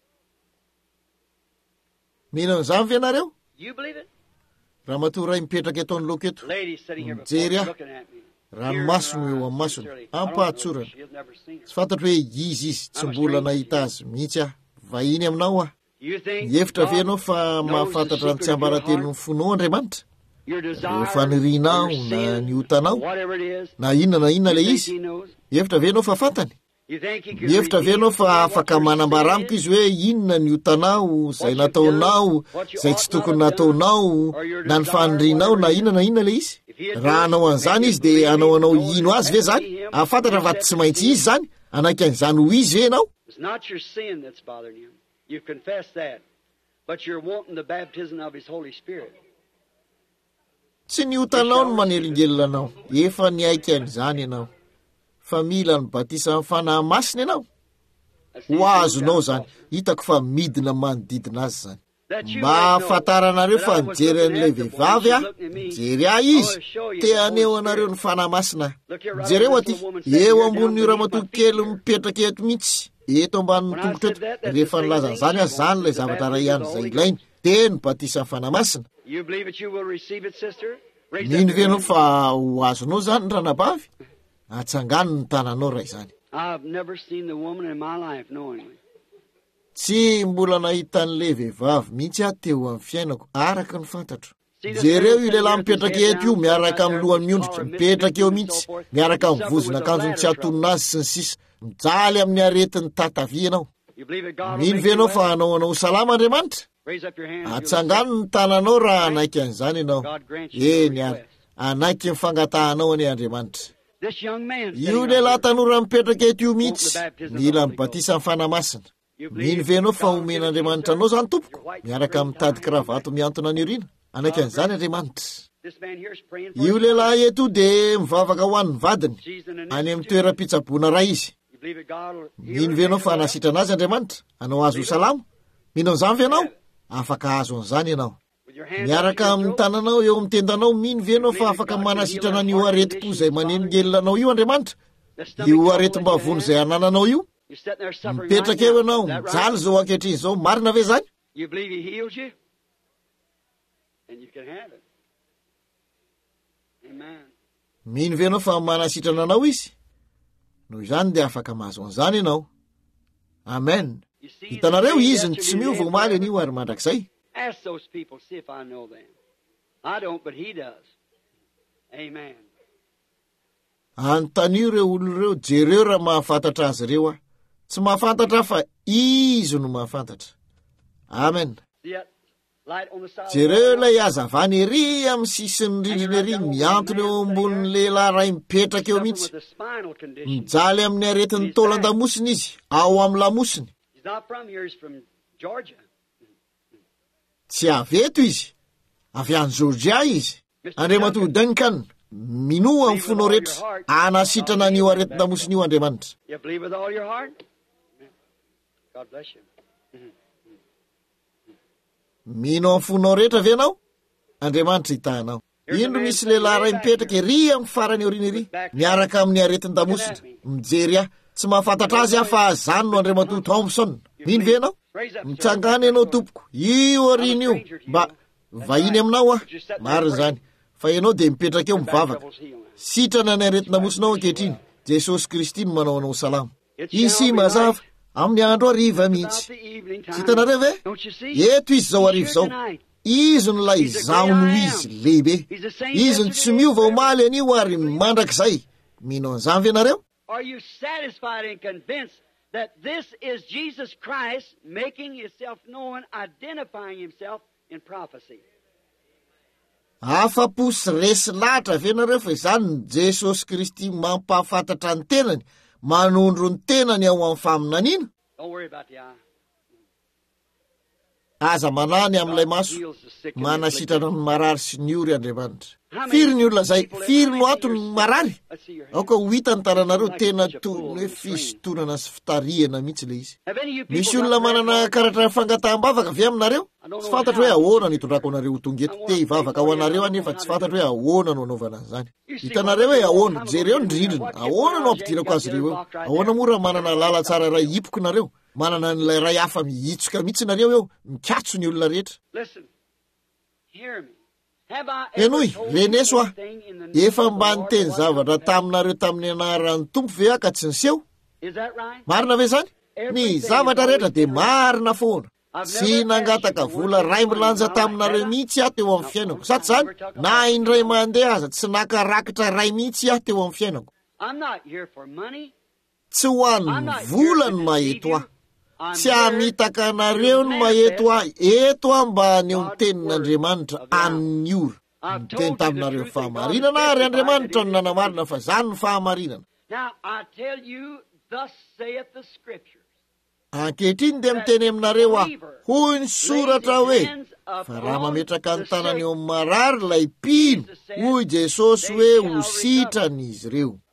mino an'izany ve nareo raha matoray mipetraka eto anyloka eto mijery ah ranomasony eo amin'ny masony ampahatsorana tsy fantatro hoe izy tsy mbola nahita azy mihitsy ah vahiny aminao ah mihevitra venao fa mahafantatra ny tsy ambaratelo ny fonao Andriamanitra rehefa nirinao na niotanao na inona le izy mihevitra venao fa fantany mihevitra venao fa afaka manambara amiko izy hoe inona niotanao zay nataonao zay tsy tokony nataonao na ny fanrinao na inona le izy raha anao an'izany izy de anao ino azy ve zany afantatra fa tsy maintsy izy zany anakan'izany ho izy ve ianao You confess that, but you're wanting the baptism of His Holy Spirit. Tsy niotanao no manelingelina anao, efa niaiky an'izany ianao. fa mila ny batisa amin'ny fanahy masina ianao ho azonao zany hitako fa midina manodidina azy zany mba ahafantaranareo fa mijery an'ilay vehivavy a mijery ahy izy te aneo anareo ny fanahy masina jereo aty eo ambonin'io ramatoa kely mipetraka eto mihitsy eto ambanin'ny tongotra eto rehefa nilazan'izany azy zany ilay zavatra ray ihany izay ilainy teny batisa amin'ny fanahy masina mino venao fa ho azonao zany ny ranabavy atsangano ny tananao ray zany tsy mbola nahita an'le vehivavy mihitsy aho teo amin'ny fiainako araka ny fantatro jereo io lehilahy mipetraka eto io miaraka amin'ny lohany miondritra mipetraka eo mihitsy miaraka amin'ny vozona akanjony tsy atonona azy sy ny sisa mijaly amin'ny aretin'ny tatavy ianao mino venao fa anao salama Andriamanitra atsangano ny tananao raha anaiky an'izany ianao eny ary anaiky mifangatahanao ane Andriamanitra io lehilahy tanora mipetraka eto io mihitsy mila mibatisa amin'ny fanahy masina mino venao fa omen'Andriamanitra anao zany tompoko miaraka mitady kravato miantona any orina anaiky an'izany Andriamanitra io lehilahy eto de mivavaka ho an'ny vadiny any amin'ny toeram-pitsaboana ray izy mino venao fa anasitrana azy Andriamanitra anao azo salama mino an'izany venao afaka azo an'izany ianao miaraka amin'ny tananao eo amin'ny tendanao mino venao fa afaka manasitrana an'io areti-po izay manenongelinanao io Andriamanitra io aretim-bavony izay anananao io mipetraka eo ianao mijaly zao ankehitriny zao marina ve zany mino venao fa manasitrana anao izy noho izany de afaka mahazo an'izany ianao amen hitanareo izy ny tsy miova omaly an'io ary mandrakizay Ask those people, see if I know them. I don't, but he does. Amen. Antanio reo olo reo jereo raha mahafantatra azy reo a tsy mahafantatra fa izy no mahafantatra amen jereo ilay azavany ery amin'ny sisin'ny rindrina ery miantona eo ambonin'ny lehilahy ray mipetraka eo mihitsy mijaly amin'ny aretin'ny taolan-damosiny izy ao amin'ny lamosiny tsy aveto izy avy any Georgia izy Andriamanitra Duncan minoa amin'ny fonao rehetra anasitrana an'io aretin-damosiny io Andriamanitra mino amin'ny fonao rehetra ve anao Andriamanitra hitahanao indro misy lehilahy ray mipetraka ery amin'ny farany orina ery miaraka amin'ny aretin-damosina mijery aho tsy mahafantatra azy aho fa zany no Andriamanitra Thompson mino ve anao mitsangana ianao tompoko io orina io mba vahiny aminao ah marina zany fa ianao de mipetraka eo mivavaka sitrana ny aretin-damosinao ankehitriny Jesosy Kristy no manao anao salama isy mazava amin'ny andro ariva mihitsy tsy hitanareo ve eto izy zao ariva zao izy no lay zaono izy lehibe izy ny tsy miova omaly an'io ary mandrakizay mino an'izany ve nareo Are you satisfied and convinced that this is Jesus Christ making himself known, identifying himself in prophecy? Afa-po sy resy lahatra ve nareo fa izany Jesosy Kristy mampahafantatra ny tenany manondro ny tenany ao amin'ny faminaniana Don't worry about the eye. aza manany amin'ilay maso manasitrana ny marary sy ny ory Andriamanitra firy ny olona zay firy no atony ny marary aoka ho hita ny taranareo tena tony hoe fisotonana sy fitariana mihitsy le izy misy olona manana karatra fangataham-bavaka ve aminareo tsy fantatra hoe ahoana nitondrako anareo tongeto te hivavaka ho anareo anefa tsy fantatra hoe ahoana no anaovana an'izany hitanareo hoe ahoana jereo ny rindrina ahoana no ampidirako azy reo eo ahoana moa raha manana lala tsara ray hipoko nareo manana n'ilay ray hafa mihitsoka mihitsy nareo eo mikatso ny olona rehetra Listen, hear me. Have I enoy ever reneso told ah you anything in the name efa of the mba Lord niteny that zavatra wasn't taminareo tamin'ny anaran'ny tompo ve aka tsy niseho Is that right? marina ve zany ny zavatra rehetra de marina foana tsy nangataka vola ray milanja taminareo mihitsy aho teo amin'ny fiainako sa tsy zany na indray mandeha aza tsy nakarakitra ray mihitsy aho teo amin'ny fiainako I'm not here for money. tsy ho an'ny vola ny maheto aho tsy hamitaka anareo ny maheto ahy eto aho mba aneo ny tenin'Andriamanitra amin'ny ora nyteny taminareo ny fahamarinana ary Andriamanitra no nanamarina fa zany ny fahamarinana Now I tell you, thus saith the Scripture. ankehitriny de miteny aminareo aho hoy ny soratra hoe fa raha mametraka ny tanany eo amin'ny marary lay mpino hoy Jesosy hoe ho sitrany izy ireo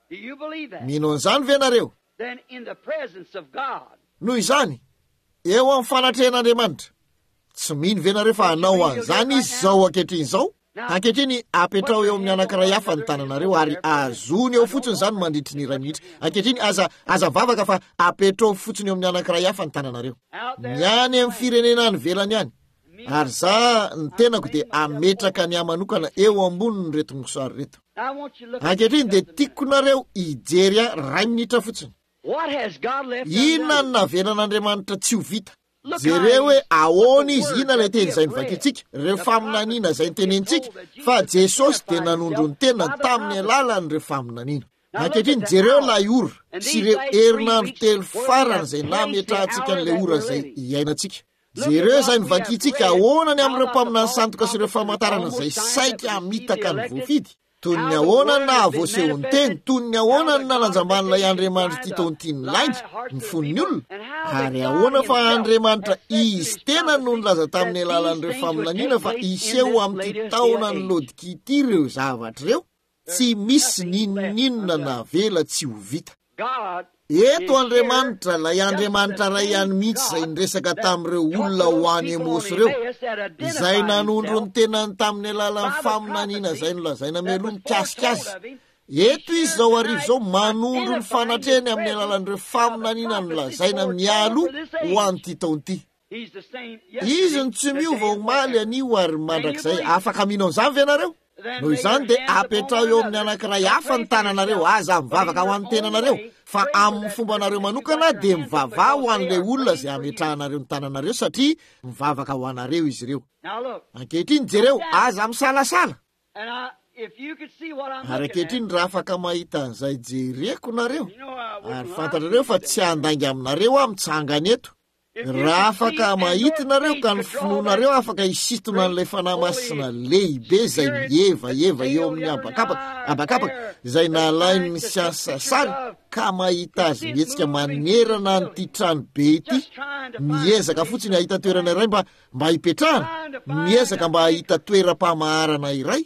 Do you believe that? mino an'izany ve nareo? Then in the presence of God, Noho izany eo amin'ny fanatrehan'Andriamanitra tsy mino ve nareo fa hanao an'izany izy zao ankehitriny zao? Ankehitriny apetrao eo amin'ny anankiray hafa ny tananareo ary azony eo fotsiny zany mandritry ny iray minitra. Ankehitriny aza vavaka fa apetrao fotsiny eo amin'ny anankiray hafa ny tananareo. Ny any amin'ny firenena any velany any. Ary za ny tenako dia ametraka ny amanokana eo amboniny reto mosary reto. I want you to look Ankehitriny dia tiako nareo ijery ray minitra fotsiny. what has God left Inona undone? ny navelan'Andriamanitra tsy ho vita? Jereo hoe ahoana izy, ina ilay teny izay nivakintsika, ireo faminaniana izay nitenentsika, fa Jesosy dia nanondro ny tenany tamin'ny alalan'ireo faminaniana. Ankehitriny jereo ilay ora sy ireo herinandro telo farany izay nametrahantsika an'ilay ora izay iainantsika. Jereo izay nivakintsika ahoana ny amin'ireo mpaminany sandoka sy ireo famantarana izay saika hamitaka ny voafidy. Toy ny ahoana ny nahavoaseho ny teny, toy ny ahoana ny nalanjamban'ilay Andriamanitra ty taony tiany lainga ny fon'ny olona, ary ahoana fa Andriamanitra izy tena no nilaza tamin'ny alalan'ireo faminaniana fa iseho amin'ity taona ny Laodikea ireo zavatra ireo, tsy misy ninonninona navela tsy ho vita. God Eto Andriamanitra, lay Andriamanitra ray ihany mihitsy izay niresaka tamin'ireo olona ho any Emosy ireo, izay nanondro ny tenany tamin'ny alalan'ny faminaniana izay nolazaina meloa mikasika azy. Eto izy zao arivo zao manondro ny fanatrehany amin'ny alalan'ireo faminaniana nolazaina mialo ho an'ity taon'ity. He's the same Izy ny tsy miova omaly anio ary mandrakizay afaka mino an'izany ve nareo? Noho izany dia apetrao eo amin'ny anankiray hafa ny tananareo, aza mivavaka ho an'ny tenanareo, fa amin'ny fombanareo manokana dia mivavaha ho an'ilay olona izay ametrahanareo ny tananareo satria mivavaka ho anareo izy ireo. Now look, Ankehitriny jereo aza misalasala. and if you could see what I'm Ary looking at, ankehitriny raha afaka mahita an'izay jereko nareo, you know, I ary wouldn't fantatrareo fa tsy handainga aminareo aho mitsangana eto. Raha afaka mahita nareo ka ny finoanareo afaka isitona an'ilay fanahy masina lehibe izay mieva eo amin'ny abakabaka izay nalainy ny siansasany ka mahita azy mihetsika manerana an'ity trano be ity, miezaka fotsiny ahita toerana iray mba hipetrahana, miezaka mba ahita toeram-pamaharana iray.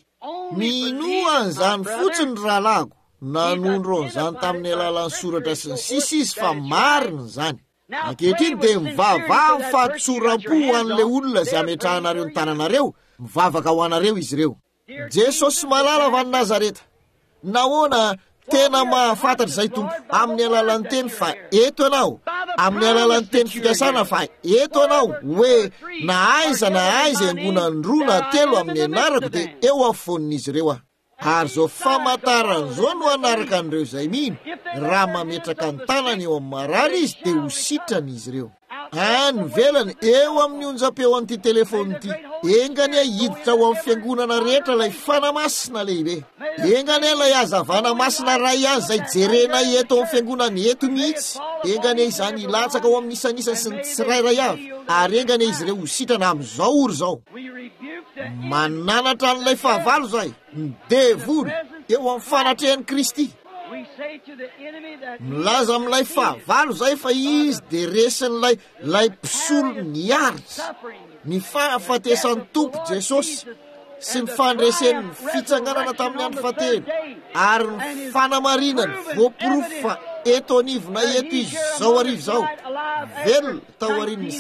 Mino an'izany fotsiny rahalago nanondro an'izany tamin'ny alalan'ny soratra sy ny sisa izy fa marina izany. Ankehitriny dia mivavaha ny fahatsoram-po ho an'ilay olona izay ametrahanareo ny tananareo, mivavaka ho anareo izy ireo. Jesosy malala avy any Nazareta, nahoana tena mahafantatra izay tompo amin'ny alalan'ny teny fa eto ianao, amin'ny alalan'ny teny fikasana fa eto ianao, hoe na aiza engona ny roa na telo amin'ny anarako dia eo afovoan'izy ireo aho. Ary zao famantarana zao no anaraka an'ireo izay mino, raha mametraka ny tanany eo amin'ny marary izy dia ho sitrany izy ireo. Any velany eo amin'ny onjam-peo an'ity telefony ity, engany hiditra ao amin'ny fiangonana rehetra ilay fanamasina lehibe, engany ilay hazavana masina ray ihany izay jerena eto amin'ny fiangonana eto mihitsy, engany izany hilatsaka ao amin'ny isanisa sy ny tsirairay avy, ary engany izy ireo ho sitrana amin'izao oro zao. we rebuke the Mananatra n'ilay fahavalo zay, ny devoly eo amin'ny fanatrehan'i Kristy. we say to the enemy that Milaza amin'ilay fahavalo zay fa izy dia resin'ilay mpisolo niaritra, suffering ny fahafatesan'ny Tompo Jesosy sy ny fandresen'ny fitsanganana tamin'ny andro fahatelo, ary ny fanamarinany voapirofo fa eto anivona eto izy zao arivo zao, velona tao aorian'ny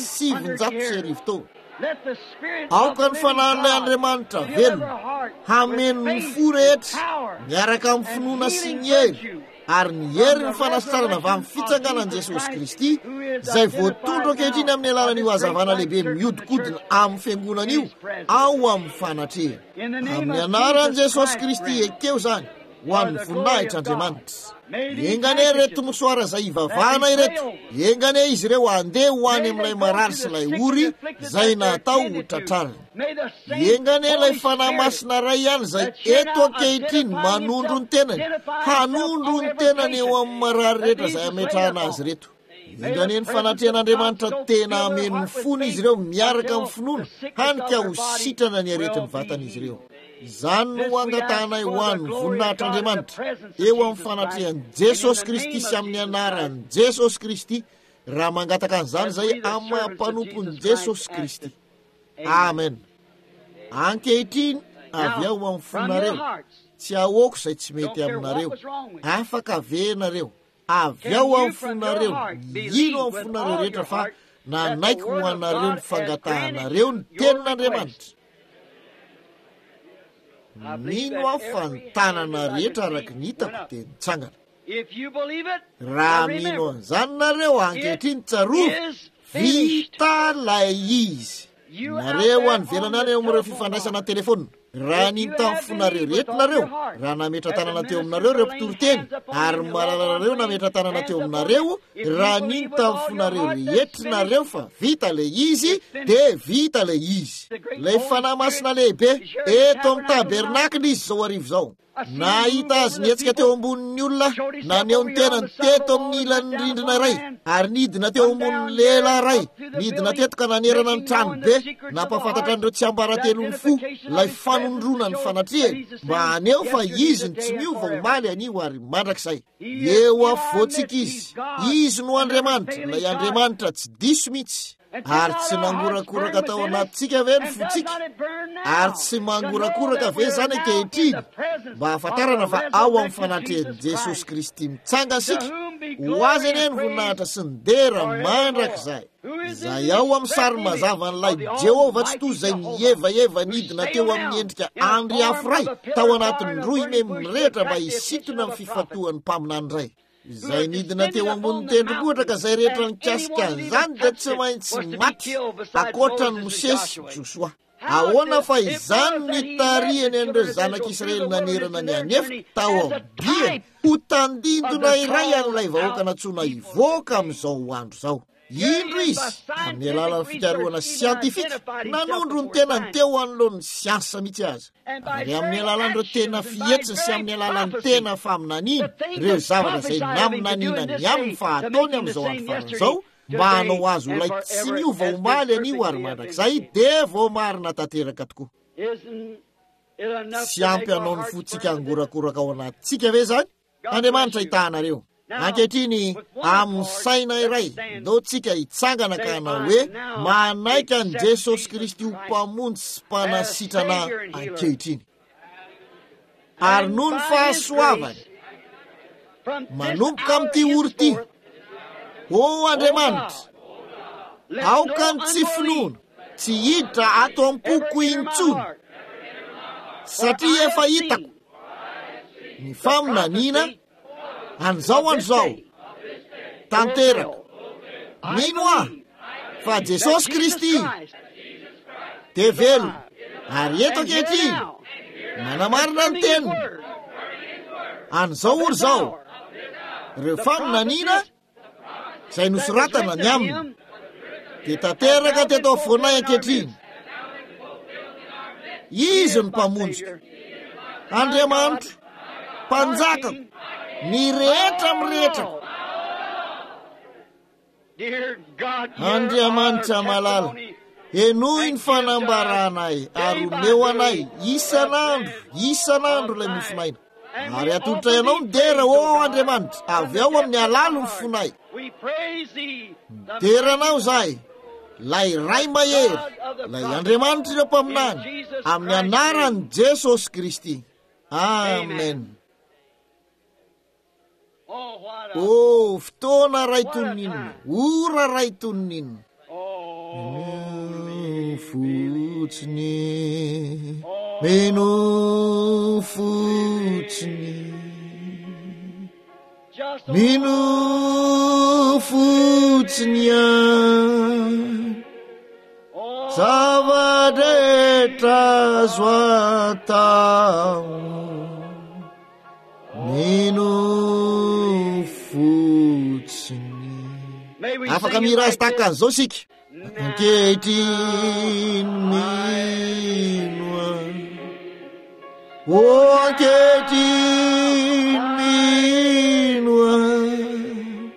700 tao. let the spirit Aoka ny fanahin'ilay Andriamanitra velona hameno ny fo rehetra miaraka amin'ny finoana sy ny hery, ary ny hery ny fanasitrarana avy amin'ny fitsanganan'i Jesosy Kristy izay voatondro ankehitriny amin'ny alalan'io hazavana lehibe miodikodina amin'ny fiangonan'io ao amin'ny fanatreha. Amin'ny anaran'i Jesosy Kristy ekeo izany ho an'ny voninahitran'Andriamanitra. Engane ireto mosoara izay hivavahana ireto, engane izy ireo handeha ho any amin'ilay marary sy ilay ory izay natao ho tratrarina. may the same Engane ilay fanahy masina ray ihany izay eto ankehitriny manondro ny tenany, hanondro ny tenany eo amin'ny marary rehetra izay ametrahana azy reto. Engane ny fanatrehan'Andriamanitra tena ameno ny fony izy ireo miaraka amin'ny finoana, hanika ho sitrana ny aretin'ny vatan'izy ireo. Izany no angatanay ho an'ny voninahitr'Andriamanitra eo amin'ny fanatrehan'i Jesosy Kristy sy amin'ny anaran'i Jesosy Kristy, raha mangataka an'izany izay amin'ny mampanompon'i Jesosy Kristy. Amen. Ankehitriny avy ao amin'ny fonareo tsy ahoako izay tsy mety aminareo afaka venareo avy ao amin'ny fonareo ino amin'ny fonareo rehetra fa nanaiky ho anareo ny fangatahanareo ny tenin'Andriamanitra. Mino aho fa ny tanana rehetra araky ny hitako dia nitsangana. Raha mino an'izany nareo ankehitriny tsaroa vita lay izy. Nareo any velana any amin'ireo fifandraisana telefônina. Raha niny tamin'ny fonareo rehetinareo, raha nametra tanana teo aminareo ireo mpitoroteny, ary malalanareo nametra tanana teo aminareo, raha niny tamin'ny fonareo rehetinareo fa vita le izy, dia vita le izy. Lay fanahy masina lehibe, eto amin'ny tabernakina izy zao arivo zao. Nahita azy nietsika teo ambonin'ny olona, na neo ny tenany teto amin'ny ilan'ny rindrina iray, ary nidina teo ambonin'ny lehilahy iray, nidina teto ka nanerana ny trano be, nampafantatra an'ireo tsy ambaratelon'ny fo, lay fanondrona ny fanatrehany, mba aneo fa izy ny tsy miova omaly anio ary mandrakizay. Eo afovoantsika izy no Andriamanitra, lay Andriamanitra tsy diso mihitsy. Ary tsy nangorakoraka tao anatintsika ve ny fotsika, ary tsy mangorakoraka ve zany ankehitriny mba hahafantarana fa ao amin'ny fanatrehany Jesosy Kristy mitsanga sika ho azy eny ny voninahitra sy ny dera mandrakizay. Izay ao amin'ny sary mazava n'ilay Jehova tsy toy izay nieva nidina teo amin'ny endrika andry afiray tao anatin'ny roy memorehitra mba hisintona amin'ny fifatohan'ny mpaminany iray. Izay nidina teo ambonin'ny tendrombohitra ka izay rehetra nikasika an'izany dia tsy maintsy maty akoatra ny Mosesy Joshua. Ahoana fa izany nitarihany an'ireo zanak'Israely nanerana ny anefy tao ambiany ho tandindona iray an'ilay vahoaka natsoina hivoaka amin'izao andro zao. Indro izy amin'ny alalan'ny fikarohana siantifika nanondro ny tenany teo anoloan'ny siansa mihitsy azy. Ary amin'ny alalan'ireo tena fihetsiny sy amin'ny alalan'ny tena faminaniana, ireo zavatra izay naminaniana ny aminy fa ataony amin'izao andro faran'izao mba hanao azy ho lay tsy miova omaly anio ary mandrakizay dia vao marina tanteraka tokoa. Tsy ampy hanao ny fotsika angorakoraka ao anatintsika ve zany? Andriamanitra hitahanareo. Ankehitriny amin'ny saina iray ndao tsika hitsangana ka hanao hoe manaiky an' Jesosy Kristy ho mpamonjy sy mpanasitrana ankehitriny. Ary noho ny fahasoavany manomboka amin'ity oro ity, o Andriamanitra, aoka ny tsy finoana, tsy hiditra ato am-poko intsony, satria efa hitako ny faminaniana an'izao tanteraka. Mino aho fa Jesosy Kristy dia velo ary eto ankehitriny manamarina ny teniny an'izao oro zao. Ireo faminaniana izay nosoratana ny aminy dia tanteraka teto afovoanay ankehitriny. Izy ny mpamonjika, Andriamanitra, mpanjakako, ny rehetra mirehetrako. Andriamanitra malala, enoy ny fanambaranay ary omeo anay isan'andro ilay mofonaina. Ary atolotra ianao ny dera o Andriamanitra, avy ao amin'ny alalo ny fonay. Deranao zahay, lay ray mahery, lay Andriamanitra ireo mpaminany, amin'ny anaran'i Jesosy Kristy. Amen. Oh, fotoana ray toninina, ora ray toninina. Fotsiny, mino fotsiny, mino fotsiny an, zava-drehetra azo atao, mino fotsiny. Afaka mihira azy tahaka an'izao sika. Ankehitriny mino an, o ankehitriny mino an,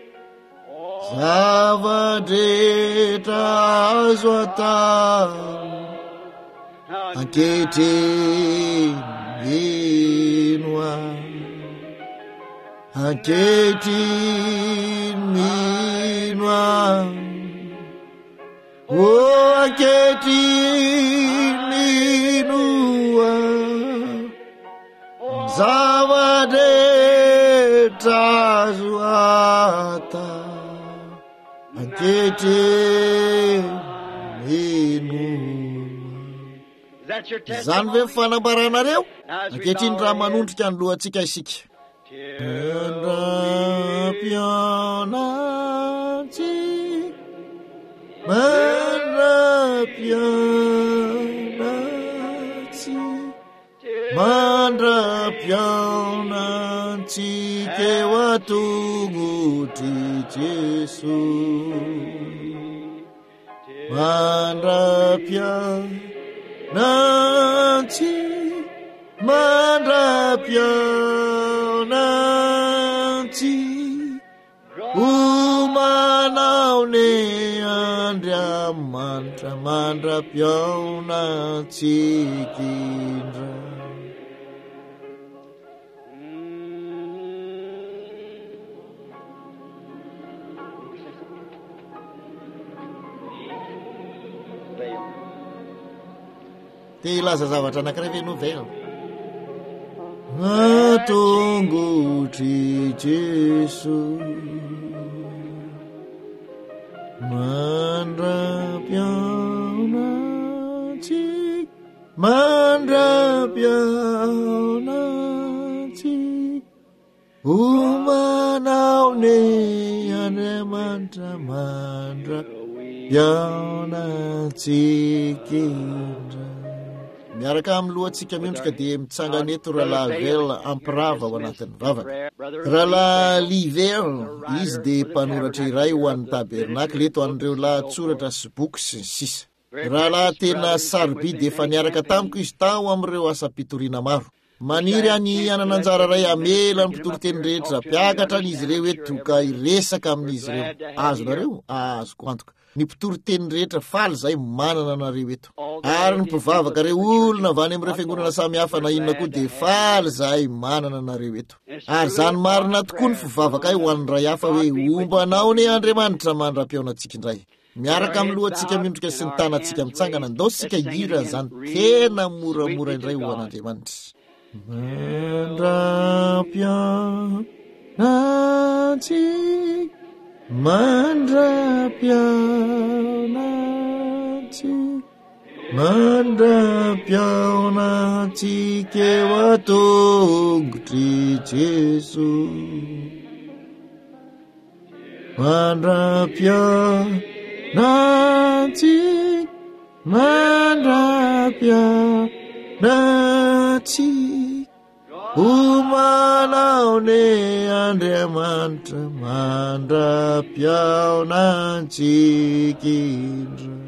zava-drehetra azo atao, ankehitriny mino an, ankehitriny mino an, o ankehitriny mino an. tazoata ankehitriny zany ve mifanambaranareo ankehitriny raha manondrika ny lohantsika isika mandrapiaonantsika eo atongotry Jesu mandrapiaonantsika omanaone Andriamanitra mandrapiaonantsika indray te ilaza zavatra anankiray ve novela atongotry Jesu mandrapiaonantsika omanaone Andriamanitra mandrapiaonantsika indray miaraka amin'ny lohantsika miondrika dia mitsangana eto rahalahy Velona ampirava ao anatin'ny vavaka rahalahy Liver izy dia mpanoratra iray ho an'ny tabernakle eto an'ireo lahatsoratra sy boky sy ny sisa rahalahy tena sarobidy efa niaraka tamiko izy tao amin'ireo asa-pitoriana maro maniry any anananjara ray amela ny mpitoro-teny rehetra mpiakatra an'izy ireo eto ka iresaka amin'izy ireo azonareo azoko antoka ny mpitoro-teny rehetra faly zay manana anareo eto ary ny mpivavaka reo olona avany amin'ireo fiangonana samy hafa na inona koa dia faly zay manana anareo eto ary zany marina tokoa ny fivavaka ho an'ny ray hafa hoe ombanao ny Andriamanitra mandram-piaonantsika indray miaraka amin'ny lohantsika miondrika sy ny tanantsika mitsangana ndao sika hira zany tena moramora indray ho an'Andriamanitra mandrapiaonantsika eo atongotry Jesu mandrapiaonantsika omanaone Andriamanitra mandrapiaonantsika indray